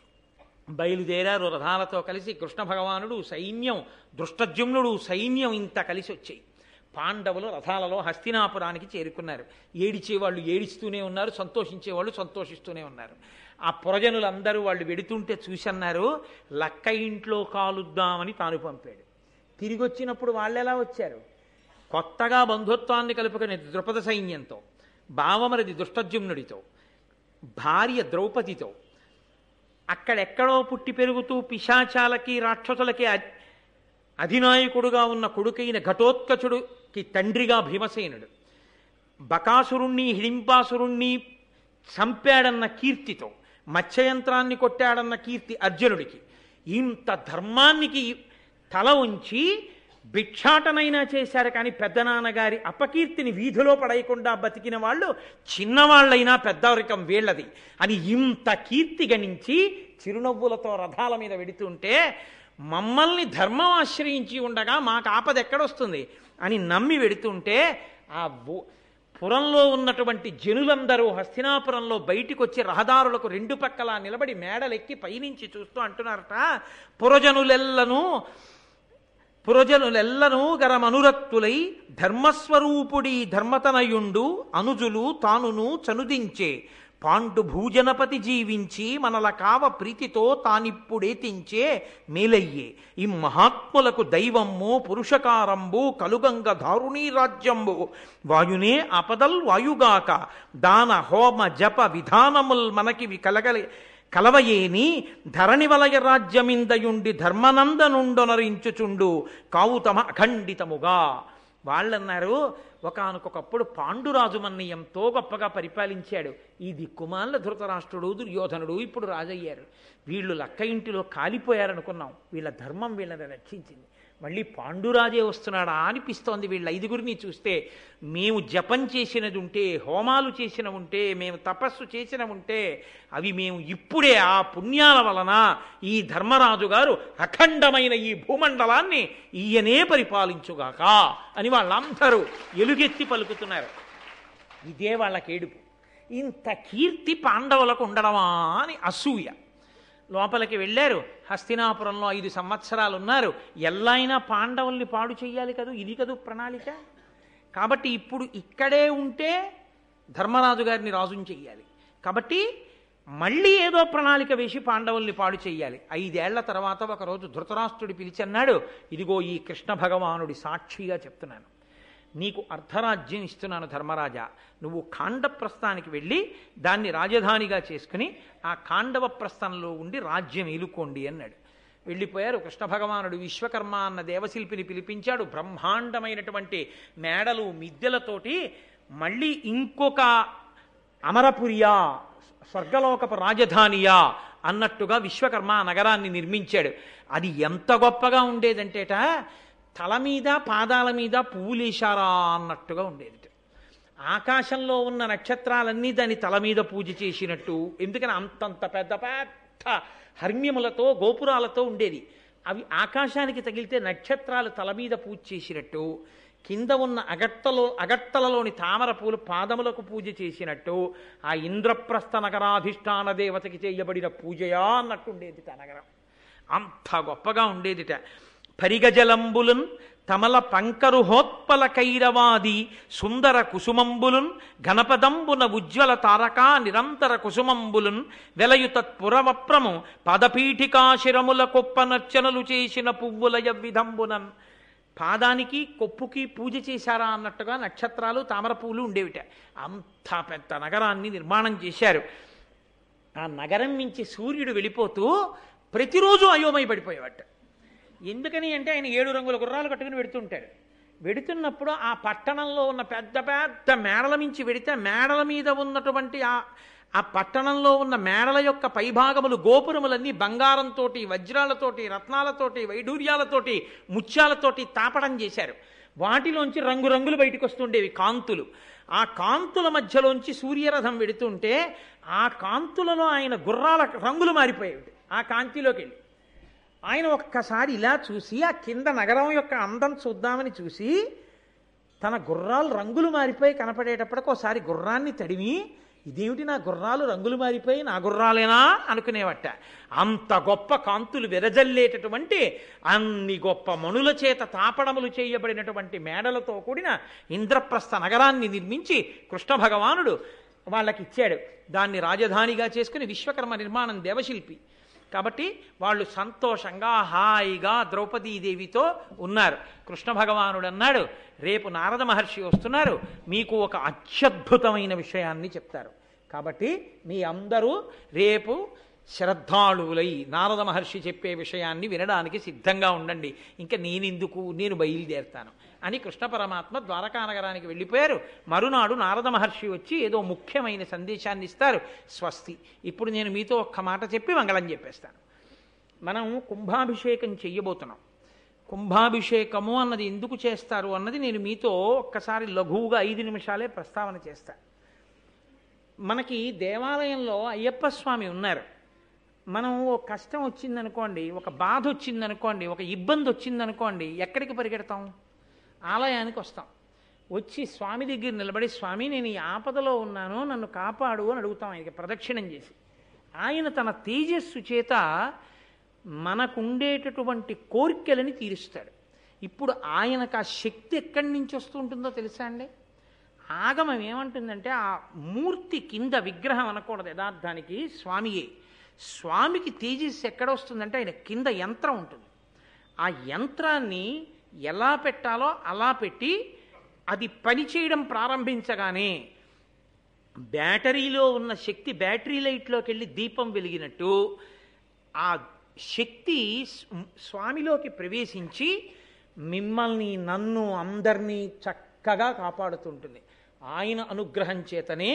బయలుదేరారు రథాలతో కలిసి. కృష్ణ భగవానుడు, సైన్యం, దృష్టజుమ్నుడు సైన్యం ఇంత కలిసి వచ్చాయి. పాండవులు రథాలలో హస్తినాపురానికి చేరుకున్నారు. ఏడిచేవాళ్ళు ఏడిస్తూనే ఉన్నారు, సంతోషించేవాళ్ళు సంతోషిస్తూనే ఉన్నారు. ఆ పురజనులందరూ వాళ్ళు వెడుతుంటే చూసన్నారు, లక్క ఇంట్లో కాలుద్దామని తాను పంపాడు. తిరిగి వచ్చినప్పుడు వాళ్ళు ఎలా వచ్చారు? కొత్తగా బంధుత్వాన్ని కలుపుకునే ద్రుపద సైన్యంతో, బావమరిది దుష్టజుమ్నుడితో, భార్య ద్రౌపదితో, అక్కడెక్కడో పుట్టి పెరుగుతూ పిశాచాలకి రాక్షసులకి అధినాయకుడుగా ఉన్న కొడుకైన ఘటోత్కచుడికి తండ్రిగా భీమసేనుడు, బకాసురుణ్ణి, హిడింపాసురుణ్ణి చంపాడన్న కీర్తితో, మత్స్యయంత్రాన్ని కొట్టాడన్న కీర్తి అర్జునుడికి, ఇంత ధర్మానికి తల ఉంచి భిక్షాటనైనా చేశారు. కానీ పెద్దనాన్నగారి అపకీర్తిని వీధిలో పడేయకుండా బతికిన వాళ్ళు చిన్నవాళ్ళైనా పెద్దవరికం వీళ్ళది అని ఇంత కీర్తి గణించి చిరునవ్వులతో రథాల మీద వెడుతుంటే, మమ్మల్ని ధర్మం ఆశ్రయించి ఉండగా మాకు ఆపద ఎక్కడొస్తుంది అని నమ్మి వెడుతుంటే, ఆ పురంలో ఉన్నటువంటి జనులందరూ హస్తినాపురంలో బయటికి వచ్చి రహదారులకు రెండు పక్కలా నిలబడి మేడలెక్కి పైనుంచి చూస్తూ అంటున్నారట, పురజనులెల్లను పురజనులెల్లను గరమనురక్తులై ధర్మస్వరూపుడి ధర్మతనయుండు అనుజులు తానును చనుదించే పాండు భూజనపతి జీవించి మనల కావ ప్రీతితో తానిప్పుడేతించే మేలయ్యే ఈ మహాత్ములకు దైవమ్ము పురుషకారంబు కలుగంగ దారుణీ రాజ్యంబు వాయునే అపదల్ వాయుగాక దాన హోమ జప విధానముల్ మనకి కలగలి కలవయేని ధరణి వలయ రాజ్యమిందయుండి ధర్మనందనుండొనరించుచుండు కావు తమ అఖండితముగా. వాళ్ళన్నారు, ఒకానొకప్పుడు పాండురాజు మన్ని ఎంతో గొప్పగా పరిపాలించాడు. ఈ దిక్కుమాల ధృతరాష్ట్రుడు దుర్యోధనుడు ఇప్పుడు రాజయ్యారు. వీళ్ళు లక్క ఇంటిలో కాలిపోయారనుకున్నాం. వీళ్ళ ధర్మం వీళ్ళని రక్షించింది. మళ్ళీ పాండురాజే వస్తున్నాడా అనిపిస్తోంది వీళ్ళ ఐదుగురిని చూస్తే. మేము జపం చేసినది ఉంటే, హోమాలు చేసిన ఉంటే, మేము తపస్సు చేసిన ఉంటే అవి మేము ఇప్పుడే ఆ పుణ్యాల వలన ఈ ధర్మరాజు గారు అఖండమైన ఈ భూమండలాన్ని ఈయనే పరిపాలించుగాక అని వాళ్ళందరూ ఎలుగెత్తి పలుకుతున్నారు. ఇదే వాళ్ళకి ఏడుపు. ఇంత కీర్తి పాండవులకు ఉండడమా అని అసూయ. లోపలికి వెళ్ళారు. హస్తినాపురంలో ఐదు సంవత్సరాలు ఉన్నారు. ఎల్లైనా పాండవుల్ని పాడు చెయ్యాలి కదూ, ఇది కదూ ప్రణాళిక. కాబట్టి ఇప్పుడు ఇక్కడే ఉంటే ధర్మరాజు గారిని రాజుని చెయ్యాలి. కాబట్టి మళ్ళీ ఏదో ప్రణాళిక వేసి పాండవుల్ని పాడు చెయ్యాలి. ఐదేళ్ల తర్వాత ఒకరోజు ధృతరాష్ట్రుడి పిలిచి అన్నాడు, ఇదిగో ఈ కృష్ణ భగవానుడి సాక్షిగా చెప్తున్నాను, నీకు అర్ధరాజ్యం ఇస్తున్నాను ధర్మరాజా. నువ్వు ఖాండప్రస్థానికి వెళ్ళి దాన్ని రాజధానిగా చేసుకుని ఆ ఖాండవ ప్రస్థంలో ఉండి రాజ్యం ఏలుకోండి అన్నాడు. వెళ్ళిపోయారు. కృష్ణ భగవానుడు విశ్వకర్మ అన్న దేవశిల్పిని పిలిపించాడు. బ్రహ్మాండమైనటువంటి మేడలు మిద్దెలతోటి మళ్ళీ ఇంకొక అమరపురియా, స్వర్గలోకపు రాజధానియా అన్నట్టుగా విశ్వకర్మ ఆ నగరాన్ని నిర్మించాడు. అది ఎంత గొప్పగా ఉండేదంటేట, తల మీద పాదాల మీద పువ్వులేశారా అన్నట్టుగా ఉండేది. ఆకాశంలో ఉన్న నక్షత్రాలన్నీ దాని తల మీద పూజ చేసినట్టు. ఎందుకని అంతంత పెద్ద పెద్ద హర్మ్యములతో గోపురాలతో ఉండేది. అవి ఆకాశానికి తగిలితే నక్షత్రాలు తల మీద పూజ చేసినట్టు, కింద ఉన్న అగట్టలో అగట్టలలోని తామర పూలు పాదములకు పూజ చేసినట్టు ఆ ఇంద్రప్రస్థ నగరాధిష్టాన దేవతకి చేయబడిన పూజయా అన్నట్టు ఉండేది ఆ నగరం. అంత గొప్పగా ఉండేదిట. పరిగజలంబులున్ తమల పంకరుహోత్పల కైరవాది సుందర కుసుమంబులున్ ఘనపదంబున ఉజ్వల తారకా నిరంతర కుసుమంబులున్ వెలయుతత్పురవప్రము పదపీఠికాశిరముల కొప్పనర్చనలు చేసిన పువ్వుల విధంబునన్. పాదానికి కొప్పుకి పూజ చేశారా అన్నట్టుగా నక్షత్రాలు తామర పువ్వులు ఉండేవిట. అంత పెద్ద నగరాన్ని నిర్మాణం చేశారు. ఆ నగరం నుంచి సూర్యుడు వెళ్ళిపోతూ ప్రతిరోజు అయోమయ పడిపోయేవాట. ఎందుకని అంటే ఆయన ఏడు రంగుల గుర్రాలు కట్టుకుని వెడుతుంటాడు. వెడుతున్నప్పుడు ఆ పట్టణంలో ఉన్న పెద్ద పెద్ద మేడల మించి వెడితే మేడల మీద ఉన్నటువంటి ఆ ఆ పట్టణంలో ఉన్న మేడల యొక్క పైభాగములు గోపురములన్నీ బంగారంతోటి, వజ్రాలతోటి, రత్నాలతోటి, వైఢూర్యాలతోటి, ముత్యాలతోటి తాపడం చేశారు. వాటిలోంచి రంగురంగులు బయటకు వస్తుండేవి, కాంతులు. ఆ కాంతుల మధ్యలోంచి సూర్యరథం వెడుతుంటే ఆ కాంతులలో ఆయన గుర్రాల రంగులు మారిపోయేవి. ఆ కాంతిలోకి వెళ్ళి ఆయన ఒక్కసారి ఇలా చూసి ఆ కింద నగరం యొక్క అందం చూద్దామని చూసి తన గుర్రాలు రంగులు మారిపోయి కనపడేటప్పటికి ఒకసారి గుర్రాన్ని తడిమి, ఇదేమిటి నా గుర్రాలు రంగులు మారిపోయి నా గుర్రాలేనా అనుకునేవట. అంత గొప్ప కాంతులు వెరజల్లేటటువంటి అన్ని గొప్ప మణుల చేత తాపడములు చేయబడినటువంటి మేడలతో కూడిన ఇంద్రప్రస్థ నగరాన్ని నిర్మించి కృష్ణ భగవానుడు వాళ్ళకి ఇచ్చాడు. దాన్ని రాజధానిగా చేసుకుని విశ్వకర్మ నిర్మాణం దేవశిల్పి. కాబట్టి వాళ్ళు సంతోషంగా హాయిగా ద్రౌపదీదేవితో ఉన్నారు. కృష్ణ భగవానుడు అన్నాడు, రేపు నారద మహర్షి వస్తున్నారు, మీకు ఒక అత్యద్భుతమైన విషయాన్ని చెప్తారు. కాబట్టి మీ అందరూ రేపు శ్రద్ధాళువులై నారద మహర్షి చెప్పే విషయాన్ని వినడానికి సిద్ధంగా ఉండండి. ఇంకా నేనెందుకు, నేను బయలుదేరుతాను అని కృష్ణ పరమాత్మ ద్వారకా నగరానికి వెళ్ళిపోయారు. మరునాడు నారద మహర్షి వచ్చి ఏదో ముఖ్యమైన సందేశాన్ని ఇస్తారు. స్వస్తి. ఇప్పుడు నేను మీతో ఒక్క మాట చెప్పి మంగళం చెప్పేస్తాను. మనం కుంభాభిషేకం చెయ్యబోతున్నాం. కుంభాభిషేకము అన్నది ఎందుకు చేస్తారు అన్నది నేను మీతో ఒక్కసారి లఘువుగా ఐదు నిమిషాలే ప్రస్తావన చేస్తాను. మనకి దేవాలయంలో అయ్యప్ప స్వామి ఉన్నారు. మనం ఓ కష్టం వచ్చిందనుకోండి, ఒక బాధ వచ్చిందనుకోండి, ఒక ఇబ్బంది వచ్చిందనుకోండి, ఎక్కడికి పరిగెడతాం? ఆలయానికి వస్తాం. వచ్చి స్వామి దగ్గర నిలబడి, స్వామి నేను ఈ ఆపదలో ఉన్నాను, నన్ను కాపాడు అని అడుగుతాం ఆయనకి ప్రదక్షిణం చేసి. ఆయన తన తేజస్సు చేత మనకుండేటటువంటి కోరికలని తీరుస్తాడు. ఇప్పుడు ఆయనకు ఆ శక్తి ఎక్కడి నుంచి వస్తుంటుందో తెలుసా అండి? ఆగమం ఏమంటుందంటే ఆ మూర్తి కింద విగ్రహం అనకూడదు, యథార్థానికి స్వామియే. స్వామికి తేజస్సు ఎక్కడ వస్తుందంటే ఆయన కింద యంత్రం ఉంటుంది. ఆ యంత్రాన్ని ఎలా పెట్టాలో అలా పెట్టి అది పనిచేయడం ప్రారంభించగానే బ్యాటరీలో ఉన్న శక్తి బ్యాటరీ లైట్లోకి వెళ్ళి దీపం వెలిగినట్టు ఆ శక్తి స్వామిలోకి ప్రవేశించి మిమ్మల్ని నన్ను అందరినీ చక్కగా కాపాడుతుంటుంది. ఆయన అనుగ్రహం చేతనే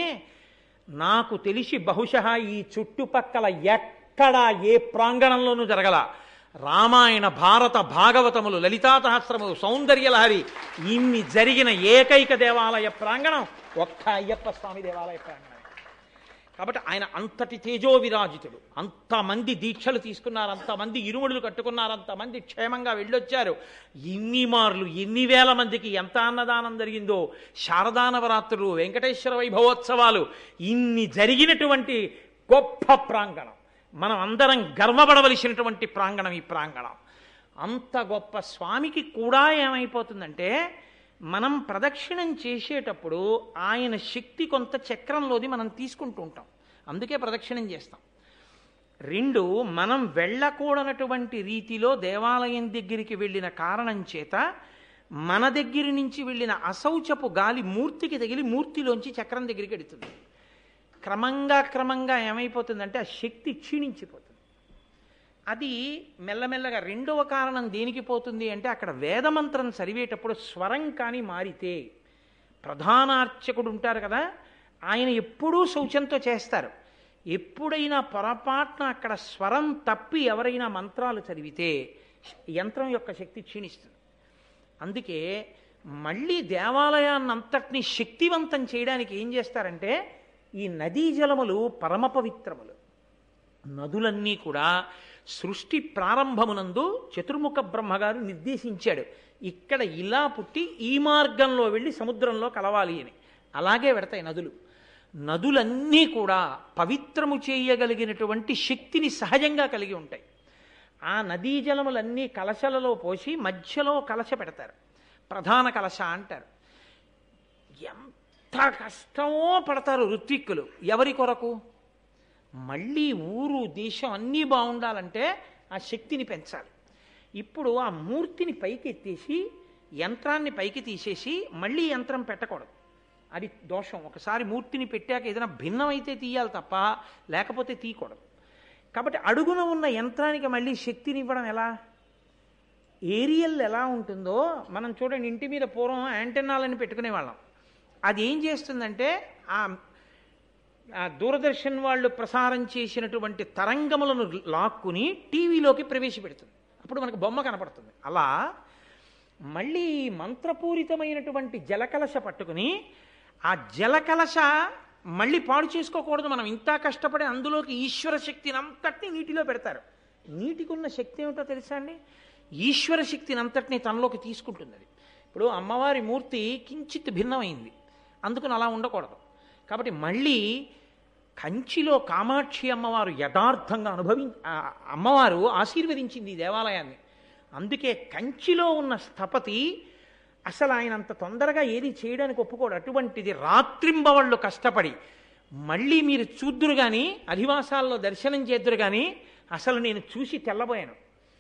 నాకు తెలిసి బహుశः ఈ చుట్టుపక్కల ఎక్కడా ఏ ప్రాంగణంలోనూ జరగల రామాయణ భారత భాగవతములు లలితా సహస్రములు సౌందర్యలహరి ఇన్ని జరిగిన ఏకైక దేవాలయ ప్రాంగణం ఒక్క అయ్యప్ప స్వామి దేవాలయ ప్రాంగణం. కాబట్టి ఆయన అంతటి తేజో విరాజితుడు. అంతమంది దీక్షలు తీసుకున్నారు, అంతమంది ఇరుముడులు కట్టుకున్నారు, అంతమంది క్షేమంగా వెళ్ళొచ్చారు. ఇన్ని మార్లు ఎన్ని వేల మందికి ఎంత అన్నదానం జరిగిందో, శారదా నవరాత్రులు, వెంకటేశ్వర వైభవోత్సవాలు, ఇన్ని జరిగినటువంటి గొప్ప ప్రాంగణం, మనం అందరం గర్వపడవలసినటువంటి ప్రాంగణం ఈ ప్రాంగణం. అంత గొప్ప స్వామికి కూడా ఏమైపోతుందంటే మనం ప్రదక్షిణం చేసేటప్పుడు ఆయన శక్తి కొంత చక్రంలోది మనం తీసుకుంటూ ఉంటాం, అందుకే ప్రదక్షిణం చేస్తాం. రెండు, మనం వెళ్ళకూడనటువంటి రీతిలో దేవాలయం దగ్గరికి వెళ్ళిన కారణం చేత మన దగ్గర నుంచి వెళ్ళిన అశౌచపు గాలి మూర్తికి తగిలి మూర్తిలోంచి చక్రం దగ్గరికి వెడుతుంది. క్రమంగా క్రమంగా ఏమైపోతుందంటే ఆ శక్తి క్షీణించిపోతుంది. అది మెల్లమెల్లగా రెండవ కారణం దేనికి పోతుంది అంటే అక్కడ వేదమంత్రం చదివేటప్పుడు స్వరం కానీ మారితే, ప్రధానార్చకుడు ఉంటారు కదా ఆయన ఎప్పుడూ శౌచంతో చేస్తారు. ఎప్పుడైనా పొరపాటున అక్కడ స్వరం తప్పి ఎవరైనా మంత్రాలు చదివితే యంత్రం యొక్క శక్తి క్షీణిస్తుంది. అందుకే మళ్ళీ దేవాలయాన్నంతటినీ శక్తివంతం చేయడానికి ఏం చేస్తారంటే ఈ నదీ జలములు పరమ పవిత్రములు. నదులన్నీ కూడా సృష్టి ప్రారంభమునందు చతుర్ముఖ బ్రహ్మగారు నిర్దేశించాడు, ఇక్కడ ఇలా పుట్టి ఈ మార్గంలో వెళ్ళి సముద్రంలో కలవాలి అని. అలాగే పెడతాయి నదులు. నదులన్నీ కూడా పవిత్రము చేయగలిగినటువంటి శక్తిని సహజంగా కలిగి ఉంటాయి. ఆ నదీ జలములన్నీ కలశలలో పోసి మధ్యలో కలశ పెడతారు, ప్రధాన కలశ అంటారు. ఎంత కష్టమో పడతారు ఋత్విక్కులు. ఎవరి కొరకు? మళ్ళీ ఊరు దేశం అన్నీ బాగుండాలంటే ఆ శక్తిని పెంచాలి. ఇప్పుడు ఆ మూర్తిని పైకి ఎత్తేసి యంత్రాన్ని పైకి తీసేసి మళ్ళీ యంత్రం పెట్టకూడదు, అది దోషం. ఒకసారి మూర్తిని పెట్టాక ఏదైనా భిన్నమైతే తీయాలి తప్ప లేకపోతే తీయకూడదు. కాబట్టి అడుగున ఉన్న యంత్రానికి మళ్ళీ శక్తిని ఇవ్వడం ఎలా? ఏరియల్ ఎలా ఉంటుందో మనం చూడండి, ఇంటి మీద పూర్వం యాంటెన్నాలని పెట్టుకునేవాళ్ళం. అది ఏం చేస్తుందంటే ఆ దూరదర్శన్ వాళ్ళు ప్రసారం చేసినటువంటి తరంగములను లాక్కుని టీవీలోకి ప్రవేశపెడుతుంది, అప్పుడు మనకు బొమ్మ కనపడుతుంది. అలా మళ్ళీ మంత్రపూరితమైనటువంటి జలకలశ పట్టుకుని ఆ జలకలశ మళ్ళీ పాడు చేసుకోకూడదు. మనం ఇంత కష్టపడి అందులోకి ఈశ్వర శక్తిని అంతటినీ నీటిలో పెడతారు. నీటికి ఉన్న శక్తి ఏమిటో తెలుసా అండి? ఈశ్వర శక్తిని అంతటినీ తనలోకి తీసుకుంటుంది. అది ఇప్పుడు అమ్మవారి మూర్తి కించిత్ భిన్నమైంది, అందుకని అలా ఉండకూడదు. కాబట్టి మళ్ళీ కంచిలో కామాక్షి అమ్మవారు యథార్థంగా అనుభవి అమ్మవారు ఆశీర్వదించింది ఈ దేవాలయాన్ని. అందుకే కంచిలో ఉన్న స్థపతి అసలు ఆయన అంత తొందరగా ఏది చేయడానికి ఒప్పుకోడు. అటువంటిది రాత్రింబవళ్ళు కష్టపడి మళ్ళీ మీరు చూద్దురు కానీ అధివాసాల్లో దర్శనం చేద్దురు కానీ అసలు నేను చూసి తెల్లబోయాను.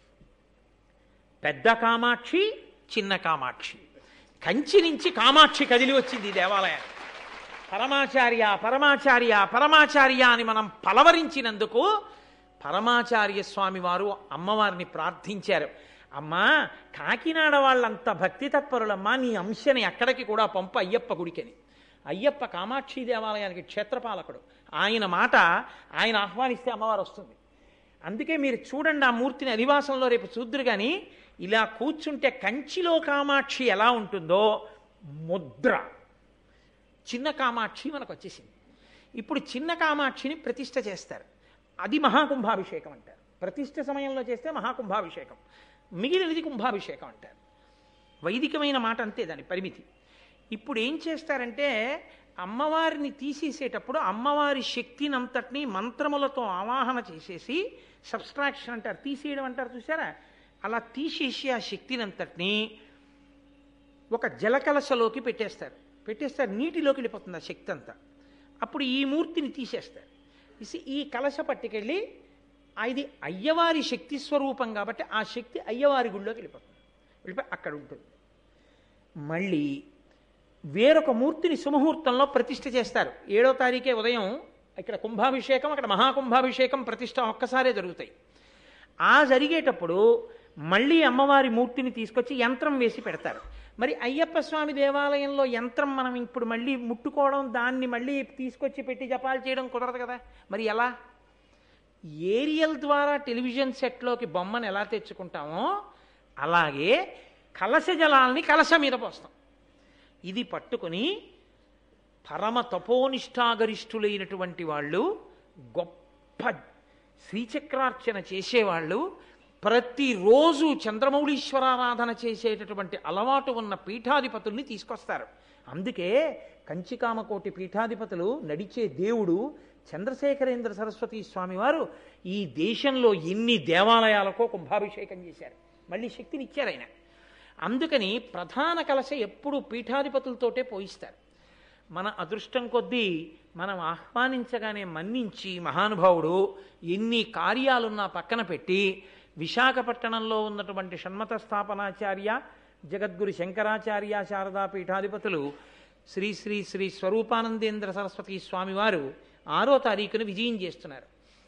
పెద్ద కామాక్షి, చిన్న కామాక్షి, కంచి నుంచి కామాక్షి కదిలి వచ్చింది ఈ దేవాలయాన్ని. పరమాచార్య పరమాచార్య పరమాచార్య అని మనం పలవరించినందుకు పరమాచార్య స్వామి వారు అమ్మవారిని ప్రార్థించారు. అమ్మా, కాకినాడ వాళ్ళంత భక్తి తత్పరులమ్మా, నీ అంశని అక్కడికి కూడా పంపు అయ్యప్ప గుడికని. అయ్యప్ప కామాక్షి దేవాలయానికి క్షేత్రపాలకుడు, ఆయన మాట ఆయన ఆహ్వానిస్తే అమ్మవారు వస్తుంది. అందుకే మీరు చూడండి ఆ మూర్తిని అధివాసంలో రేపు చూద్దురు కానీ ఇలా కూర్చుంటే కంచిలో కామాక్షి ఎలా ఉంటుందో ముద్ర చిన్న కామాక్షి మనకు వచ్చేసింది. ఇప్పుడు చిన్న కామాక్షిని ప్రతిష్ఠ చేస్తారు, అది మహాకుంభాభిషేకం అంటారు. ప్రతిష్ఠ సమయంలో చేస్తే మహాకుంభాభిషేకం, మిగిలినది కుంభాభిషేకం అంటారు. వైదికమైన మాట అంతే, దాని పరిమితి. ఇప్పుడు ఏం చేస్తారంటే అమ్మవారిని తీసేసేటప్పుడు అమ్మవారి శక్తిని అంతటినీ మంత్రములతో ఆవాహన చేసేసి సబ్స్ట్రాక్షన్ అంటారు, తీసేయడం అంటారు చూసారా, అలా తీసేసి ఆ శక్తిని అంతటినీ ఒక జలకలశలోకి పెట్టేస్తారు. పెట్టేస్తారు నీటిలోకి వెళ్ళిపోతుంది ఆ శక్తి అంతా. అప్పుడు ఈ మూర్తిని తీసేస్తారు, తీసి ఈ కలశ పట్టుకెళ్ళి ఇది అయ్యవారి శక్తి స్వరూపం కాబట్టి ఆ శక్తి అయ్యవారి గుళ్ళోకి వెళ్ళిపోతుంది, వెళ్ళిపోయి అక్కడ ఉంటుంది. మళ్ళీ వేరొక మూర్తిని సుముహూర్తంలో ప్రతిష్ఠ చేస్తారు. ఏడో తారీఖే ఉదయం ఇక్కడ కుంభాభిషేకం, అక్కడ మహాకుంభాభిషేకం, ప్రతిష్ఠ ఒక్కసారే జరుగుతాయి. ఆ జరిగేటప్పుడు మళ్ళీ అమ్మవారి మూర్తిని తీసుకొచ్చి యంత్రం వేసి పెడతారు. మరి అయ్యప్ప స్వామి దేవాలయంలో యంత్రం మనం ఇప్పుడు మళ్ళీ ముట్టుకోవడం, దాన్ని మళ్ళీ తీసుకొచ్చి పెట్టి జపాలు చేయడం కుదరదు కదా. మరి ఎలా? ఏరియల్ ద్వారా టెలివిజన్ సెట్లోకి బొమ్మను ఎలా తెచ్చుకుంటామో అలాగే కలశ జలాల్ని కలశ మీద పోస్తాం. ఇది పట్టుకొని పరమ తపోనిష్టాగరిష్ఠులైనటువంటి వాళ్ళు, గొప్ప శ్రీచక్రార్చన చేసేవాళ్ళు, ప్రతిరోజు చంద్రమౌళీశ్వరారాధన చేసేటటువంటి అలవాటు ఉన్న పీఠాధిపతుల్ని తీసుకొస్తారు. అందుకే కంచికామకోటి పీఠాధిపతులు నడిచే దేవుడు చంద్రశేఖరేంద్ర సరస్వతి స్వామి వారు ఈ దేశంలో ఎన్ని దేవాలయాలకో కుంభాభిషేకం చేశారు, మళ్ళీ శక్తిని ఇచ్చారు ఆయన. అందుకని ప్రధాన కలశ ఎప్పుడు పీఠాధిపతులతోటే పోయిస్తారు. మన అదృష్టం కొద్దీ మనం ఆహ్వానించగానే మన్నించి మహానుభావుడు ఎన్ని కార్యాలున్నా పక్కన పెట్టి విశాఖపట్టణంలో ఉన్నటువంటి షణ్మత స్థాపనాచార్య జగద్గురు శంకరాచార్య శారదా పీఠాధిపతులు శ్రీ శ్రీ శ్రీ స్వరూపానందేంద్ర సరస్వతి స్వామివారు ఆరో తారీఖున విజయం చేస్తున్నారు.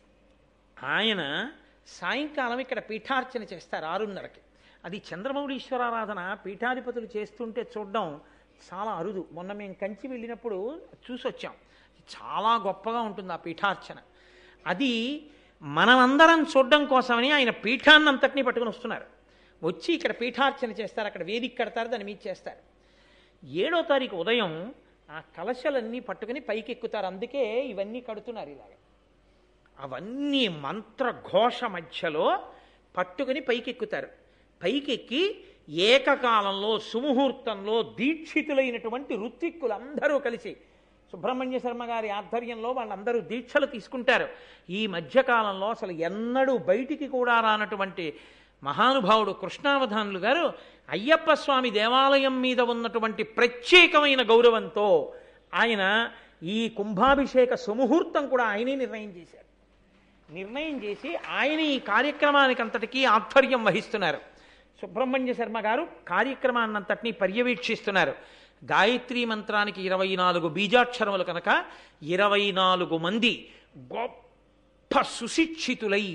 ఆయన సాయంకాలం ఇక్కడ పీఠార్చన చేస్తారు ఆరున్నరకి. అది చంద్రమౌళీశ్వరారాధన పీఠాధిపతులు చేస్తుంటే చూడడం చాలా అరుదు. మొన్న మేము కంచి వెళ్ళినప్పుడు చూసొచ్చాం. చాలా గొప్పగా ఉంటుంది ఆ పీఠార్చన. అది మనమందరం చూడడం కోసమని ఆయన పీఠాన్నంతటినీ పట్టుకుని వస్తున్నారు. వచ్చి ఇక్కడ పీఠార్చన చేస్తారు, అక్కడ వేదిక కడతారు, దాన్ని మీద చేస్తారు. ఏడో తారీఖు ఉదయం ఆ కలశలన్నీ పట్టుకుని పైకి ఎక్కుతారు. అందుకే ఇవన్నీ కడుతున్నారు ఇలాగ. అవన్నీ మంత్రఘోష మధ్యలో పట్టుకుని పైకెక్కుతారు. పైకెక్కి ఏకకాలంలో సుముహూర్తంలో దీక్షితులైనటువంటి ఋత్విక్కులందరూ కలిసి సుబ్రహ్మణ్య శర్మ గారి ఆధ్వర్యంలో వాళ్ళందరూ దీక్షలు తీసుకుంటారు. ఈ మధ్యకాలంలో అసలు ఎన్నడూ బయటికి కూడా రానటువంటి మహానుభావుడు కృష్ణావధానులు గారు అయ్యప్ప స్వామి దేవాలయం మీద ఉన్నటువంటి ప్రత్యేకమైన గౌరవంతో ఆయన ఈ కుంభాభిషేక సుముహూర్తం కూడా ఆయనే నిర్ణయం చేశారు. నిర్ణయం చేసి ఆయన ఈ కార్యక్రమానికి అంతటికీ ఆధ్వర్యం వహిస్తున్నారు. సుబ్రహ్మణ్య శర్మ గారు కార్యక్రమాన్నంతటినీ పర్యవేక్షిస్తున్నారు. గాయత్రీ మంత్రానికి ఇరవై నాలుగు బీజాక్షరములు కనుక ఇరవై నాలుగు మంది గొప్ప సుశిక్షితులై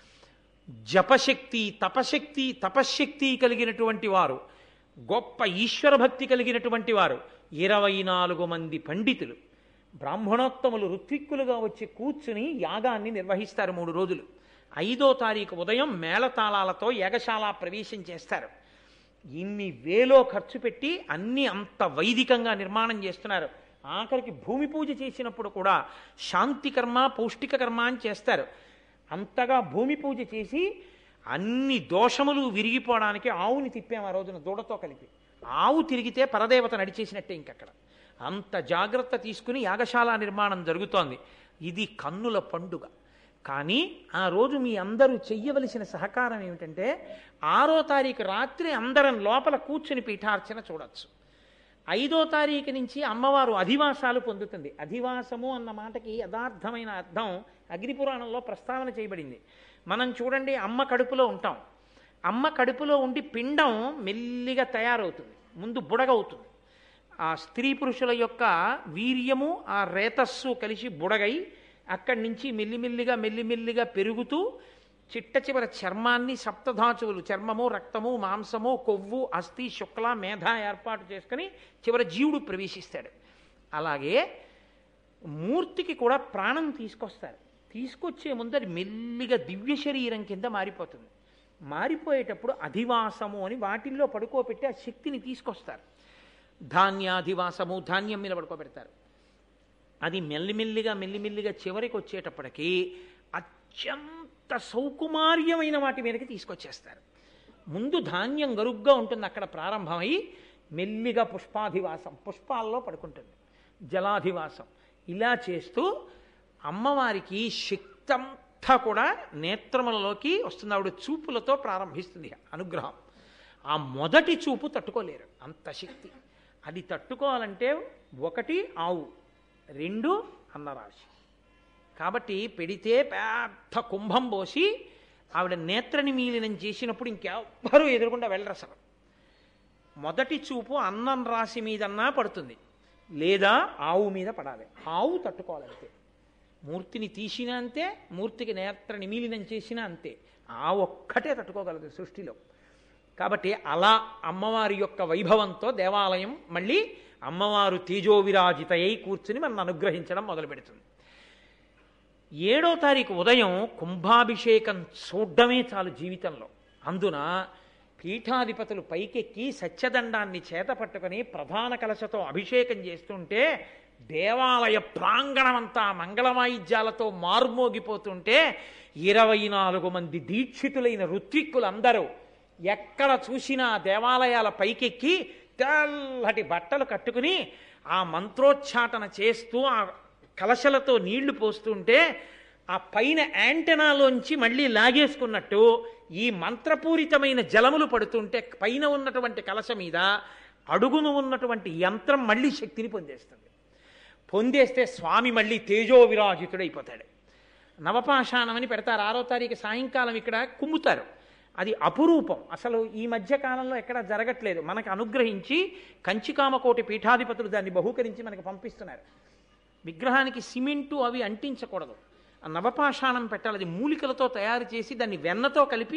జపశక్తి తపశక్తి తపశ్శక్తి కలిగినటువంటి వారు, గొప్ప ఈశ్వర భక్తి కలిగినటువంటి వారు ఇరవై నాలుగు మంది పండితులు బ్రాహ్మణోత్తములు ఋత్విక్కులుగా వచ్చి కూర్చుని యాగాన్ని నిర్వహిస్తారు మూడు రోజులు. ఐదో తారీఖు ఉదయం మేళతాళాలతో యాగశాల ప్రవేశం చేస్తారు. ఇన్ని వేలో ఖర్చు పెట్టి అన్ని అంత వైదికంగా నిర్మాణం చేస్తున్నారు. ఆఖరికి భూమి పూజ చేసినప్పుడు కూడా శాంతి కర్మ పౌష్టిక కర్మ అని చేస్తారు. అంతగా భూమి పూజ చేసి అన్ని దోషములు విరిగిపోవడానికి ఆవుని తిప్పాము ఆ రోజున దూడతో కలిపి. ఆవు తిరిగితే పరదేవత నడిచేసినట్టే ఇంకక్కడ. అంత జాగ్రత్త తీసుకుని యాగశాల నిర్మాణం జరుగుతోంది. ఇది కన్నుల పండుగ. కానీ ఆ రోజు మీ అందరూ చెయ్యవలసిన సహకారం ఏమిటంటే ఆరో తారీఖు రాత్రి అందరం లోపల కూర్చుని పీఠార్చన చూడొచ్చు. ఐదో తారీఖు నుంచి అమ్మవారు అధివాసాలు పొందుతుంది. అధివాసము అన్న మాటకి యథార్థమైన అర్థం అగ్నిపురాణంలో ప్రస్తావన చేయబడింది. మనం చూడండి, అమ్మ కడుపులో ఉంటాం. అమ్మ కడుపులో ఉండి పిండం మెల్లిగా తయారవుతుంది, ముందు బుడగవుతుంది. ఆ స్త్రీ పురుషుల యొక్క వీర్యము ఆ రేతస్సు కలిసి బుడగై అక్కడి నుంచి మెల్లిమెల్లిగా మెల్లిమెల్లిగా పెరుగుతూ చిట్ట చివర చర్మాన్ని సప్తధాతువులు చర్మము రక్తము మాంసము కొవ్వు అస్థి శుక్ల మేధ ఏర్పాటు చేసుకుని చివర జీవుడు ప్రవేశిస్తాడు. అలాగే మూర్తికి కూడా ప్రాణం తీసుకొస్తారు. తీసుకొచ్చే ముందు అది మెల్లిగా దివ్య శరీరం కింద మారిపోతుంది. మారిపోయేటప్పుడు అధివాసము అని వాటిల్లో పడుకోబెట్టి ఆ శక్తిని తీసుకొస్తారు. ధాన్యాధివాసము ధాన్యం మీద పడుకోబెడతారు. అది మెల్లిమెల్లిగా మెల్లిమెల్లిగా చివరికి వచ్చేటప్పటికీ అత్యంత సౌకుమార్యమైన వాటి మీదకి తీసుకొచ్చేస్తారు. ముందు ధాన్యం గరుగ్గా ఉంటుంది, అక్కడ ప్రారంభమై మెల్లిగా పుష్పాధివాసం పుష్పాల్లో పడుకుంటుంది, జలాధివాసం ఇలా చేస్తూ అమ్మవారికి శక్తంతా కూడా నేత్రములలోకి వస్తుంది. ఆవిడ చూపులతో ప్రారంభిస్తుంది అనుగ్రహం. ఆ మొదటి చూపు తట్టుకోలేరు, అంత శక్తి. అది తట్టుకోవాలంటే ఒకటి ఆవు, రెండు అన్నరాశి. కాబట్టి పెడితే పెద్ద కుంభం పోసి ఆవిడ నేత్ర నిమీలనం చేసినప్పుడు ఇంకెవ్వరూ ఎదురుకుండా వెళ్ళరు అసలు. మొదటి చూపు అన్నం రాశి మీదన్నా పడుతుంది, లేదా ఆవు మీద పడాలి. ఆవు తట్టుకోవాలంతే. మూర్తిని తీసినా అంతే, మూర్తికి నేత్ర నిమీలనం చేసినా అంతే. ఆ ఒక్కటే తట్టుకోగలదు సృష్టిలో. కాబట్టి అలా అమ్మవారి యొక్క వైభవంతో దేవాలయం మళ్ళీ అమ్మవారు తేజోవిరాజితయై కూర్చుని మనం అనుగ్రహించడం మొదలు పెడుతుంది. ఏడో తారీఖు ఉదయం కుంభాభిషేకం చూడ్డమే చాలు జీవితంలో. అందున పీఠాధిపతులు పైకెక్కి సత్యదండాన్ని చేత పట్టుకొని ప్రధాన కలశతో అభిషేకం చేస్తుంటే దేవాలయ ప్రాంగణమంతా మంగళవాయిద్యాలతో మార్మోగిపోతుంటే ఇరవై నాలుగు మంది దీక్షితులైన ఋత్విక్కులందరూ ఎక్కడ చూసినా దేవాలయాల పైకెక్కి తెల్లటి బట్టలు కట్టుకుని ఆ మంత్రోచ్చాటన చేస్తూ ఆ కలశలతో నీళ్లు పోస్తుంటే ఆ పైన యాంటెనాలోంచి మళ్ళీ లాగేసుకున్నట్టు ఈ మంత్రపూరితమైన జలములు పడుతుంటే పైన ఉన్నటువంటి కలశ మీద అడుగును ఉన్నటువంటి యంత్రం మళ్ళీ శక్తిని పొందేస్తుంది. పొందేస్తే స్వామి మళ్ళీ తేజో విరాజితుడైపోతాడు. నవపాషాణం అని పెడతారు. ఆరో తారీఖు సాయంకాలం ఇక్కడ కుమ్ముతారు. అది అపురూపం. అసలు ఈ మధ్య కాలంలో ఎక్కడ జరగట్లేదు. మనకు అనుగ్రహించి కంచికామకోటి పీఠాధిపతులు దాన్ని బహూకరించి మనకు పంపిస్తున్నారు. విగ్రహానికి సిమెంటు అవి అంటించకూడదు. ఆ నవపాషాణం పెట్టాలి. అది మూలికలతో తయారు చేసి దాన్ని వెన్నతో కలిపి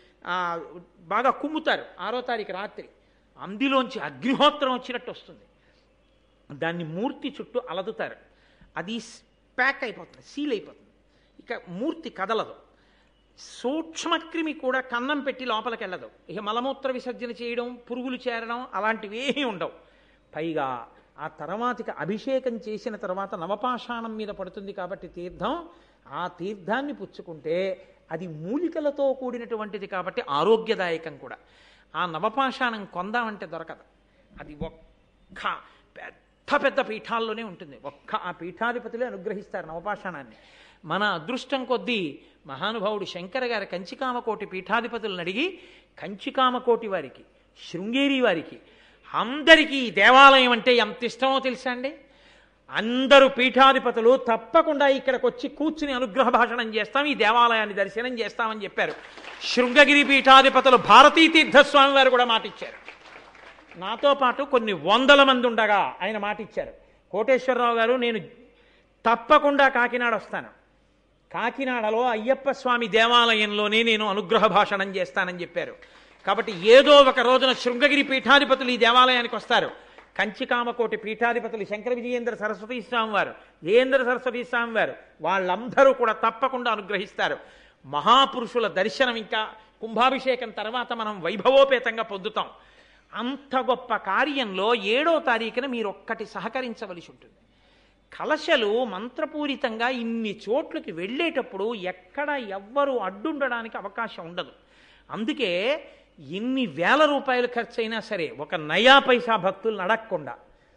బాగా కుమ్ముతారు. ఆరో తారీఖు రాత్రి అందులోంచి అగ్నిహోత్రం వచ్చినట్టు వస్తుంది. దాన్ని మూర్తి చుట్టూ అలదుతారు. అది ప్యాక్ అయిపోతుంది, సీల్ అయిపోతుంది. ఇక మూర్తి కదలదు. సూక్ష్మక్రిమి కూడా కన్నం పెట్టి లోపలికి వెళ్ళదు. ఇక మలమూత్ర విసర్జన చేయడం, పురుగులు చేరడం అలాంటివి ఏమీ ఉండవు. పైగా ఆ తర్వాతికి అభిషేకం చేసిన తర్వాత నవపాషాణం మీద పడుతుంది కాబట్టి తీర్థం, ఆ తీర్థాన్ని పుచ్చుకుంటే అది మూలికలతో కూడినటువంటిది కాబట్టి ఆరోగ్యదాయకం కూడా. ఆ నవపాషాణం కొందామంటే దొరకదు. అది ఒక్క పెద్ద పెద్ద పీఠాల్లోనే ఉంటుంది. ఒక్క ఆ పీఠాధిపతులే అనుగ్రహిస్తారు నవపాషాణాన్ని. మన అదృష్టం కొద్దీ మహానుభావుడు శంకర గారి కంచికామకోటి పీఠాధిపతులను అడిగి కంచికామకోటి వారికి, శృంగేరి వారికి అందరికీ దేవాలయం అంటే ఎంత ఇష్టమో తెలుసా అండి? అందరూ పీఠాధిపతులు తప్పకుండా ఇక్కడికి వచ్చి కూర్చుని అనుగ్రహ భాషణం చేస్తాం, ఈ దేవాలయాన్ని దర్శనం చేస్తామని చెప్పారు. శృంగగిరి పీఠాధిపతులు భారతీ తీర్థస్వామి వారు కూడా మాటిచ్చారు. నాతో పాటు కొన్ని వందల మంది ఉండగా ఆయన మాటిచ్చారు. కోటేశ్వరరావు గారు నేను తప్పకుండా కాకినాడ వస్తాను, కాకినాడలో అయ్యప్ప స్వామి దేవాలయంలోనే నేను అనుగ్రహ భాషణం చేస్తానని చెప్పారు. కాబట్టి ఏదో ఒక రోజున శృంగగిరి పీఠాధిపతులు ఈ దేవాలయానికి వస్తారు. కంచికామకోటి పీఠాధిపతులు శంకర విజయేంద్ర సరస్వతీ స్వామి వారు, జయేంద్ర సరస్వతీ స్వామి వారు వాళ్ళందరూ కూడా తప్పకుండా అనుగ్రహిస్తారు. మహాపురుషుల దర్శనం ఇంకా కుంభాభిషేకం తర్వాత మనం వైభవోపేతంగా పొందుతాం. అంత గొప్ప కార్యంలో ఏడో తారీఖున మీరు ఒక్కటి సహకరించవలసి ఉంటుంది. కలశలు మంత్రపూరితంగా ఇన్ని చోట్లకి వెళ్ళేటప్పుడు ఎక్కడ ఎవ్వరూ అడ్డుండడానికి అవకాశం ఉండదు. అందుకే ఎన్ని వేల రూపాయలు ఖర్చు అయినా సరే ఒక నయా పైసా భక్తులు నడక్కుండా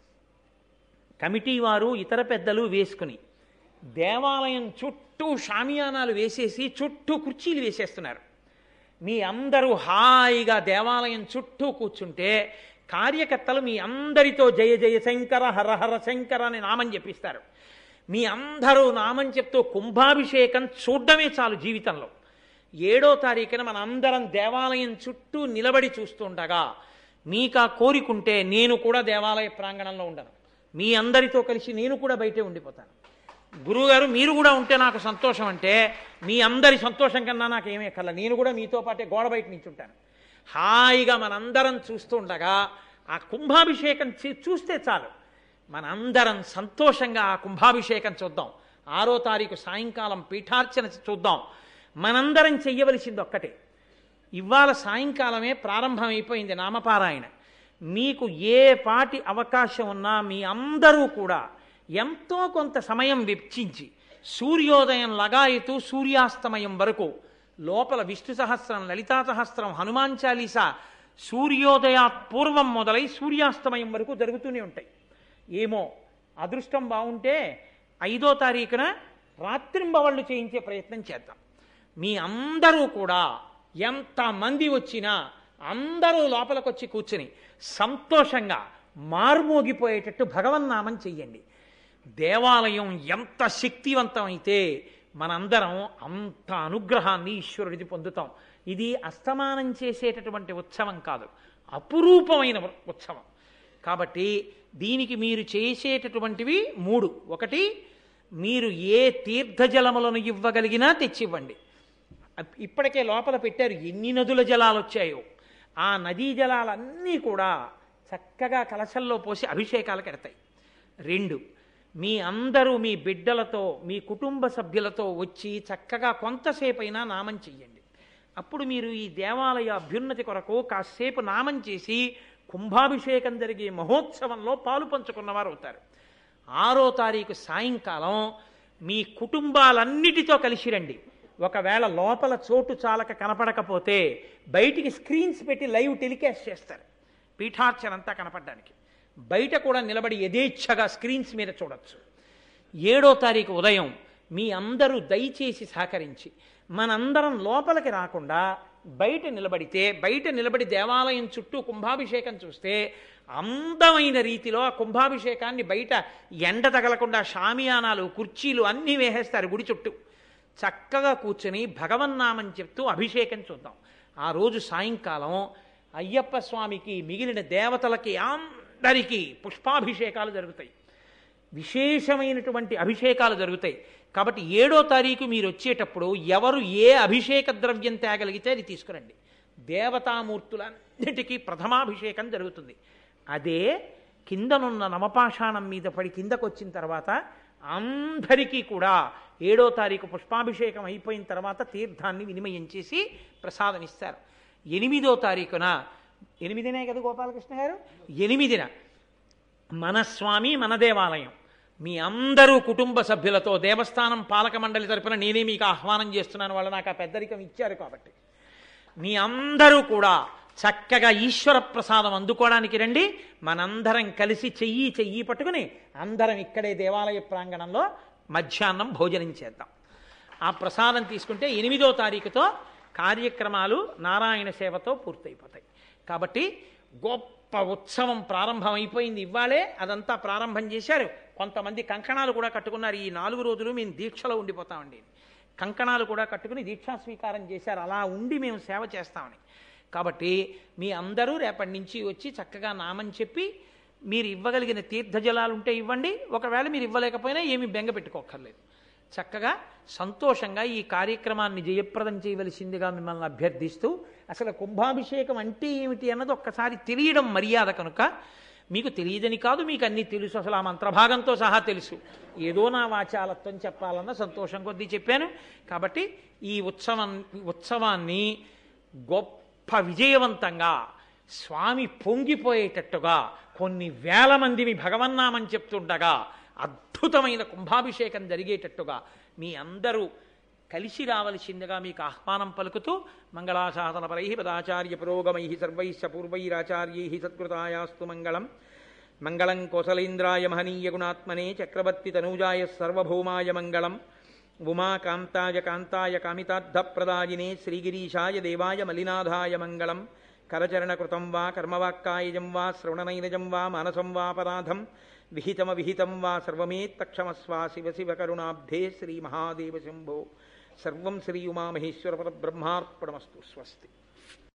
కమిటీ వారు ఇతర పెద్దలు వేసుకుని దేవాలయం చుట్టూ షామియానాలు వేసేసి చుట్టూ కుర్చీలు వేసేస్తున్నారు. మీ అందరూ హాయిగా దేవాలయం చుట్టూ కూర్చుంటే కార్యకర్తలు మీ అందరితో జయ జయ శంకర హర హర శంకర అని నామం చెప్పిస్తారు. మీ అందరూ నామం చెప్తూ కుంభాభిషేకం చూడడమే చాలు జీవితంలో. ఏడో తారీఖున మన అందరం దేవాలయం చుట్టూ నిలబడి చూస్తుండగా మీకు ఆ కోరికుంటే నేను కూడా దేవాలయ ప్రాంగణంలో ఉండను, మీ అందరితో కలిసి నేను కూడా బయటే ఉండిపోతాను. గురువుగారు మీరు కూడా ఉంటే నాకు సంతోషం అంటే మీ అందరి సంతోషం కన్నా నాకేమీ కల, నేను కూడా మీతో పాటే గోడ బయట నించుంటాను. హాయిగా మనందరం చూస్తుండగా ఆ కుంభాభిషేకం చూస్తే చాలు, మనందరం సంతోషంగా ఆ కుంభాభిషేకం చూద్దాం. ఆరో తారీఖు సాయంకాలం పీఠార్చన చూద్దాం. మనందరం చెయ్యవలసింది ఒక్కటే. ఇవాళ సాయంకాలమే ప్రారంభమైపోయింది నామపారాయణ. మీకు ఏ పాటి అవకాశం ఉన్నా మీ అందరూ కూడా ఎంతో కొంత సమయం వెచ్చించి సూర్యోదయం లగాయతూ సూర్యాస్తమయం వరకు లోపల విష్ణు సహస్రం, లలితా సహస్రం, హనుమాన్ చాలీసా సూర్యోదయాత్ పూర్వం మొదలై సూర్యాస్తమయం వరకు జరుగుతూనే ఉంటాయి. ఏమో అదృష్టం బాగుంటే ఐదో తారీఖున రాత్రింబవళ్ళు చేయించే ప్రయత్నం చేద్దాం. మీ అందరూ కూడా ఎంతమంది వచ్చినా అందరూ లోపలికొచ్చి కూర్చుని సంతోషంగా మార్మోగిపోయేటట్టు భగవన్నామం చెయ్యండి. దేవాలయం ఎంత శక్తివంతం అయితే మనందరం అంత అనుగ్రహాన్ని ఈశ్వరుడిది పొందుతాం. ఇది అస్తమానం చేసేటటువంటి ఉత్సవం కాదు, అపురూపమైన ఉత్సవం. కాబట్టి దీనికి మీరు చేసేటటువంటివి మూడు. ఒకటి, మీరు ఏ తీర్థజలములను ఇవ్వగలిగినా తెచ్చివ్వండి. ఇప్పటికే లోపల పెట్టారు ఎన్ని నదుల జలాలు వచ్చాయో ఆ నదీ జలాలన్నీ కూడా చక్కగా కలశంలో పోసి అభిషేకాలకు ఎడతాయి. రెండు, మీ అందరూ మీ బిడ్డలతో మీ కుటుంబ సభ్యులతో వచ్చి చక్కగా కొంతసేపు అయినా నామం చెయ్యండి. అప్పుడు మీరు ఈ దేవాలయ అభ్యున్నతి కొరకు కాసేపు నామం చేసి కుంభాభిషేకం జరిగే మహోత్సవంలో పాలు పంచుకున్నవారు అవుతారు. ఆరో తారీఖు సాయంకాలం మీ కుటుంబాలన్నిటితో కలిసి రండి. ఒకవేళ లోపల చోటు చాలక కనపడకపోతే బయటికి స్క్రీన్స్ పెట్టి లైవ్ టెలికాస్ట్ చేస్తారు పీఠార్చన అంతా కనపడడానికి. బయట కూడా నిలబడి యథేచ్ఛగా స్క్రీన్స్ మీద చూడొచ్చు. ఏడో తారీఖు ఉదయం మీ అందరూ దయచేసి సహకరించి మనందరం లోపలికి రాకుండా బయట నిలబడితే బయట నిలబడి దేవాలయం చుట్టూ కుంభాభిషేకం చూస్తే అందమైన రీతిలో ఆ కుంభాభిషేకాన్ని బయట ఎండ తగలకుండా షామియానాలు కుర్చీలు అన్నీ వేసేస్తారు గుడి చుట్టూ. చక్కగా కూర్చొని భగవన్నామం చెప్తూ అభిషేకం చూద్దాం. ఆ రోజు సాయంకాలం అయ్యప్ప స్వామికి మిగిలిన దేవతలకి అందరికీ పుష్పాభిషేకాలు జరుగుతాయి. విశేషమైనటువంటి అభిషేకాలు జరుగుతాయి. కాబట్టి ఏడో తారీఖు మీరు వచ్చేటప్పుడు ఎవరు ఏ అభిషేక ద్రవ్యం తేగలిగితే అది తీసుకురండి. దేవతామూర్తులన్నిటికీ ప్రథమాభిషేకం జరుగుతుంది. అదే కిందనున్న నవపాషాణం మీద పడి కిందకు వచ్చిన తర్వాత అందరికీ కూడా ఏడో తారీఖు పుష్పాభిషేకం అయిపోయిన తర్వాత తీర్థాన్ని వినిమయం చేసి ప్రసాదం ఇస్తారు. ఎనిమిదో తారీఖున ఎనిమిదినే కదా గోపాలకృష్ణ గారు, ఎనిమిదిన మన స్వామి మన దేవాలయం మీ అందరూ కుటుంబ సభ్యులతో దేవస్థానం పాలక మండలి తరపున నేనే మీకు ఆహ్వానం చేస్తున్నాను. వాళ్ళు నాకు ఆ పెద్దరికం ఇచ్చారు కాబట్టి మీ అందరూ కూడా చక్కగా ఈశ్వర ప్రసాదం అందుకోవడానికి రండి. మనందరం కలిసి చెయ్యి చెయ్యి పట్టుకుని అందరం ఇక్కడే దేవాలయ ప్రాంగణంలో మధ్యాహ్నం భోజనం చేద్దాం. ఆ ప్రసాదం తీసుకుంటే ఎనిమిదో తారీఖుతో కార్యక్రమాలు నారాయణ సేవతో పూర్తయిపోతాయి. కాబట్టి గొప్ప ఉత్సవం ప్రారంభం అయిపోయింది. ఇవ్వాలే అదంతా ప్రారంభం చేశారు. కొంతమంది కంకణాలు కూడా కట్టుకున్నారు. ఈ నాలుగు రోజులు మేము దీక్షలో ఉండిపోతామండి. కంకణాలు కూడా కట్టుకుని దీక్షా స్వీకారం చేశారు. అలా ఉండి మేము సేవ చేస్తామని. కాబట్టి మీ అందరూ రేపటి నుంచి వచ్చి చక్కగా నామం చెప్పి మీరు ఇవ్వగలిగిన తీర్థజలాలు ఉంటే ఇవ్వండి. ఒకవేళ మీరు ఇవ్వలేకపోయినా ఏమీ బెంగ పెట్టుకోక్కర్లేదు. చక్కగా సంతోషంగా ఈ కార్యక్రమాన్ని జయప్రదం చేయవలసిందిగా మిమ్మల్ని అభ్యర్థిస్తూ, అసలు కుంభాభిషేకం అంటే ఏమిటి అన్నది ఒక్కసారి తెలియడం మర్యాద కనుక, మీకు తెలియదని కాదు, మీకు అన్నీ తెలుసు, అసలు ఆ మంత్రభాగంతో సహా తెలుసు. ఏదో నా వాచాలత్వం చెప్పాలన్న సంతోషం కొద్దీ చెప్పాను. కాబట్టి ఈ ఉత్సవం ఉత్సవాన్ని గొప్ప విజయవంతంగా స్వామి పొంగిపోయేటట్టుగా కొన్ని వేల మందిని భగవన్నామని చెప్తుండగా అద్భుతమైన కుంభాభిషేకం జరిగేటట్టుగా మీ అందరూ కలిసి రావలసిందిగా మీకు ఆహ్వానం పలుకుతూ, మంగళాశాసనపరై పదాచార్య పురోగమై సర్వైశ్చ పూర్వైరాచార్యై సత్కృతాయాస్తు మంగళం. మంగళం కోసలేంద్రాయ మహనీయ గుణాత్మనే చక్రవర్తి తనూజాయ సర్వభౌమాయ మంగళం. ఉమాకాంతాయ కాంతాయ కామితార్థప్రదాయినే శ్రీగిరీశాయ దేవాయ మలినాథాయ మంగళం. కరచరణకృతం వా కర్మవాక్కాయజం వా శ్రవణనైనజం వా మానసం వాపరాధం విహితమ విహితం వా సర్వమేత్తక్షమస్వా శివ శివ కరుణాబ్ధే శ్రీ మహాదేవ శంభో. సర్వం శ్రీ ఉమామహేశ్వర పరబ్రహ్మార్పణమస్తు. స్వస్తి.